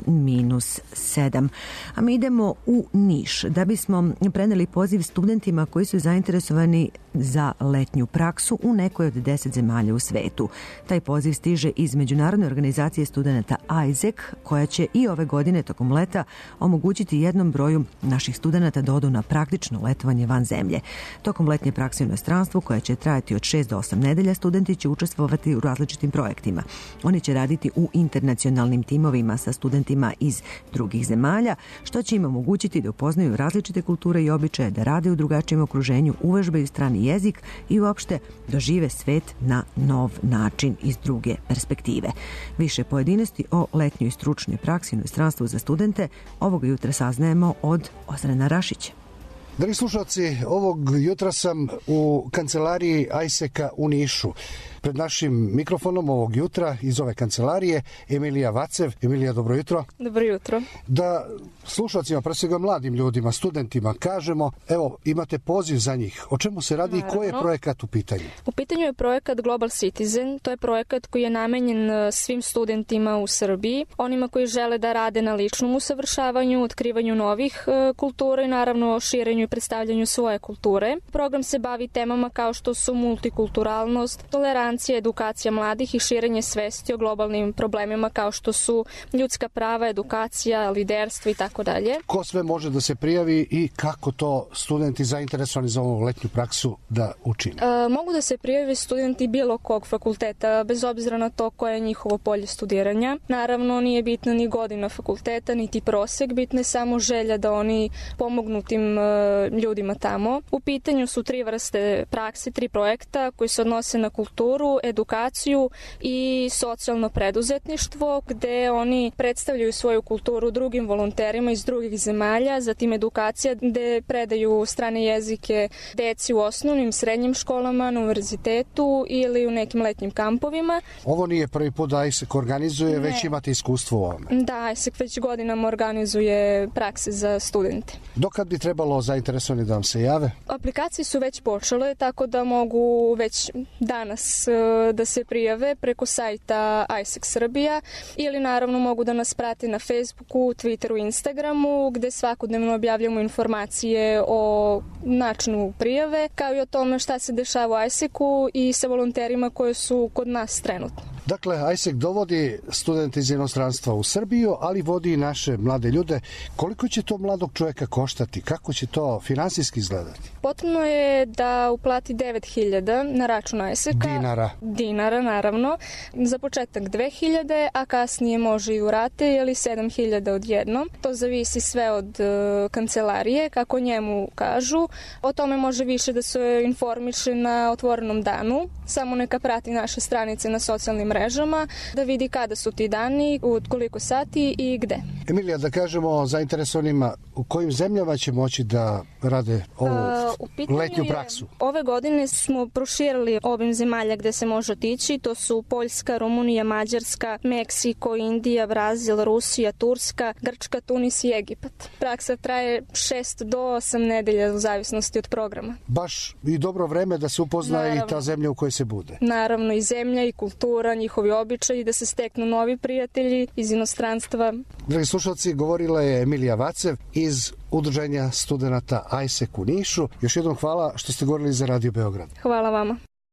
-7. A mi idemo u Niš da bismo preneli poziv studentima koji su zainteresovani za letnju praksu u nekoj od 10 zemalja u svetu. Taj poziv stiže iz Međunarodne organizacije studenata AIESEC, koja će i ove godine tokom leta omogućiti jednom broju naših studenata da odu na praktično letovanje van zemlje. Tokom letnje prakse u inostranstvu, koja će trajati od 6 do 8 nedelja, studenti će učestvovati u različitim projektima. Oni će raditi u internacionalnim timovima sa studentima iz drugih zemalja, što će im omogućiti da upoznaju različite kulture i običaje, da rade u drugačijem okruženju, uvežbaju strani jezik i uopšte dožive svet na nov način iz druge perspektive. Više pojedinosti o letnjoj stručnoj praksi u inostranstvu za studente ovoga jutra saznajemo od Ozrena Rašića.
Dragi slušalci, ovog jutra sam u kancelariji AIESEC-a u Nišu. Pred našim mikrofonom ovog jutra iz ove kancelarije Emilija Vacev. Emilija, dobro jutro.
Dobro jutro.
Da slušalcima, pre svega mladim ljudima, studentima, kažemo, evo, imate poziv za njih. O čemu se radi i koji je projekat u pitanju?
U pitanju je projekat Global Citizen. To je projekat koji je namenjen svim studentima u Srbiji, onima koji žele da rade na ličnom usavršavanju, otkrivanju novih kultura i naravno širenju i predstavljanju svoje kulture. Program se bavi temama kao što su multikulturalnost, tolerancija, edukacija mladih i širenje svesti o globalnim problemima kao što su ljudska prava, edukacija, liderstvo i tako dalje.
Ko sve može da se prijavi i kako to studenti zainteresovani za ovu letnju praksu da učine?
Mogu da se prijave studenti bilo kog fakulteta, bez obzira na to koje je njihovo polje studiranja. Naravno, nije bitna ni godina fakulteta, niti prosek, bitna je samo želja da oni pomognu tim ljudima tamo. U pitanju su 3 vrste prakse, 3 projekta koji se odnose na kulturu, edukaciju i socijalno preduzetništvo, gde oni predstavljaju svoju kulturu drugim volonterima iz drugih zemalja, zatim edukacija gde predaju strane jezike deci u osnovnim, srednjim školama, na univerzitetu ili u nekim letnjim kampovima.
Ovo nije prvi put da AIESEC organizuje, već imate iskustvo u ovome.
Da, AIESEC već godinama organizuje prakse za studente.
Dokad bi trebalo zainteresovani da vam se jave?
Aplikacije su već počele, tako da mogu već danas da se prijave preko sajta AIESEC Srbija ili naravno mogu da nas prate na Facebooku, Twitteru, Instagramu, gde svakodnevno objavljamo informacije o načinu prijave, kao i o tome šta se dešava u AIESEC-u i sa volonterima koji su kod nas trenutno.
Dakle, AIESEC dovodi studente iz inostranstva u Srbiju, ali vodi i naše mlade ljude. Koliko će to mladog čovjeka koštati? Kako će to finansijski izgledati?
Potrebno je da uplati 9.000 na račun AIESEC-a. Dinara, naravno. Za početak 2.000, a kasnije može i u rate ili 7.000 odjednom. To zavisi sve od kancelarije, kako njemu kažu. O tome može više da se informiše na otvorenom danu. Samo neka prati naše stranice na socijalnim mrežama, da vidi kada su ti dani, u koliko sati i gde.
Emilija, da kažemo zainteresovanima, u kojim zemljama će moći da rade ovu letnju praksu?
Ove godine smo proširili obim zemalja gde se može otići. To su Poljska, Rumunija, Mađarska, Meksiko, Indija, Brazil, Rusija, Turska, Grčka, Tunis i Egipat. Praksa traje 6 do 8 nedelja u zavisnosti od programa.
Baš i dobro vreme da se upozna i ta zemlja u kojoj se bude.
Naravno, i zemlja i kultura, njihovi običaji, da se steknu novi prijatelji iz inostranstva.
Dragi slušalci, govorila je Emilija Vacev iz Udruženja studenata AIESEC u Nišu. Još jednom hvala što ste govorili za Radio Beograd.
Hvala vama.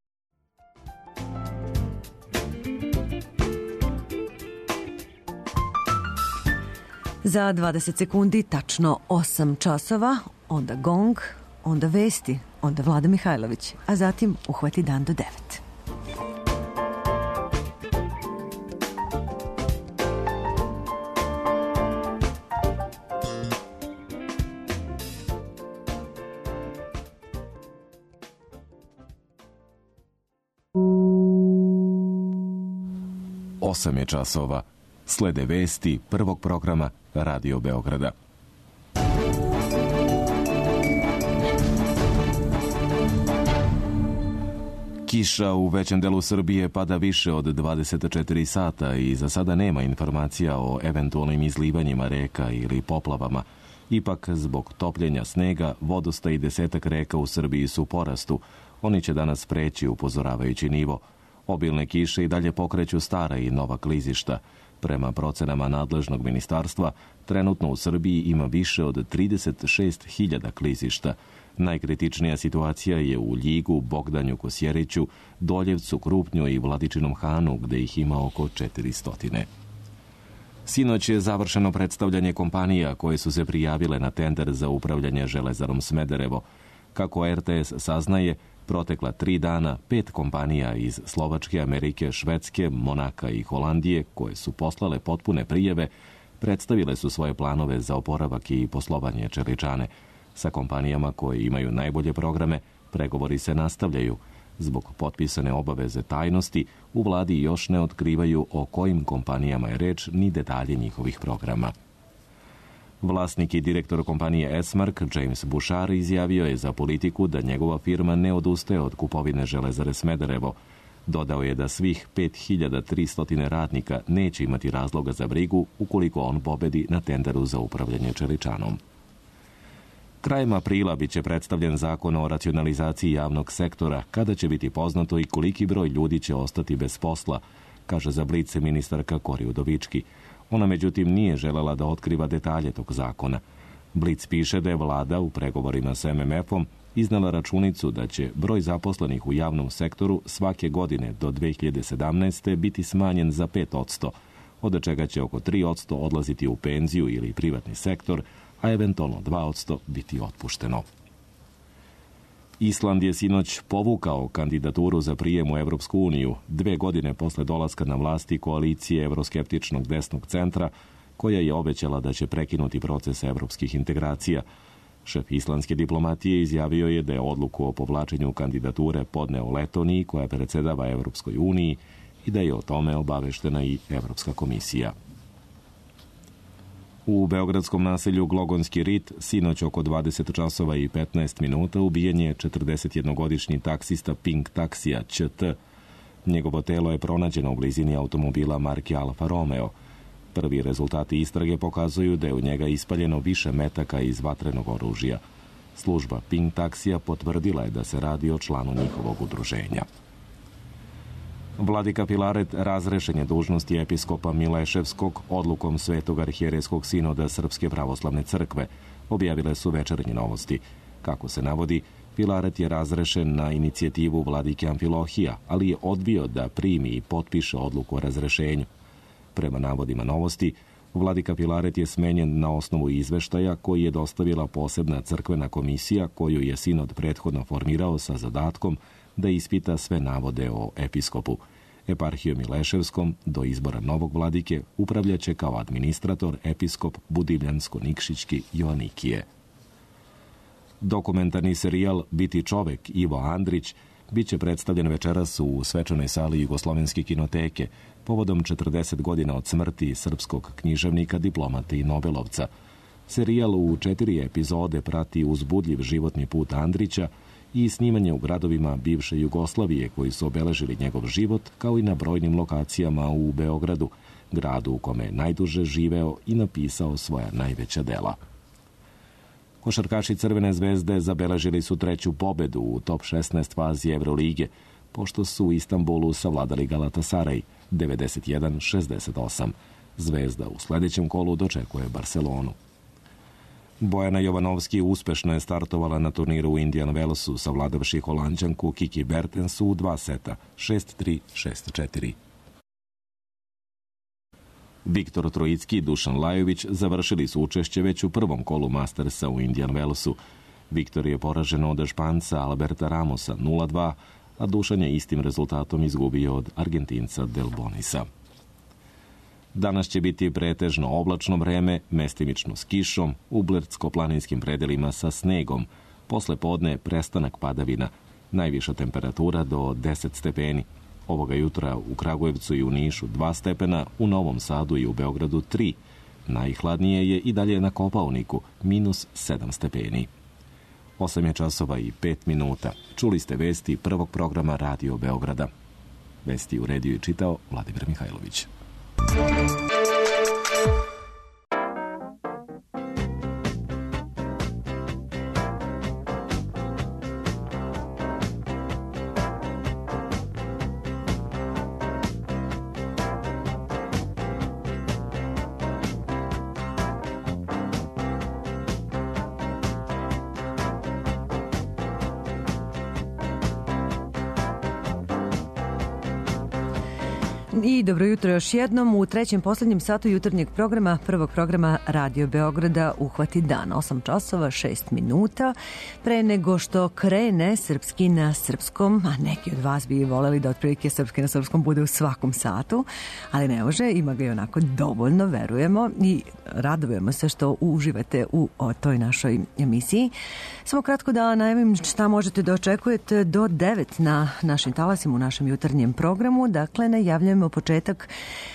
Za 20 sekundi, tačno 8 časova, onda gong, onda vesti, onda Vlada Mihajlović, a zatim uhvati dan do 9.
Osam je časova. Slede vesti prvog programa Radio Beograda.
Kiša u većem delu Srbije pada više od 24 sata i za sada nema informacija o eventualnim izlivanjima reka ili poplavama. Ipak, zbog topljenja snega, vodostaj i 10 reka u Srbiji su u porastu. Oni će danas preći upozoravajući nivo. Obilne kiše i dalje pokreću stara i nova klizišta. Prema procenama nadležnog ministarstva, trenutno u Srbiji ima više od 36.000 klizišta. Najkritičnija situacija je u Ljigu, Bogdanju, Kosjeriću, Doljevcu, Krupnju i Vladičinom Hanu, gde ih ima oko 400. Sinoć je završeno predstavljanje kompanija koje su se prijavile na tender za upravljanje Železarom Smederevo. Kako RTS saznaje, protekla 3 dana 5 kompanija iz Slovačke, Amerike, Švedske, Monaka i Holandije, koje su poslale potpune prijave, predstavile su svoje planove za oporavak i poslovanje Čeličane. Sa kompanijama koje imaju najbolje programe, pregovori se nastavljaju. Zbog potpisane obaveze tajnosti, u vladi još ne otkrivaju o kojim kompanijama je reč ni detalje njihovih programa. Vlasnik i direktor kompanije Esmark, James Bouchard, izjavio je za Politiku da njegova firma ne odustaje od kupovine Železare Smederevo. Dodao je da svih 5300 radnika neće imati razloga za brigu ukoliko on pobedi na tenderu za upravljanje Čeličanom. Krajem aprila biće predstavljen zakon o racionalizaciji javnog sektora, kada će biti poznato i koliki broj ljudi će ostati bez posla, kaže za Blic ministarka Kori Udovički. Ona međutim nije želela da otkriva detalje tog zakona. Blic piše da je vlada u pregovorima sa MMF-om iznala računicu da će broj zaposlenih u javnom sektoru svake godine do 2017. biti smanjen za 5%, od čega će oko 3% odlaziti u penziju ili privatni sektor, a eventualno 2% biti otpušteno. Island je sinoć povukao kandidaturu za prijem u Evropsku uniju, 2 godine posle dolaska na vlasti koalicije evroskeptičnog desnog centra, koja je obećala da će prekinuti proces evropskih integracija. Šef islandske diplomatije izjavio je da je odluku o povlačenju kandidature podneo Letoniji, koja predsedava Evropskoj uniji, i da je o tome obaveštena i Evropska komisija. U beogradskom naselju Glogonski rit sinoć oko 20 časova i 15 minuta ubijen je 41-godišnji taksista Pink taksija ČT. Njegovo telo je pronađeno u blizini automobila marke Alfa Romeo. Prvi rezultati istrage pokazuju da je u njega ispaljeno više metaka iz vatrenog oružja. Služba Pink taksija potvrdila je da se radi o članu njihovog udruženja. Vladika Filaret razrešen je dužnosti episkopa Mileševskog odlukom Svetog arhijerejskog sinoda Srpske pravoslavne crkve, objavile su Večernje novosti. Kako se navodi, Filaret je razrešen na inicijativu vladike Amfilohija, ali je odbio da primi i potpiše odluku o razrešenju. Prema navodima novosti, vladika Filaret je smenjen na osnovu izveštaja koji je dostavila posebna crkvena komisija koju je sinod prethodno formirao sa zadatkom da ispita sve navode o episkopu. Eparhijom Mileševskom do izbora novog vladike upravljaće kao administrator episkop Budivljansko-Nikšićki Joanikije. Dokumentarni serijal Biti čovek Ivo Andrić biće predstavljen večeras u svečanoj sali Jugoslovenske kinoteke povodom 40 godina od smrti srpskog književnika, diplomata i Nobelovca. Serijal u 4 epizode prati uzbudljiv životni put Andrića i snimanje u gradovima bivše Jugoslavije koji su obeležili njegov život, kao i na brojnim lokacijama u Beogradu, gradu u kome je najduže živeo i napisao svoja najveća dela. Košarkaši Crvene zvezde zabeležili su 3. pobedu u top 16 fazi Evrolige, pošto su u Istanbulu savladali Galatasaraj 91-68. Zvezda u sledećem kolu dočekuje Barcelonu. Bojana Jovanovski uspešno je startovala na turniru u Indian Wellsu, savladavši Holanđanku Kiki Bertens u 2 seta, 6-3, 6-4. Viktor Trojicki i Dušan Lajović završili su učešće već u prvom kolu Mastersa u Indian Wellsu. Viktor je poražen od Španca Alberta Ramosa 0-2, a Dušan je istim rezultatom izgubio od Argentinca Del Bonisa. Danas će biti pretežno oblačno vreme, mestimično s kišom, u brdsko-planinskim predelima sa snegom. Posle podne prestanak padavina, najviša temperatura do 10 stepeni. Ovoga jutra u Kragujevcu i u Nišu 2 stepena, u Novom Sadu i u Beogradu 3. Najhladnije je i dalje na Kopaoniku, -7 stepeni. 8 je časova i 5 minuta. Čuli ste vesti prvog programa Radio Beograda. Vesti uredio i čitao Vladimir Mihajlović.
I dobro jutro još jednom u trećem posljednjem satu jutarnjeg programa, prvog programa Radio Beograda Uhvati dan, 8 časova, 6 minuta. Pre nego što krene srpski na srpskom, a neki od vas bi voleli da otprilike srpski na srpskom bude u svakom satu, ali ne može, ima ga i onako dovoljno, verujemo i radujemo se što uživate u toj našoj emisiji. Samo kratko da najavim šta možete da očekujete do 9 na našim talasima u našem jutarnjem programu. Dakle, najavljujemo početak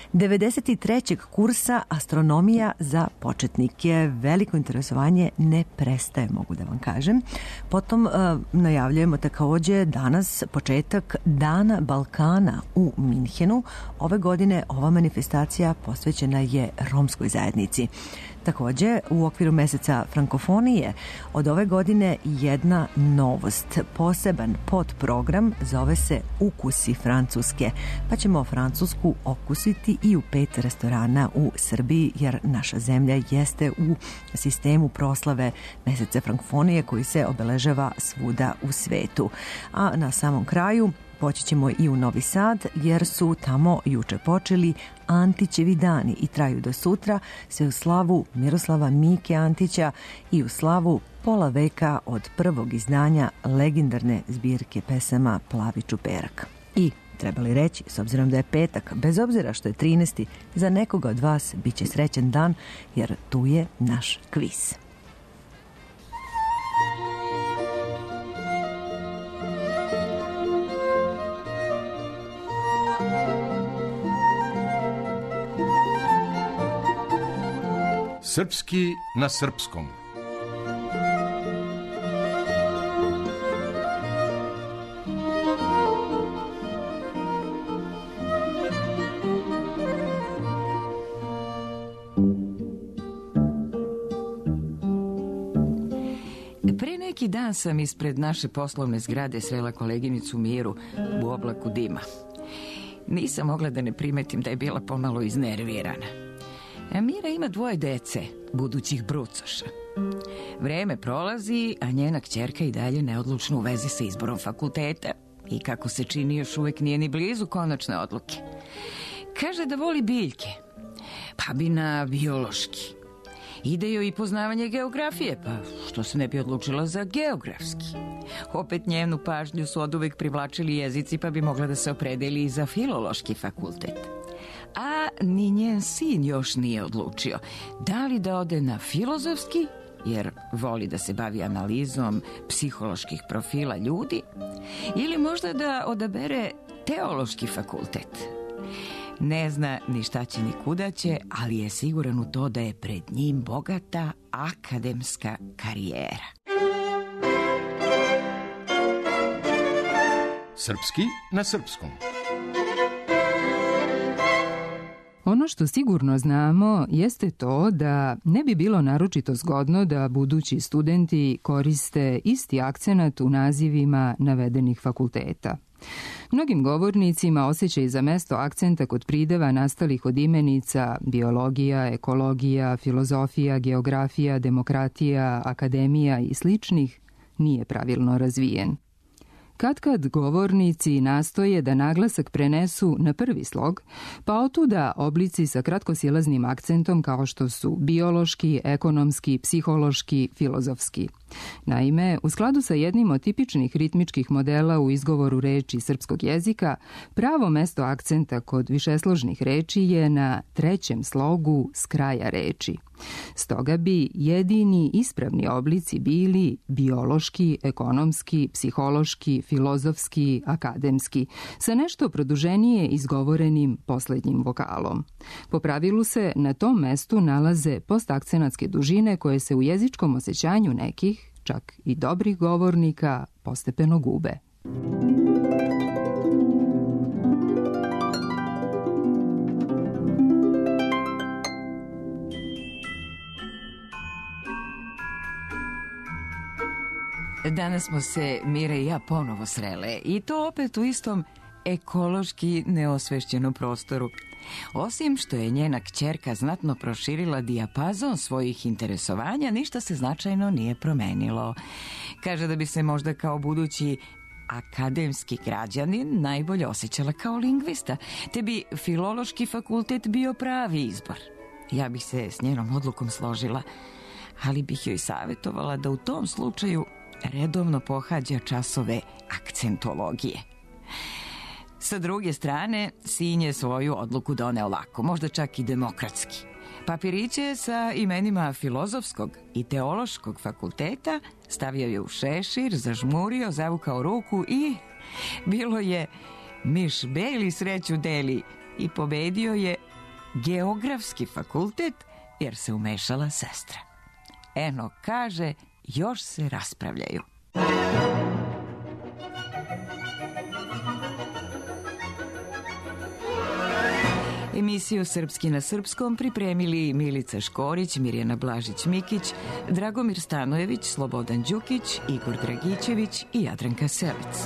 93. kursa Astronomija za početnike. Veliko interesovanje ne prestaje, mogu da vam kažem. Potom najavljujemo takođe danas početak Dana Balkana u Minhenu. Ove godine ova manifestacija posvećena je romskoj zajednici. Takođe, u okviru meseca frankofonije od ove godine jedna novost, poseban podprogram, zove se Ukusi Francuske, pa ćemo Francusku okusiti i u 5 restorana u Srbiji, jer naša zemlja jeste u sistemu proslave meseca frankofonije koji se obeležava svuda u svetu. A na samom kraju poći ćemo i u Novi Sad, jer su tamo juče počeli Antićevi dani i traju do sutra, sve u slavu Miroslava Mike Antića i u slavu pola veka od prvog izdanja legendarne zbirke pesama Plavi čuperak. I treba li reći, s obzirom da je petak, bez obzira što je 13. za nekoga od vas biće srećan dan, jer tu je naš kviz.
Srpski na srpskom.
Pre neki dan sam ispred naše poslovne zgrade srela koleginicu Miru u oblaku dima. Nisam mogla da ne primetim da je bila pomalo iznervirana. Mira ima 2 dece, budućih brucoša. Vreme prolazi, a njena kćerka i dalje neodlučna u vezi sa izborom fakulteta i kako se čini još uvek nije ni blizu konačne odluke. Kaže da voli biljke, pa bi na biološki. Ide joj i poznavanje geografije, pa što se ne bi odlučila za geografski. Opet njenu pažnju su oduvek privlačili jezici, pa bi mogla da se opredeli i za filološki fakultet. A ni njen sin još nije odlučio da li da ode na filozofski, jer voli da se bavi analizom psiholoških profila ljudi, ili možda da odabere teološki fakultet. Ne zna ni šta će ni kuda će, ali je siguran u to da je pred njim bogata akademska karijera.
Srpski na srpskom.
Ono što sigurno znamo jeste to da ne bi bilo naročito zgodno da budući studenti koriste isti akcenat u nazivima navedenih fakulteta. Mnogim govornicima osjećaj za mesto akcenta kod prideva nastalih od imenica biologija, ekologija, filozofija, geografija, demokratija, akademija i sličnih nije pravilno razvijen. Kad govornici nastoje da naglasak prenesu na prvi slog, pa otuda oblici sa kratkosilaznim akcentom kao što su biološki, ekonomski, psihološki, filozofski. Naime, u skladu sa jednim od tipičnih ritmičkih modela u izgovoru reči srpskog jezika, pravo mesto akcenta kod višesložnih reči je na trećem slogu s kraja reči. Stoga bi jedini ispravni oblici bili biološki, ekonomski, psihološki, filozofski, akademski, sa nešto produženije izgovorenim poslednjim vokalom. Po pravilu se na tom mestu nalaze postakcenatske dužine koje se u jezičkom osjećanju nekih, čak i dobrih govornika, postepeno gube.
Danas smo se Mira i ja ponovo srele i to opet u istom ekološki neosvešćenom prostoru. Osim što je njena kćerka znatno proširila dijapazon svojih interesovanja, ništa se značajno nije promenilo. Kaže da bi se možda kao budući akademski građanin najbolje osjećala kao lingvista, te bi filološki fakultet bio pravi izbor. Ja bih se s njenom odlukom složila, ali bih joj savjetovala da u tom slučaju redovno pohađa časove akcentologije. Sa druge strane, sin je svoju odluku doneo lako, možda čak i demokratski. Papiriće sa imenima filozofskog i teološkog fakulteta stavio je u šešir, zažmurio, zavukao ruku i bilo je miš beli sreću deli i pobedio je geografski fakultet jer se umešala sestra. Eno, kaže, još se raspravljaju. Emisiju Srpski na srpskom pripremili Milica Škorić, Mirjana Blažić-Mikić, Dragomir Stanojević, Slobodan Đukić, Igor Dragićević i Jadranka Selic.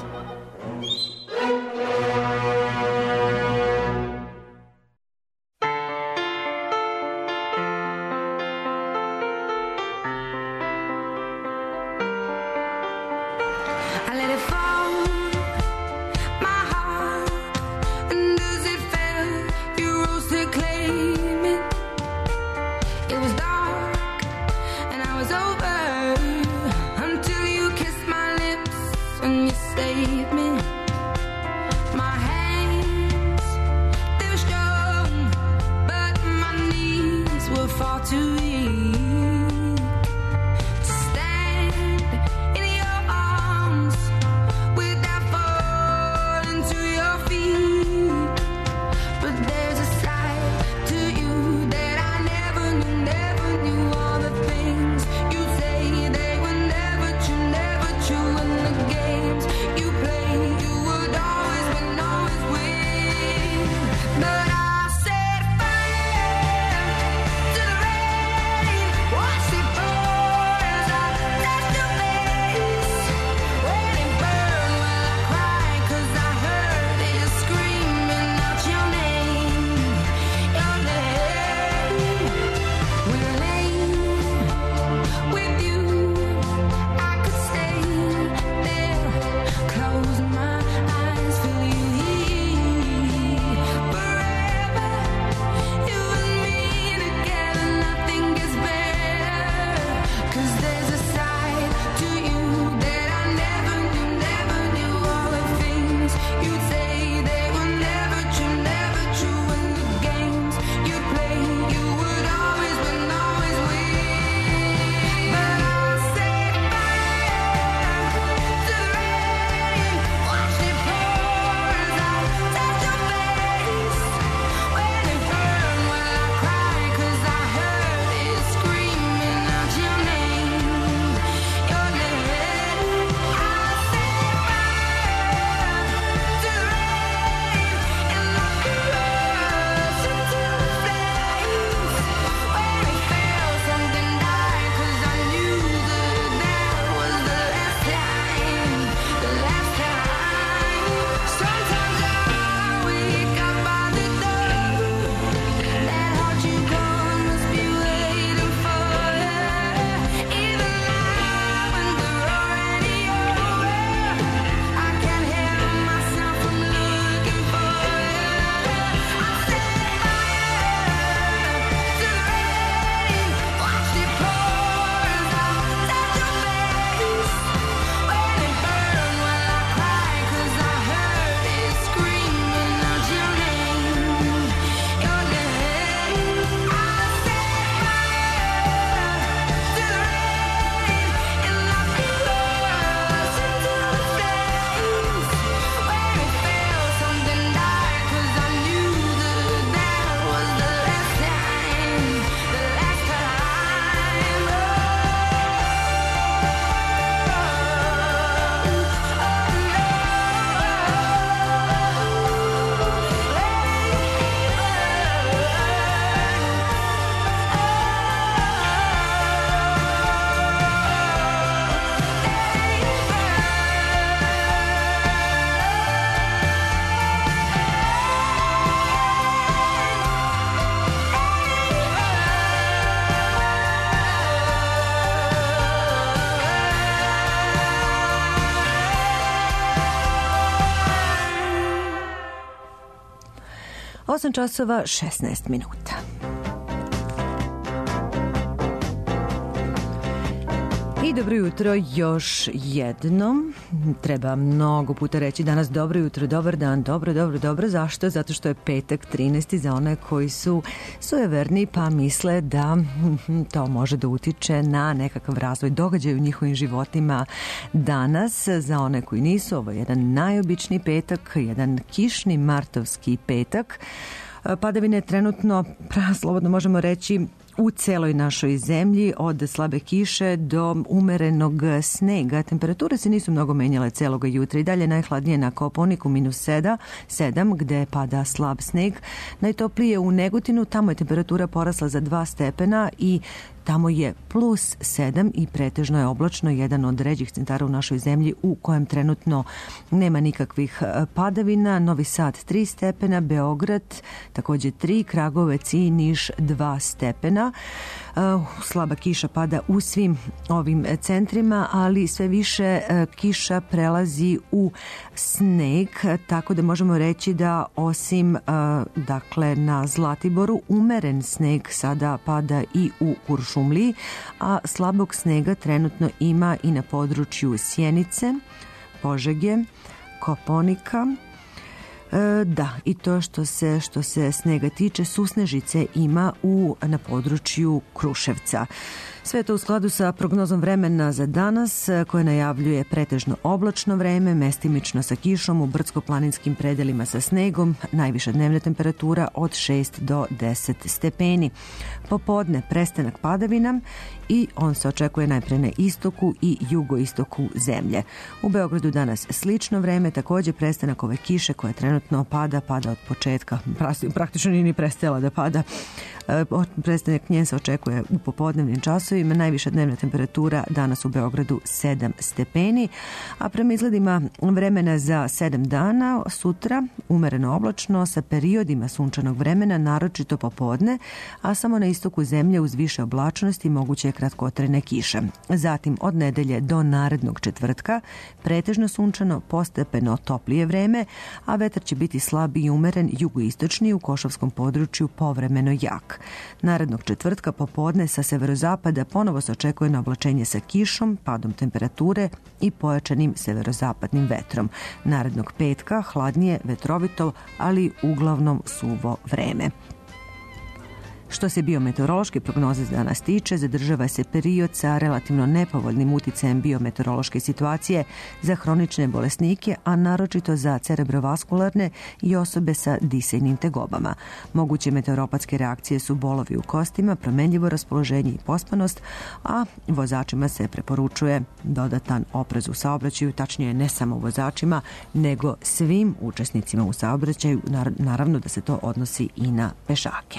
But I set fire to the red
8 časova 16 minuta. I dobro jutro još jednom. Treba mnogo puta reći danas dobro jutro, dobar dan, dobro. Zašto? Zato što je petak 13. za one koji su sujeverni pa misle da to može da utiče na nekakav razvoj događaja u njihovim životima danas. Za one koji nisu, ovo je jedan najobičniji petak, jedan kišni martovski petak. Padavine trenutno, slobodno možemo reći, u celoj našoj zemlji, od slabe kiše do umerenog snega. Temperature se nisu mnogo menjale celoga jutra. I dalje najhladnije na Kopaoniku -7, gde pada slab sneg. Najtoplije u Negotinu, tamo je temperatura porasla za 2 stepena i tamo je +7 i pretežno je oblačno, jedan od ređih centara u našoj zemlji u kojem trenutno nema nikakvih padavina. Novi Sad 3 stepena, Beograd takođe 3, Kragovec i Niš 2 stepena. Slaba kiša pada u svim ovim centrima, ali sve više kiša prelazi u sneg, tako da možemo reći da osim dakle na Zlatiboru umeren sneg sada pada i u Kuršumliji, a slabog snega trenutno ima i na području Sjenice, Požege, Kopaonika. Da, i to što se snega tiče, susnežice ima na području Kruševca. Sve to u skladu sa prognozom vremena za danas, koje najavljuje pretežno oblačno vreme, mestimično sa kišom, u brdsko-planinskim predelima sa snegom, najviša dnevna temperatura od 6 do 10 stepeni. Popodne prestanak padavina i on se očekuje najpre na istoku i jugoistoku zemlje. U Beogradu danas slično vreme, takođe prestanak ove kiše koja trenutno pada od početka, praktično nije ni prestajala da pada. Prestanak njen se očekuje u popodnevnim časovima. Najviša dnevna temperatura danas u Beogradu 7 stepeni, a prema izgledima vremena za 7 dana sutra umereno oblačno sa periodima sunčanog vremena, naročito popodne, a samo na istoku zemlje uz više oblačnosti moguće je kratkotrajne kiše. Zatim od nedelje do narednog četvrtka pretežno sunčano, postepeno toplije vreme, a vetar će biti slab i umeren, jugoistočni, u Košavskom području povremeno jak. Narednog četvrtka popodne sa severozapada ponovo se očekuje na oblačenje sa kišom, padom temperature i pojačanim severozapadnim vetrom. Narednog petka hladnije, vetrovito, ali uglavnom suvo vreme. Što se biometeorološke prognoze za danas tiče, zadržava se period sa relativno nepovoljnim uticajem biometeorološke situacije za hronične bolesnike, a naročito za cerebrovaskularne i osobe sa disajnim tegobama. Moguće meteoropatske reakcije su bolovi u kostima, promenljivo raspoloženje i pospanost, a vozačima se preporučuje dodatan oprez u saobraćaju, tačnije ne samo vozačima, nego svim učesnicima u saobraćaju, naravno da se to odnosi i na pešake.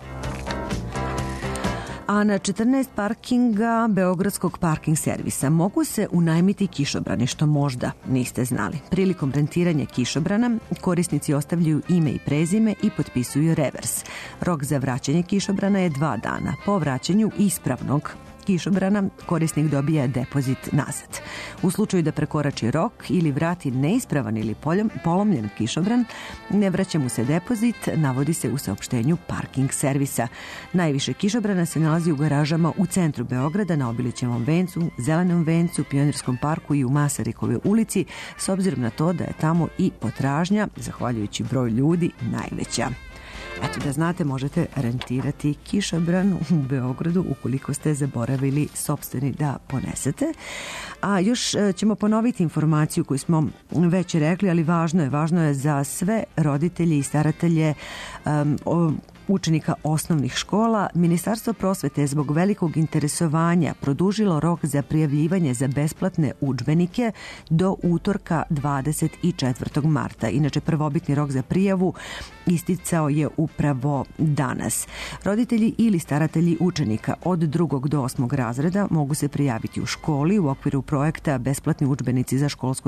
A na 14 parkinga Beogradskog parking servisa mogu se unajmiti kišobrani, što možda niste znali. Prilikom rentiranja kišobrana korisnici ostavljaju ime i prezime i potpisuju revers. Rok za vraćanje kišobrana je 2 dana. Po vraćanju ispravnog kišobrana korisnik dobija depozit nazad. U slučaju da prekorači rok ili vrati neispravan ili polomljen kišobran, ne vraća mu se depozit, navodi se u saopštenju parking servisa. Najviše kišobrana se nalazi u garažama u centru Beograda, na Obilićevom vencu, Zelenom vencu, Pionirskom parku i u Masarikovoj ulici, s obzirom na to da je tamo i potražnja, zahvaljujući broju ljudi, najveća. Eto, da znate, možete rentirati kišobran u Beogradu ukoliko ste zaboravili sopstveni da ponesete. A još ćemo ponoviti informaciju koju smo već rekli, ali važno je za sve roditelje i staratelje učenika osnovnih škola. Ministarstvo prosvete je zbog velikog interesovanja produžilo rok za prijavljivanje za besplatne udžbenike do utorka 24. marta. Inače, prvobitni rok za prijavu isticao je upravo danas. Roditelji ili staratelji učenika od 2. do 8. razreda mogu se prijaviti u školi u okviru projekta Besplatni udžbenici za školsku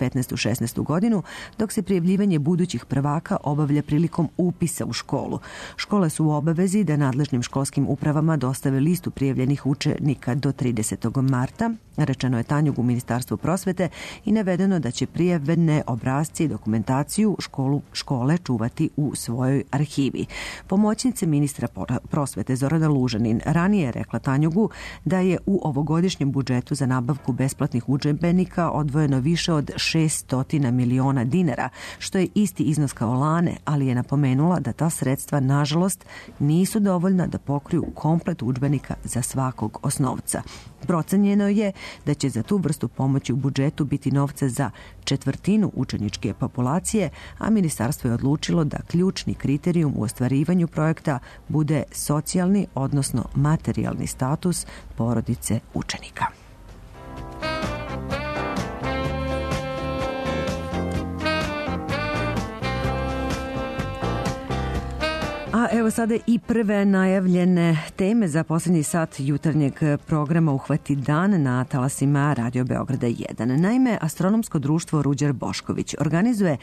2015-16 godinu, dok se prijavljivanje budućih prvaka obavlja prilikom upisa u školu. Škole su u obavezi da nadležnim školskim upravama dostave listu prijavljenih učenika do 30. marta, rečeno je Tanjug u Ministarstvu prosvete i navedeno da će prijavljene obrasci i dokumentaciju škole čuvati u svojoj arhivi. Pomoćnica ministra prosvete Zorana Lužanin ranije je rekla Tanjugu da je u ovogodišnjem budžetu za nabavku besplatnih udžbenika odvojeno više od 600 miliona dinara, što je isti iznos kao lane, ali je napomenula da ta sredstva, nažalost, nisu dovoljna da pokriju komplet udžbenika za svakog osnovca. Procenjeno je da će za tu vrstu pomoći u budžetu biti novca za 1/4 učeničke populacije, a ministarstvo je odlučilo da ključni kriterijum u ostvarivanju projekta bude socijalni, odnosno materijalni status porodice učenika. A evo sada i prve najavljene teme za posljednji sat jutarnjeg programa Uhvati dan na talasima Radio Beograda 1. Naime, Astronomsko društvo Ruđer Bošković organizuje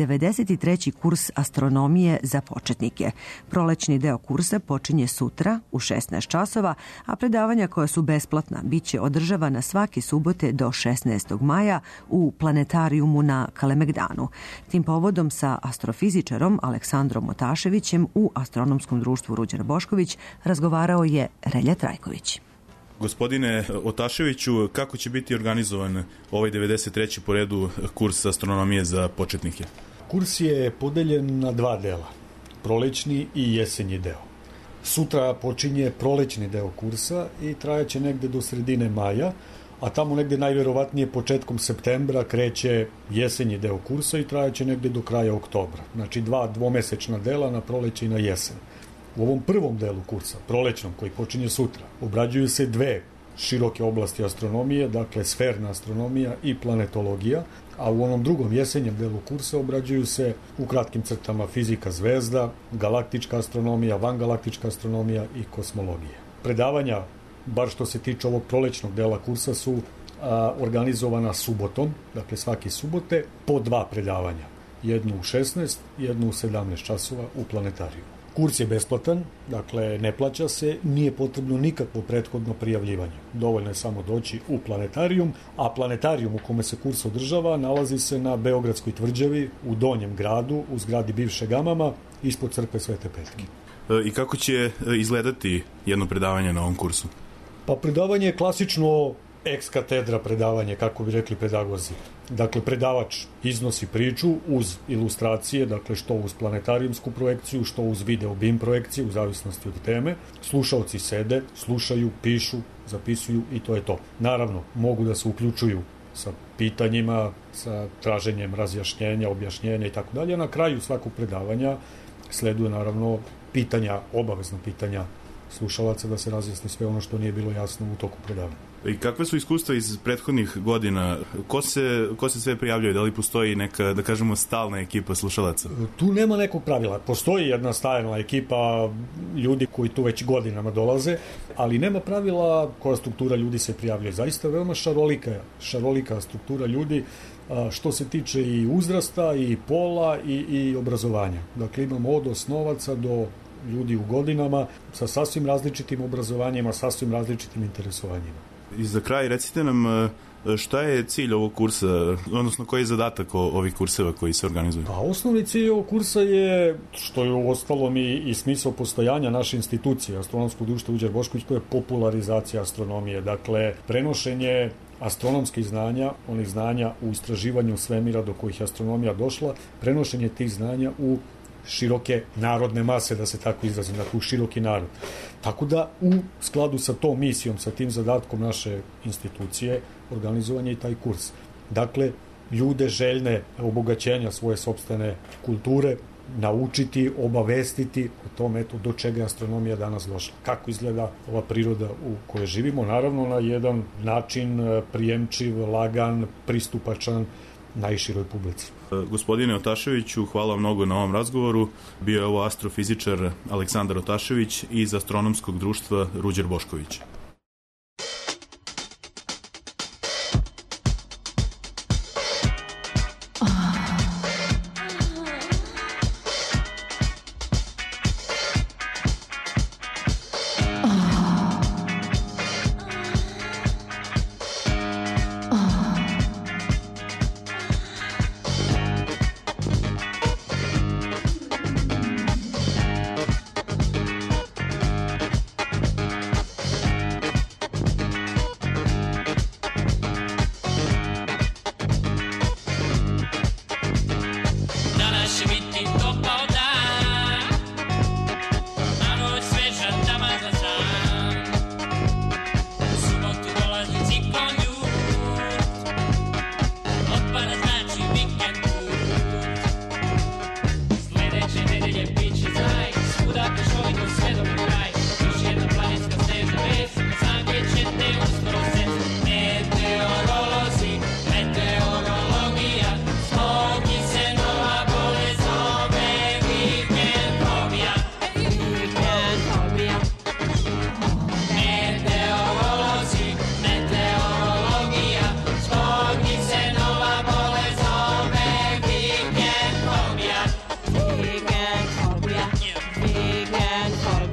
93. kurs astronomije za početnike. Prolećni deo kursa počinje sutra u 16 časova, a predavanja koja su besplatna biće održavana svake subote do 16. maja u planetarijumu na Kalemegdanu. Tim povodom sa astrofizičarom Aleksandrom Otaševićem u Astronomskom društvu Ruđer Bošković razgovarao je Relja Trajković.
Gospodine Otaševiću, kako će biti organizovan ovaj 93. po redu kurs astronomije za početnike?
Kurs je podeljen na 2 dela, prolećni i jesenji deo. Sutra počinje prolećni deo kursa i trajaće negde do sredine maja, a tamo negde najverovatnije početkom septembra kreće jesenji deo kursa i trajaće negde do kraja oktobra. Znači 2 dvomesečna dela na proleće i na jesen. U ovom prvom delu kursa, prolećnom, koji počinje sutra, obrađuju se 2 široke oblasti astronomije, dakle sferna astronomija i planetologija, a u onom drugom jesenjem delu kursa obrađuju se u kratkim crtama fizika zvezda, galaktička astronomija, vangalaktička astronomija i kosmologija. Predavanja, bar što se tiče ovog prolećnog dela kursa, su organizovana subotom, dakle svake subote, po 2 predavanja. Jednu u 16, jednu u 17 časova u planetariju. Kurs je besplatan, dakle ne plaća se, nije potrebno nikakvo prethodno prijavljivanje. Dovoljno je samo doći u planetarijum, a planetarijum u kome se kurs održava nalazi se na Beogradskoj tvrđavi, u Donjem gradu, u zgradi bivše Gamama, ispod crkve Svete Petke.
I kako će izgledati jedno predavanje na ovom kursu?
Pa predavanje je klasično ex katedra predavanje, kako bi rekli pedagozi. Dakle, predavač iznosi priču uz ilustracije, dakle što uz planetarijumsku projekciju, što uz video BIM projekciju, u zavisnosti od teme. Slušaoci sede, slušaju, pišu, zapisuju i to je to. Naravno, mogu da se uključuju sa pitanjima, sa traženjem razjašnjenja, objašnjenja i tako dalje. Na kraju svakog predavanja sleduje naravno pitanja, obavezno pitanja slušalaca da se razjasni sve ono što nije bilo jasno u toku predavanja.
I kakve su iskustva iz prethodnih godina? Ko se sve prijavljaju? Da li postoji neka, da kažemo, stalna ekipa slušalaca?
Tu nema nekog pravila. Postoji jedna stalna ekipa ljudi koji tu već godinama dolaze, ali nema pravila koja struktura ljudi se prijavljaju. Zaista veoma šarolika struktura ljudi što se tiče i uzrasta, i pola, i obrazovanja. Dakle, imamo od osnovaca do ljudi u godinama sa sasvim različitim obrazovanjima, sasvim različitim interesovanjima.
I za kraj recite nam šta je cilj ovog kursa, odnosno koji je zadatak ovih kurseva koji se organizuju?
Pa osnovni cilj ovog kursa je, što je u ostalom i smisao postojanja naše institucije, Astronomskog društva Ruđer Bošković, to je popularizacija astronomije, dakle prenošenje astronomskih znanja, onih znanja u istraživanju svemira do kojih je astronomija došla, prenošenje tih znanja u široke narodne mase, da se tako izrazim, dakle u široki narod. Tako da u skladu sa tom misijom, sa tim zadatkom naše institucije, organizovan je i taj kurs. Dakle, ljude željne obogaćenja svoje sopstvene kulture naučiti, obavestiti o tom eto do čega je astronomija danas došla. Kako izgleda ova priroda u kojoj živimo, naravno na jedan način prijemčiv, lagan, pristupačan najširoj publici.
Gospodine Otaševiću, hvala mnogo na ovom razgovoru. Bio je ovo astrofizičar Aleksandar Otašević iz Astronomskog društva Ruđer Bošković.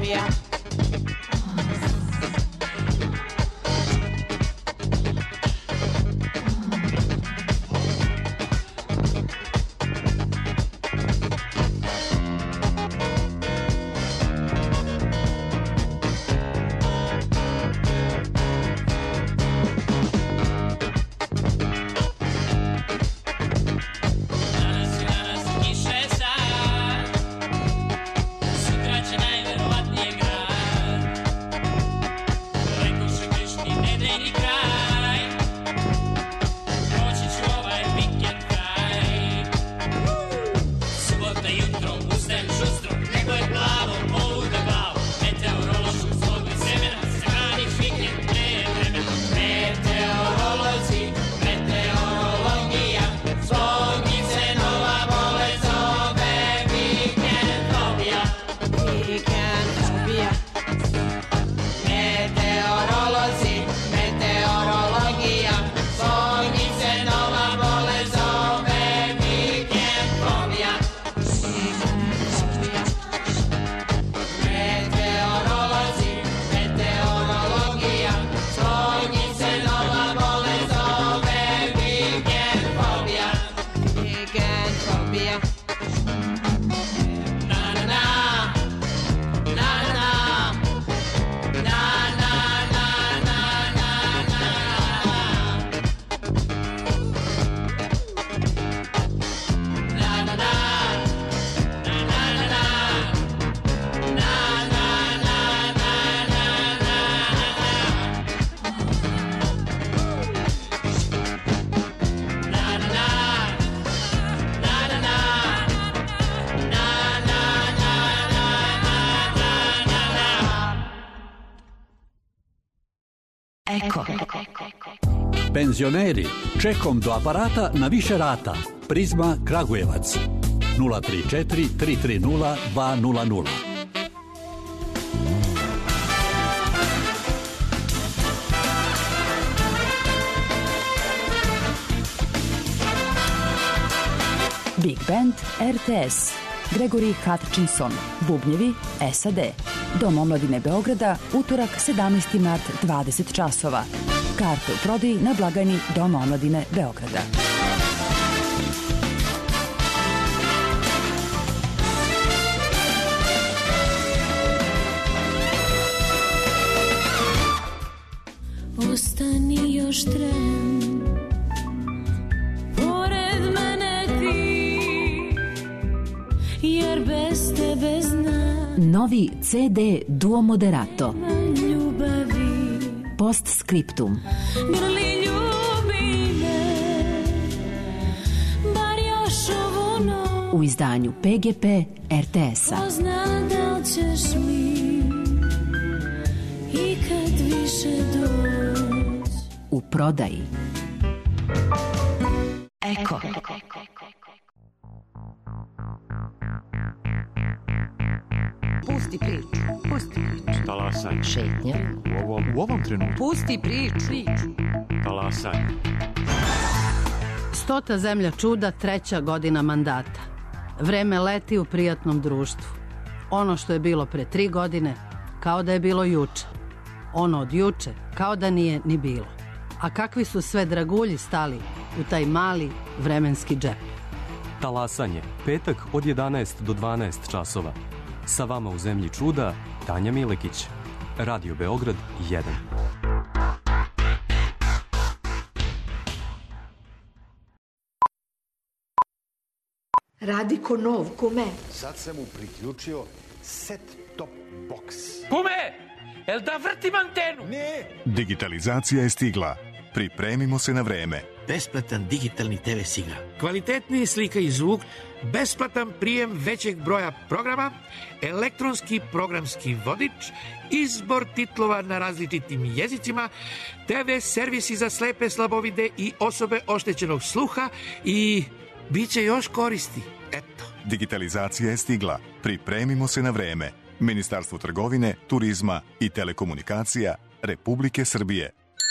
kopija.
Eko. Penzioneri, čekom do aparata na više rata. Prizma Kragujevac. 034 330 200.
Big Band RTS. Gregory Hutchinson, bubnjevi SAD. Dom omladine Beograda, utorak 17. mart 20 časova. Karte u prodaji na blagajni Doma omladine Beograda.
Ostani još tren, pored mene ti, jer bez tebe znam.
Novi CD Duo Moderato.
Ljubavi.
Postscriptum.
Grli ljubi me, bar još ovu noć.
U izdanju PGP RTS-a.
Ko zna da li ćeš mi ikad više doći.
U prodaji. Eko.
Pusti priču. Pusti priču.
Talasaj.
Šetnja.
U ovom trenutku.
Pusti priču.
Talasaj.
100. zemlja čuda, 3. godina mandata. Vreme leti u prijatnom društvu. Ono što je bilo pre 3 godine, kao da je bilo juče. Ono od juče, kao da nije ni bilo. A kakvi su sve dragulji stali u taj mali vremenski džep.
Talasanje, petak od 11 do 12 časova. Sa vama u zemlji čuda, Tanja Milekić. Radio Beograd 1.
Radi ko nov, kume.
Sad sam mu priključio set-top box.
Kume, jel da vrtim antenu?
Ne.
Digitalizacija je stigla. Pripremimo se na vreme.
Besplatan digitalni TV signal. Kvalitetniji slika i zvuk, besplatan prijem većeg broja programa, elektronski programski vodič, izbor titlova na različitim jezicima, TV servisi za slepe, slabovide i osobe oštećenog sluha i bit će još koristi. Eto.
Digitalizacija je stigla. Pripremimo se na vreme. Ministarstvo trgovine, turizma i telekomunikacija Republike Srbije.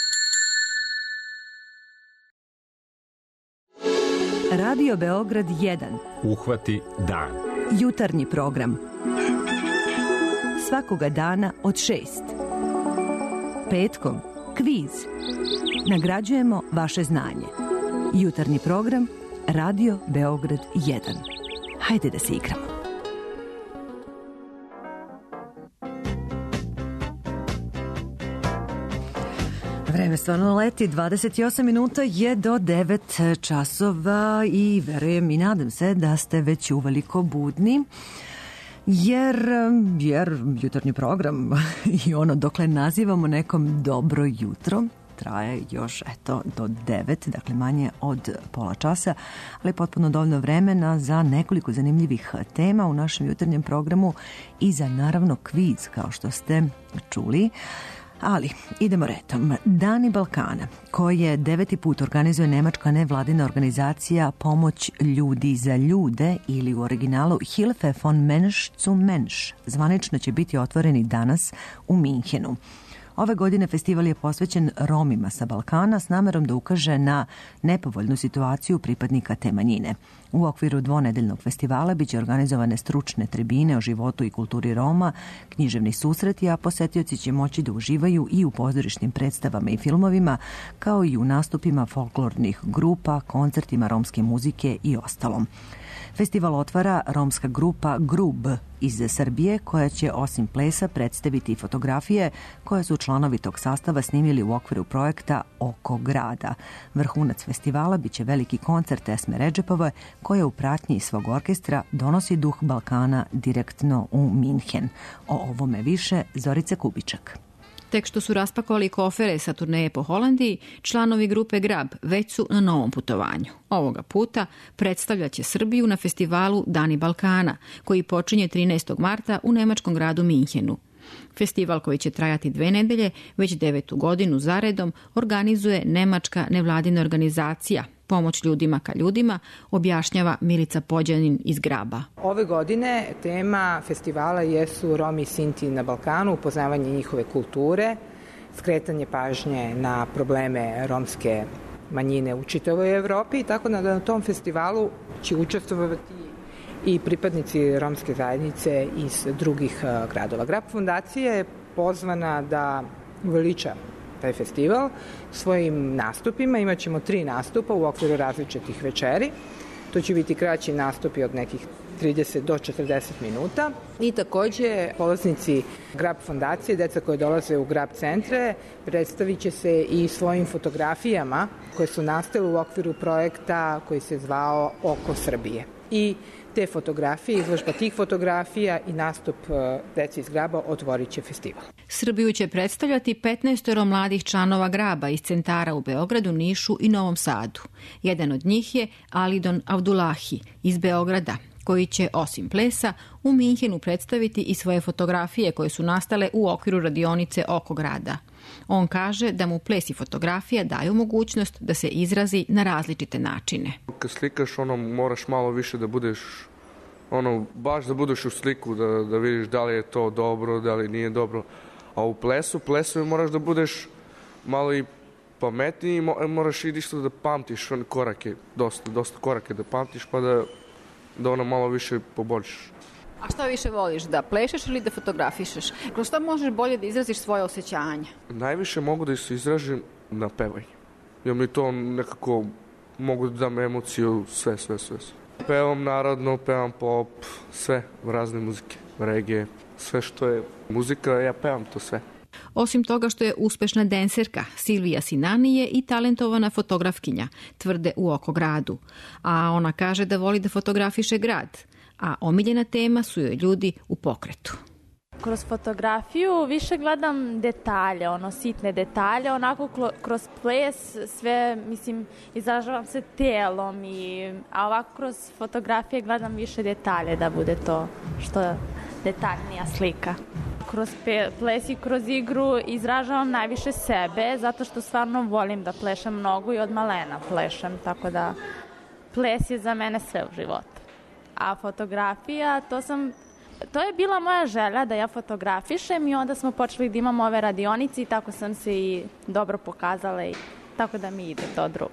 Radio Beograd 1.
Uhvati dan.
Jutarnji program. svakoga dana od 6. Petkom kviz. Nagrađujemo vaše znanje. Jutarnji program Radio Beograd 1. Hajde da se igramo. Vreme stvarno leti, 28 minuta je do 9 časova i verujem i nadam se da ste već uveliko budni. Jer jutarnji program i ono dokle nazivamo nekom dobro jutro traje još do 9, dakle manje od pola časa, ali potpuno dovoljno vremena za nekoliko zanimljivih tema u našem jutarnjem programu i za naravno kviz kao što ste čuli. Ali, idemo redom. Dani Balkana, koje 9. put organizuje nemačka nevladina organizacija Pomoć ljudi za ljude ili u originalu Hilfe von Mensch zu Mensch, zvanično će biti otvoreni danas u Minhenu. Ove godine festival je posvećen Romima sa Balkana s namerom da ukaže na nepovoljnu situaciju pripadnika te manjine. U okviru dvonedeljnog festivala biće organizovane stručne tribine o životu i kulturi Roma, književni susreti, a posetioci će moći da uživaju i u pozorišnim predstavama i filmovima, kao i u nastupima folklornih grupa, koncertima romske muzike i ostalom. Festival otvara romska grupa Grub iz Srbije, koja će osim plesa predstaviti fotografije koje su članovi tog sastava snimili u okviru projekta Oko grada. Vrhunac festivala biće veliki koncert Esme Redžepove, koja u pratnji svog orkestra donosi duh Balkana direktno u Minhen. O ovome više Zorica Kubičak.
Tek što su raspakovali kofere sa turneje po Holandiji, članovi grupe Grab već su na novom putovanju. Ovoga puta predstavljaće Srbiju na festivalu Dani Balkana, koji počinje 13. marta u nemačkom gradu Minhenu. Festival, koji će trajati 2 nedelje, već 9. godinu zaredom, organizuje nemačka nevladina organizacija Pomoć ljudima ka ljudima, objašnjava Milica Pođanin iz Graba.
Ove godine tema festivala jesu Romi i Sinti na Balkanu, upoznavanje njihove kulture, skretanje pažnje na probleme romske manjine u čitavoj Evropi, tako da na tom festivalu će učestvovati i pripadnici romske zajednice iz drugih gradova. Grab fondacija je pozvana da uveliča taj festival svojim nastupima. Imaćemo 3 nastupa u okviru različitih večeri. To će biti kraći nastupi od nekih 30 do 40 minuta. I takođe polaznici Grab fondacije, deca koje dolaze u Grab centre, predstavit će se i svojim fotografijama koje su nastale u okviru projekta koji se zvao Oko Srbije. I te fotografije, izložba tih fotografija i nastup dece iz Graba otvorit će festival.
Srbiju će predstavljati 15 mladih članova Graba iz centara u Beogradu, Nišu i Novom Sadu. Jedan od njih je Alidon Avdulahi iz Beograda, koji će osim plesa u Minhenu predstaviti i svoje fotografije koje su nastale u okviru radionice Oko grada. On kaže da mu ples i fotografija daju mogućnost da se izrazi na različite načine.
Kad slikaš, moraš malo više da budeš, baš da budeš u sliku, da vidiš da li je to dobro, da li nije dobro. A u plesu moraš da budeš malo i pametniji i moraš i isto da pamtiš korake, dosta korake da pamtiš, pa da malo više poboljšaš.
A šta više voliš, da plešeš ili da fotografišeš? Kroz šta možeš bolje da izraziš svoje osjećanje?
Najviše mogu da se izražim na pevanju. Jer mi to nekako mogu da dam emociju, sve. Pevam narodno, pevam pop, sve, razne muzike, reggae, sve što je muzika, ja pevam to sve.
Osim toga što je uspešna denserka, Silvija Sinani je i talentovana fotografkinja, tvrde u Oko gradu. A ona kaže da voli da fotografiše grad, a omiljena tema su joj ljudi u pokretu.
Kroz fotografiju više gledam detalje, sitne detalje, onako kroz ples sve, izražavam se telom, a ovako kroz fotografije gledam više detalje da bude to što detaljnija slika. Kroz ples i kroz igru izražavam najviše sebe, zato što stvarno volim da plešem mnogo i od malena plešem, tako da ples je za mene sve u životu. A fotografija, to je bila moja želja da ja fotografišem i onda smo počeli da imamo ove radionice i tako sam se i dobro pokazala i tako da mi ide to drugo.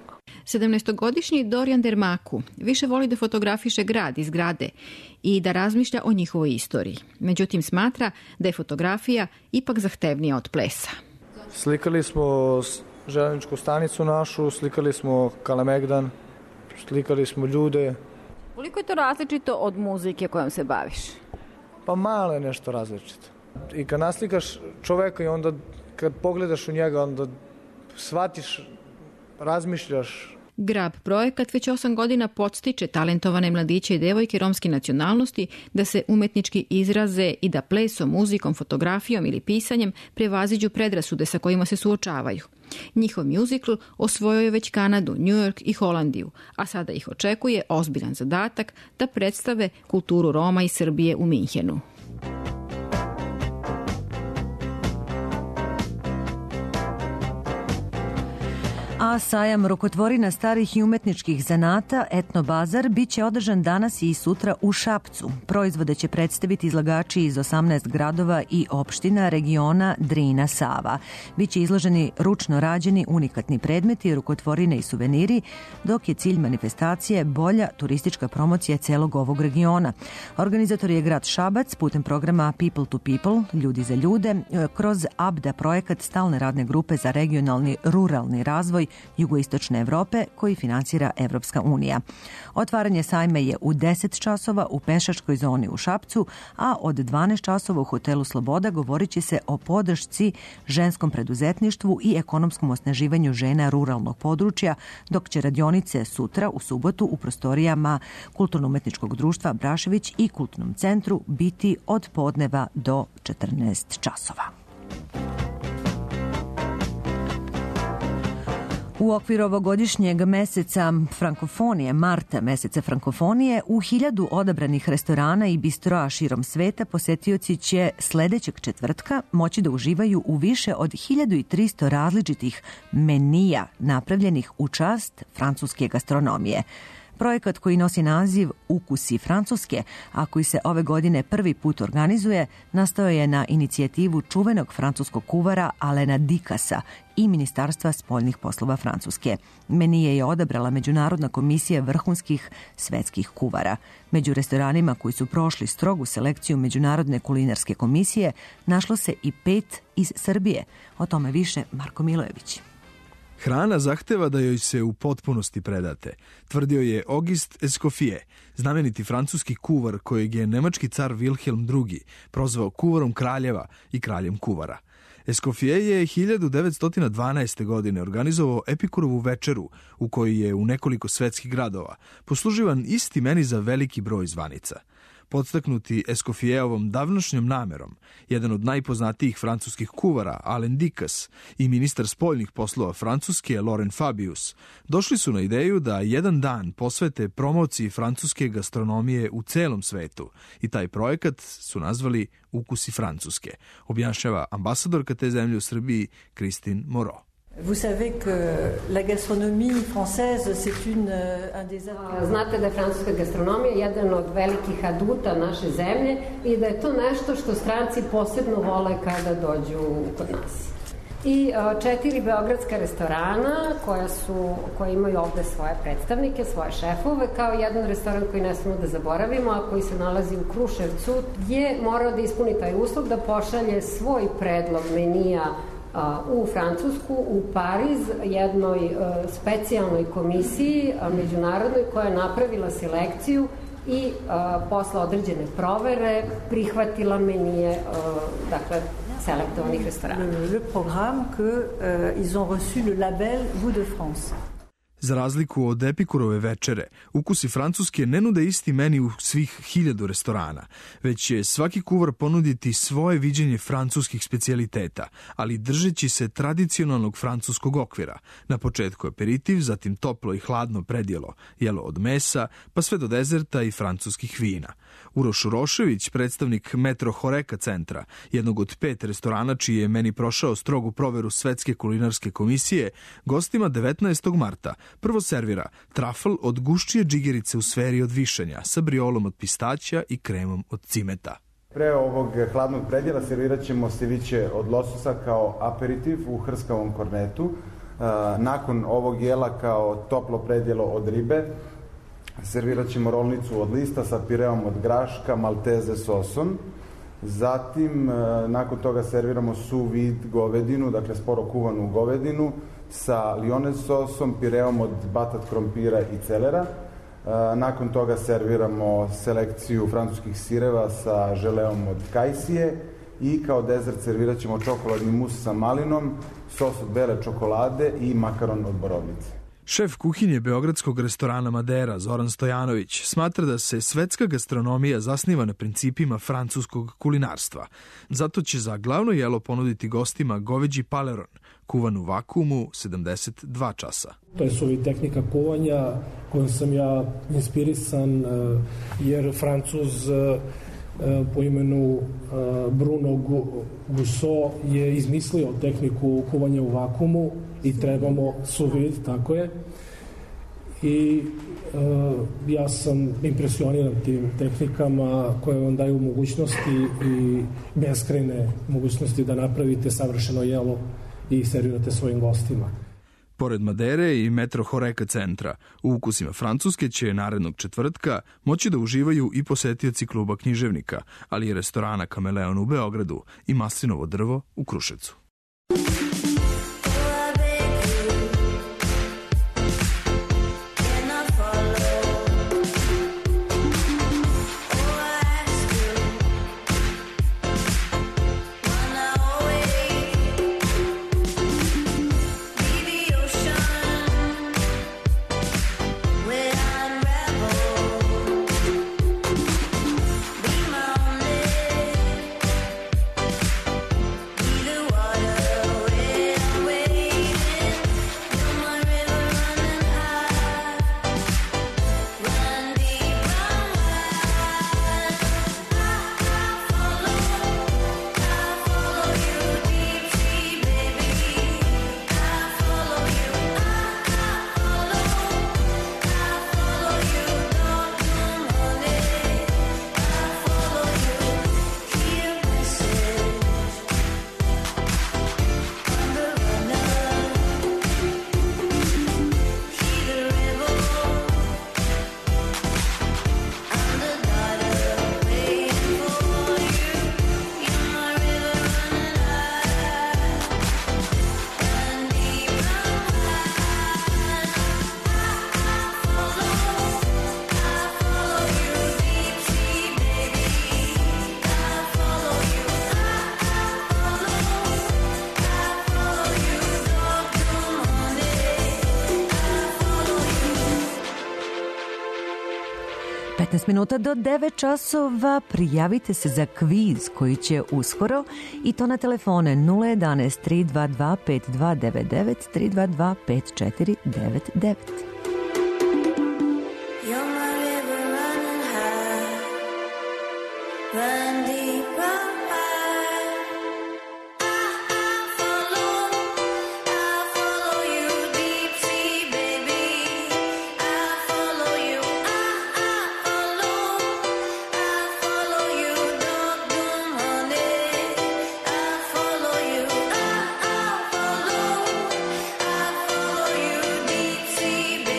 17-godišnji Dorian Dermaku više voli da fotografiše grad i zgrade i da razmišlja o njihovoj istoriji. Međutim, smatra da je fotografija ipak zahtevnija od plesa.
Slikali smo železničku stanicu našu, slikali smo Kalemegdan, slikali smo ljude.
Koliko je to različito od muzike kojom se baviš?
Pa malo je nešto različito. I kad naslikaš čoveka i onda kad pogledaš u njega, onda shvatiš, razmišljaš.
Grab projekat već 8 godina podstiče talentovane mladiće i devojke romske nacionalnosti da se umetnički izraze i da plesom, muzikom, fotografijom ili pisanjem prevaziđu predrasude sa kojima se suočavaju. Njihov muzikl osvojio je već Kanadu, New York i Holandiju, a sada ih očekuje ozbiljan zadatak da predstave kulturu Roma i Srbije u Minhenu.
A sajam rukotvorina starih i umetničkih zanata Etnobazar bit će održan danas i sutra u Šapcu. Proizvode će predstaviti izlagači iz 18 gradova i opština regiona Drina-Sava. Biće izloženi ručno rađeni unikatni predmeti, rukotvorine i suveniri, dok je cilj manifestacije bolja turistička promocija celog ovog regiona. Organizator je grad Šabac putem programa People to People, ljudi za ljude, kroz ABDA projekat stalne radne grupe za regionalni ruralni razvoj jugoistočne Evrope koji finansira Evropska unija. Otvaranje sajma je u 10 časova u pešačkoj zoni u Šapcu, a od 12 časova u hotelu Sloboda govorit će se o podršci ženskom preduzetništvu i ekonomskom osnaživanju žena ruralnog područja, dok će radionice sutra u subotu u prostorijama Kulturno-umetničkog društva Brašević i Kulturnom centru biti od podneva do 14 časova. U okviru ovogodišnjeg meseca frankofonije, marta meseca frankofonije, u 1000 odabranih restorana i bistroa širom sveta posetioci će sledećeg četvrtka moći da uživaju u više od 1300 različitih menija napravljenih u čast francuske gastronomije. Projekat koji nosi naziv Ukusi Francuske, a koji se ove godine prvi put organizuje, nastao je na inicijativu čuvenog francuskog kuvara Alena Dikasa i Ministarstva spoljnih poslova Francuske. Menije je odabrala Međunarodna komisija vrhunskih svetskih kuvara. Među restoranima koji su prošli strogu selekciju Međunarodne kulinarske komisije našlo se i 5 iz Srbije. O tome više Marko Milojević.
Hrana zahteva da joj se u potpunosti predate, tvrdio je Auguste Escoffier, znameniti francuski kuvar kojeg je nemački car Wilhelm II prozvao kuvarom kraljeva i kraljem kuvara. Escoffier je 1912. godine organizovao Epikurovu večeru u kojoj je u nekoliko svetskih gradova posluživan isti meni za veliki broj zvanica. Podstaknuti Escoffierovom davnošnjom namerom, jedan od najpoznatijih francuskih kuvara, Alain Dikas, i ministar spoljnih poslova Francuske, Laurent Fabius, došli su na ideju da jedan dan posvete promociji francuske gastronomije u celom svetu i taj projekat su nazvali Ukusi Francuske, objašnjava ambasadorka te zemlje u Srbiji, Christine Moreau.
Vous savez que la gastronomie française, c'est un des arts...
Znate da je francuska gastronomija jedan od velikih aduta naše zemlje i da je to nešto što stranci posebno vole kada dođu kod nas. I 4 beogradska restorana koja imaju ovde svoje predstavnike, svoje šefove, kao jedan restoran koji ne smemo da zaboravimo, a koji se nalazi u Kruševcu, je morao da ispuni taj uslov da pošalje svoj predlog menija u Francusku, u Pariz, jednoj specijalnoj komisiji međunarodnoj koja je napravila selekciju i posle određene provere prihvatila menije, dakle, selektovanih restorana.
Le programme que ils ont reçu le label Goût de France.
Za razliku od Epikurove večere, Ukusi Francuske ne nude isti meni u svih 1000 restorana, već će svaki kuvar ponuditi svoje viđenje francuskih specijaliteta, ali držeći se tradicionalnog francuskog okvira. Na početku aperitiv, zatim toplo i hladno predjelo, jelo od mesa, pa sve do dezerta i francuskih vina. Uroš Urošević, predstavnik Metro Horeka centra, jednog od 5 restorana čiji je meni prošao strogu proveru Svetske kulinarske komisije, gostima 19. marta prvo servira trafl od guščije džigerice u sferi od višanja sa briolom od pistaća i kremom od cimeta.
Pre ovog hladnog predjela servirat ćemo ceviće od lososa kao aperitiv u hrskavom kornetu.
Nakon ovog jela kao toplo predjelo od ribe servirat ćemo rolnicu od lista sa pireom od graška, malteze sosom. Zatim, nakon toga serviramo sous vide govedinu, dakle sporo kuvanu govedinu sa lionez sosom, pireom od batat krompira i celera. Nakon toga serviramo selekciju francuskih sireva sa želeom od kajsije i kao dezert servirat ćemo čokoladni mus sa malinom, sos od bele čokolade i makaron od borovnice.
Šef kuhinje beogradskog restorana Madera, Zoran Stojanović, smatra da se svetska gastronomija zasniva na principima francuskog kulinarstva. Zato će za glavno jelo ponuditi gostima goveđi paleron, kuvan u vakuumu 72 časa.
To je suvi tehnika kuvanja kojom sam ja inspirisan jer Francuz po imenu Bruno Gusso je izmislio tehniku kuvanja u vakuumu i trebamo sous vide, tako je. I ja sam impresioniran tim tehnikama koje vam daju mogućnosti i beskrajne mogućnosti da napravite savršeno jelo i servirate svojim gostima.
Pored Madere i Metro Horeca centra, u ukusima Francuske će narednog četvrtka moći da uživaju i posetioci kluba književnika, ali i restorana Kameleon u Beogradu i Maslinovo drvo u Kruševcu.
Minuta do 9 časova. Prijavite se za kviz koji će uskoro i to na telefone 011 322 5299 322 5499.
See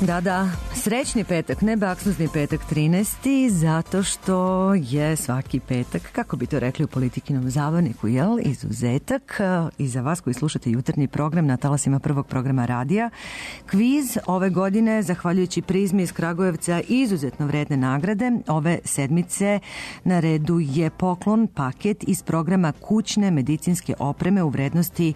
Da, srećni petak, ne baksuzni petak 13. zato što je svaki petak, kako bi to rekli u Politikinom zabavniku, jel, izuzetak. I za vas koji slušate jutarnji program na talasima prvog programa radija, kviz ove godine, zahvaljujući Prizmi iz Kragujevca, izuzetno vredne nagrade. Ove sedmice na redu je poklon paket iz programa kućne medicinske opreme u vrednosti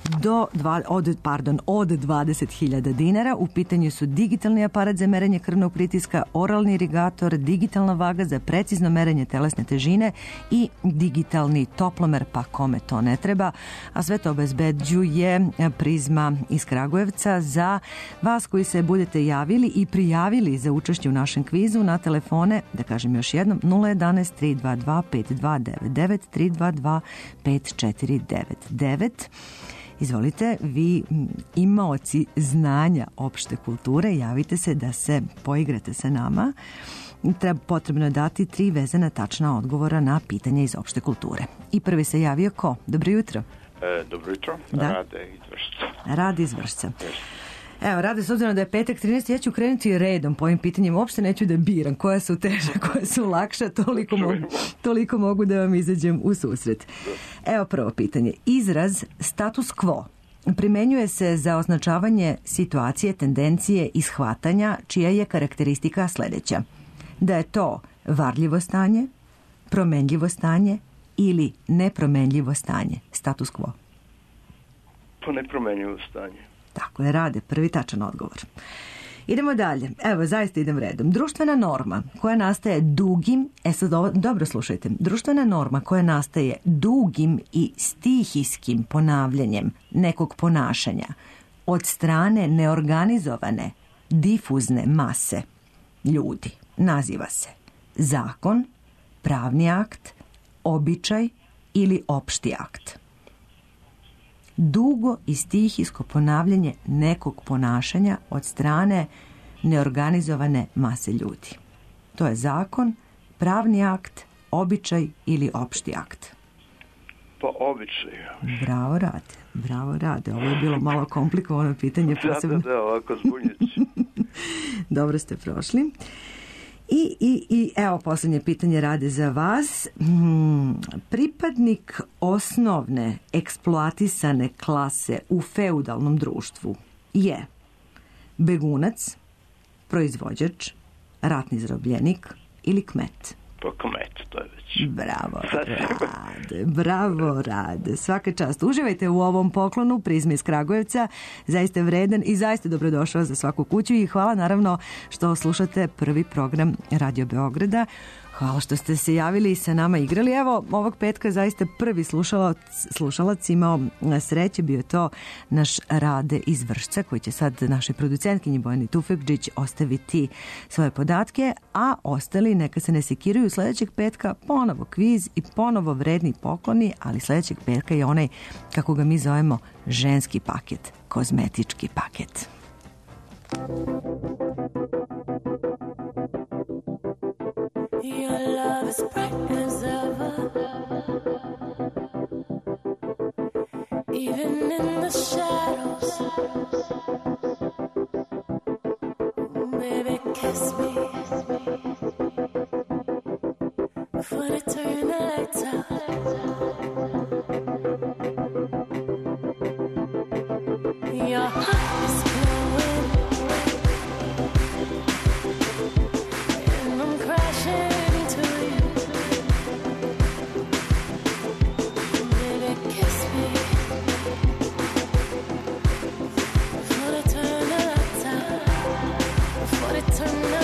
od 20.000 dinara. U pitanju su digitalni aparat za merenje krvnog pritiska, oralni irigator, digitalna vaga za precizno merenje telesne težine i digitalni toplomer, pa kome to ne treba. A sve to obezbeđuje Prizma iz Kragujevca za vas koji se budete javili i prijavili za učešće u našem kvizu na telefone, da kažem još jednom, 011 322 5299 322 5499. Izvolite, vi imaoci znanja opšte kulture, javite se da se poigrate sa nama. Potrebno je dati 3 vezana tačna odgovora na pitanje iz opšte kulture. I prvi se javio ko? Dobro jutro.
Dobro jutro,
da?
Rade iz Vršca.
Rade iz Vršca. Evo, Rade, s obzirom da je petak 13. ja ću krenuti redom po ovim pitanjima. Uopšte neću da biram koja su teža, koja su lakša, toliko mogu da vam izađem u susret. Evo prvo pitanje. Izraz status quo primenjuje se za označavanje situacije, tendencije i shvatanja čija je karakteristika sledeća. Da je to varljivo stanje, promenljivo stanje ili nepromenljivo stanje. Status quo.
To nepromenljivo stanje.
Tako je, Rade, prvi tačan odgovor. Idemo dalje. Evo, zaista idem redom. Društvena norma koja nastaje dugim, sad dobro slušajte, društvena norma koja nastaje dugim i stihijskim ponavljanjem nekog ponašanja od strane neorganizovane, difuzne mase ljudi naziva se zakon, pravni akt, običaj ili opšti akt. Dugo i stihijsko ponavljanje nekog ponašanja od strane neorganizovane mase ljudi. To je zakon, pravni akt, običaj ili opšti akt.
Pa običaj.
Bravo Rade. Ovo je bilo malo komplikovano pitanje.
Da, ovako zbunjujući.
Dobro ste prošli. I evo posljednje pitanje, Rade, za vas. Pripadnik osnovne eksploatisane klase u feudalnom društvu je begunac, proizvođač, ratni zarobljenik ili kmet?
Pa kmet, to je već.
Bravo, Rade. Svaka čast. Uživajte u ovom poklonu Prizme iz Kragujevca. Zaista vredan i zaista dobrodošao za svaku kuću i hvala naravno što slušate prvi program Radio Beograda. Hvala što ste se javili i sa nama igrali. Evo, ovog petka zaista prvi slušalac imao sreće, bio je to naš Rade iz Vršca, koji će sad našoj producentkinji Bojani Tufekđić ostaviti svoje podatke, a ostali neka se ne sekiraju. Sledećeg petka ponovo kviz i ponovo vredni pokloni, ali sledećeg petka je onaj, kako ga mi zovemo, ženski paket, kozmetički paket.
Your love is bright as ever, even in the shadows. Baby, kiss me before they turn the lights out. Your heart is glowing, and I'm crashing.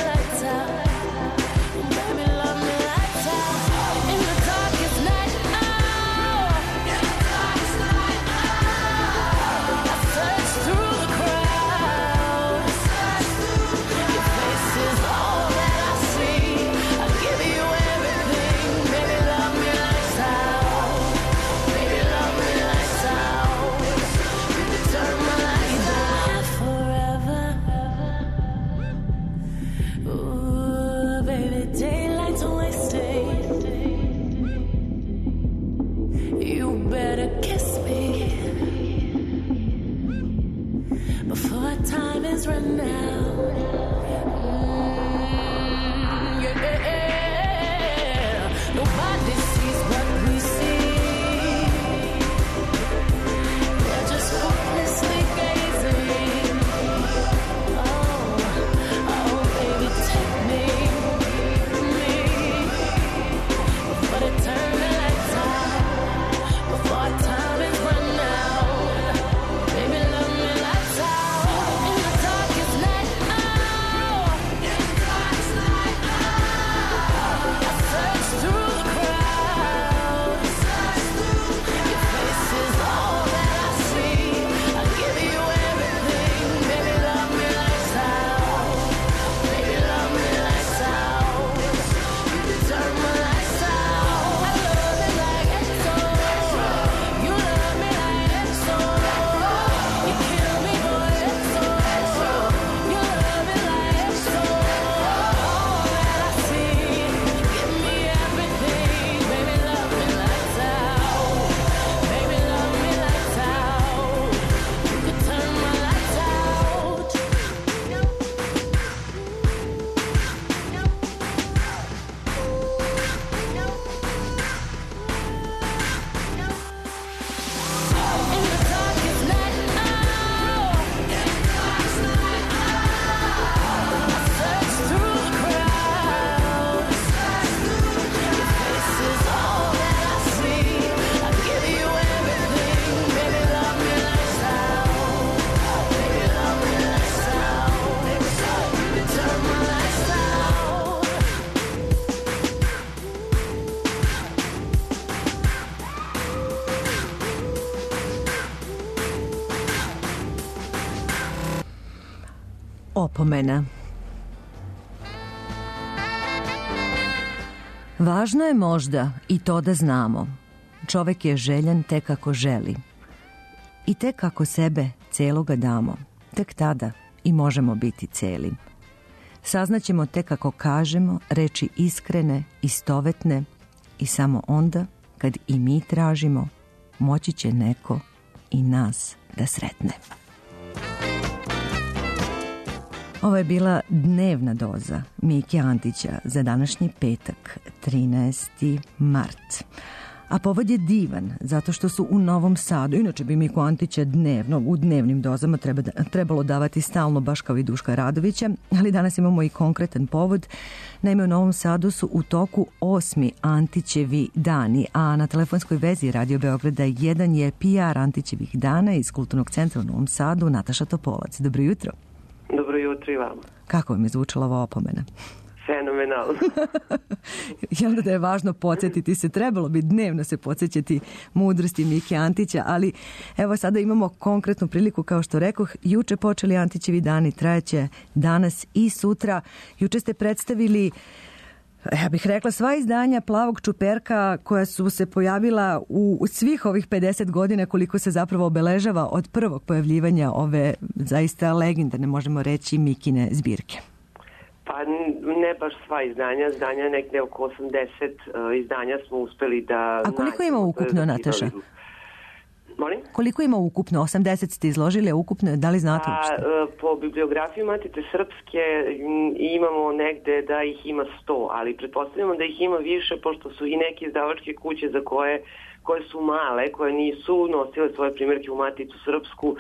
Turn the lights out. Baby, love me lights out. In the darkest night,
opomena. Važno je možda i to da znamo. Čovek je željan tek ako želi. I tek ako sebe celoga damo. Tek tada i možemo biti celi. Saznaćemo tek ako kažemo reči iskrene, istovetne i samo onda kad i mi tražimo moći će neko i nas da sretne. Ovo je bila dnevna doza Mike Antića za današnji petak, 13. mart. A povod je divan, zato što su u Novom Sadu, inače bi Miku Antića dnevno, u dnevnim dozama trebalo davati stalno, baš kao i Duška Radovića, ali danas imamo i konkretan povod. Naime, u Novom Sadu su u toku 8. Antićevi dani, a na telefonskoj vezi Radio Beograda 1 je PR Antićevih dana iz Kulturnog centra u Novom Sadu, Nataša Topolac. Dobro jutro.
Dobro jutro i vama.
Kako vam je zvučala ova opomena?
Fenomenalno.
Jel da je važno podsjetiti se, trebalo bi dnevno se podsjećati mudrosti Mike Antića, ali evo sada imamo konkretnu priliku, kao što rekoh, juče počeli Antićevi dani, trajeće danas i sutra. Juče ste predstavili, ja bih rekla, sva izdanja Plavog čuperka koja su se pojavila u svih ovih 50 godina koliko se zapravo obeležava od prvog pojavljivanja ove zaista legendarne, možemo reći, Mikine zbirke.
Pa ne baš sva izdanja nekde oko 80 izdanja smo uspeli da...
A koliko ima ukupno, Nataša?
Molim?
Koliko ima ukupno? 80 ste izložili, a ukupno, da li znate uopšte?
Po bibliografiji Matice Srpske imamo negde da ih ima 100, ali pretpostavljamo da ih ima više, pošto su i neke izdavačke kuće za koje su male, koje nisu nosile svoje primjerke u Maticu Srpsku,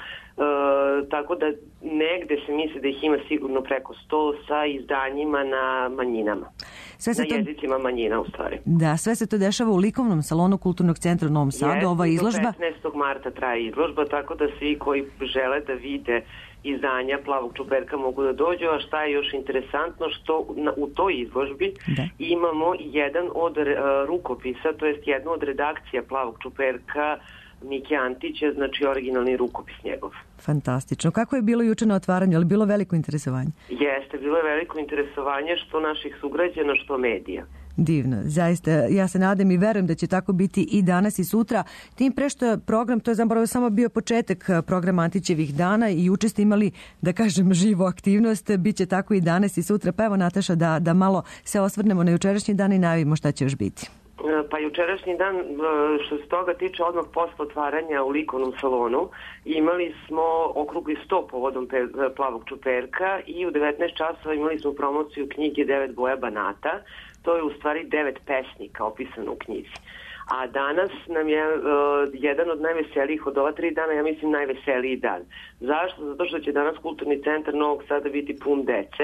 tako da negde se misli da ih ima sigurno preko 100 sa izdanjima na manjinama. Na jezicima manjina, u stvari.
Da, sve se to dešava u likovnom salonu Kulturnog centra u Novom Sadu, ova izložba.
15. marta traje izložba, tako da svi koji žele da vide izdanja Plavog čuperka mogu da dođu, a šta je još interesantno, što u toj izložbi imamo jedan od rukopisa, to jest jednu od redakcija Plavog čuperka Mike Antića, znači originalni rukopis njegov.
Fantastično. Kako je bilo juče na otvaranju? Je li bilo veliko interesovanje?
Jeste, bilo je veliko interesovanje što naših sugrađana, što medija.
Divno, zaista, ja se nadam i verujem da će tako biti i danas i sutra. Tim pre što je program, to je zapravo samo bio početak programa Antićevih dana i juče ste imali, da kažem, živu aktivnost, bit će tako i danas i sutra. Pa evo, Nataša, da malo se osvrnemo na jučerašnji dan i najavimo šta će još biti.
Pa jučerašnji dan, što se toga tiče, odmah posle otvaranja u likovnom salonu, imali smo okrugli 100 povodom Plavog čuperka i u 19 časova imali smo promociju knjige 9 boja banata. To je u stvari 9 pesnika opisano u knjizi. A danas nam je jedan od najveselijih od ova 3 dana, ja mislim najveseliji dan. Zašto? Zato što će danas Kulturni centar Novog Sada biti pun dece.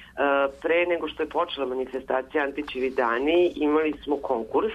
Pre nego što je počela manifestacija Antićevi dani, imali smo konkurs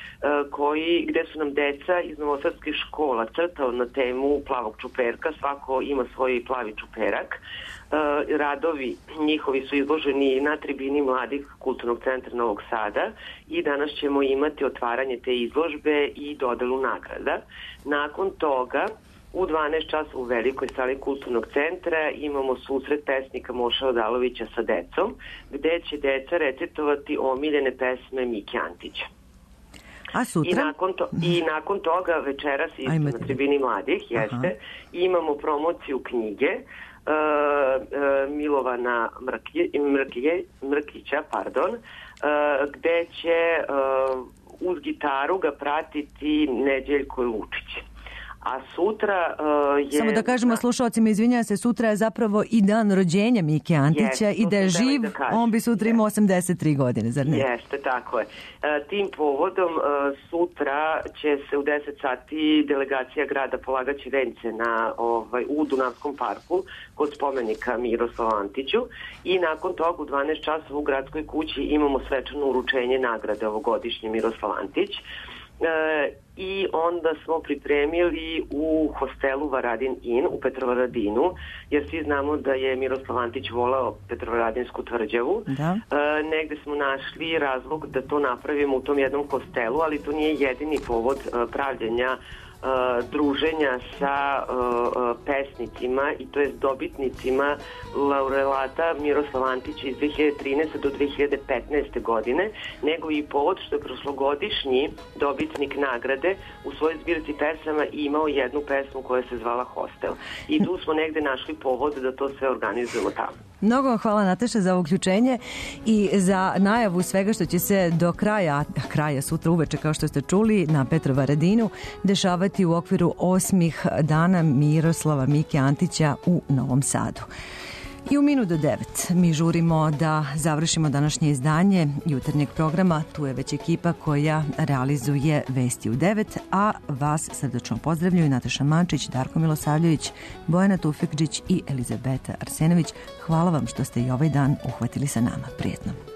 gde su nam deca iz novosadskih škola crtao na temu Plavog čuperka, svako ima svoj plavi čuperak. Radovi njihovi su izloženi na tribini mladih Kulturnog centra Novog Sada i danas ćemo imati otvaranje te izložbe i dodelu nagrada. Nakon toga u 12 časova u velikoj sali Kulturnog centra imamo susret pesnika Moša Odalovića sa decom, gde će deca recitovati omiljene pesme Mike Antića.
A sutra?
I nakon toga večeras isto na tribini mladih imamo promociju knjige Milovana Mrkića, gde će uz gitaru ga pratiti Neđeljko Lučić. A sutra je... Samo
da kažemo slušalcima, izvinjam se, sutra je zapravo i dan rođenja Mike Antića i da je živ, on bi sutra imao 83 godine, zar ne?
Jeste, tako je. Tim povodom sutra će se u 10 sati delegacija grada polagaći vence u Dunavskom parku kod spomenika Miroslavu Antiću i nakon toga u 12 časova u gradskoj kući imamo svečano uručenje nagrade ovogodišnje Miroslav Antić. I onda smo pripremili u hostelu Varadin Inn u Petrovaradinu, jer svi znamo da je Miroslav Antić volao Petrovaradinsku tvrđavu. Negde smo našli razlog da to napravimo u tom jednom hostelu, ali to nije jedini povod pravljenja druženja sa pesnicima i to je dobitnicima laurelata Miroslava Antića iz 2013. do 2015. godine, nego i povod što je prošlogodišnji dobitnik nagrade u svojoj zbirci pesama imao jednu pesmu koja se zvala Hostel. I tu smo negde našli povod da to sve organizujemo tamo.
Mnogo vam hvala, Nataša, za uključenje i za najavu svega što će se do kraja sutra uveče, kao što ste čuli, na Petrovaradinu dešavati u okviru 8. dana Miroslava Mike Antića u Novom Sadu. I u minut do 9 mi žurimo da završimo današnje izdanje jutarnjeg programa. Tu je već ekipa koja realizuje Vesti u 9, a vas srdačno pozdravljaju Nataša Mančić, Darko Milosavljević, Bojana Tufekđić i Elizabeta Arsenović. Hvala vam što ste i ovaj dan uhvatili sa nama. Prijetno.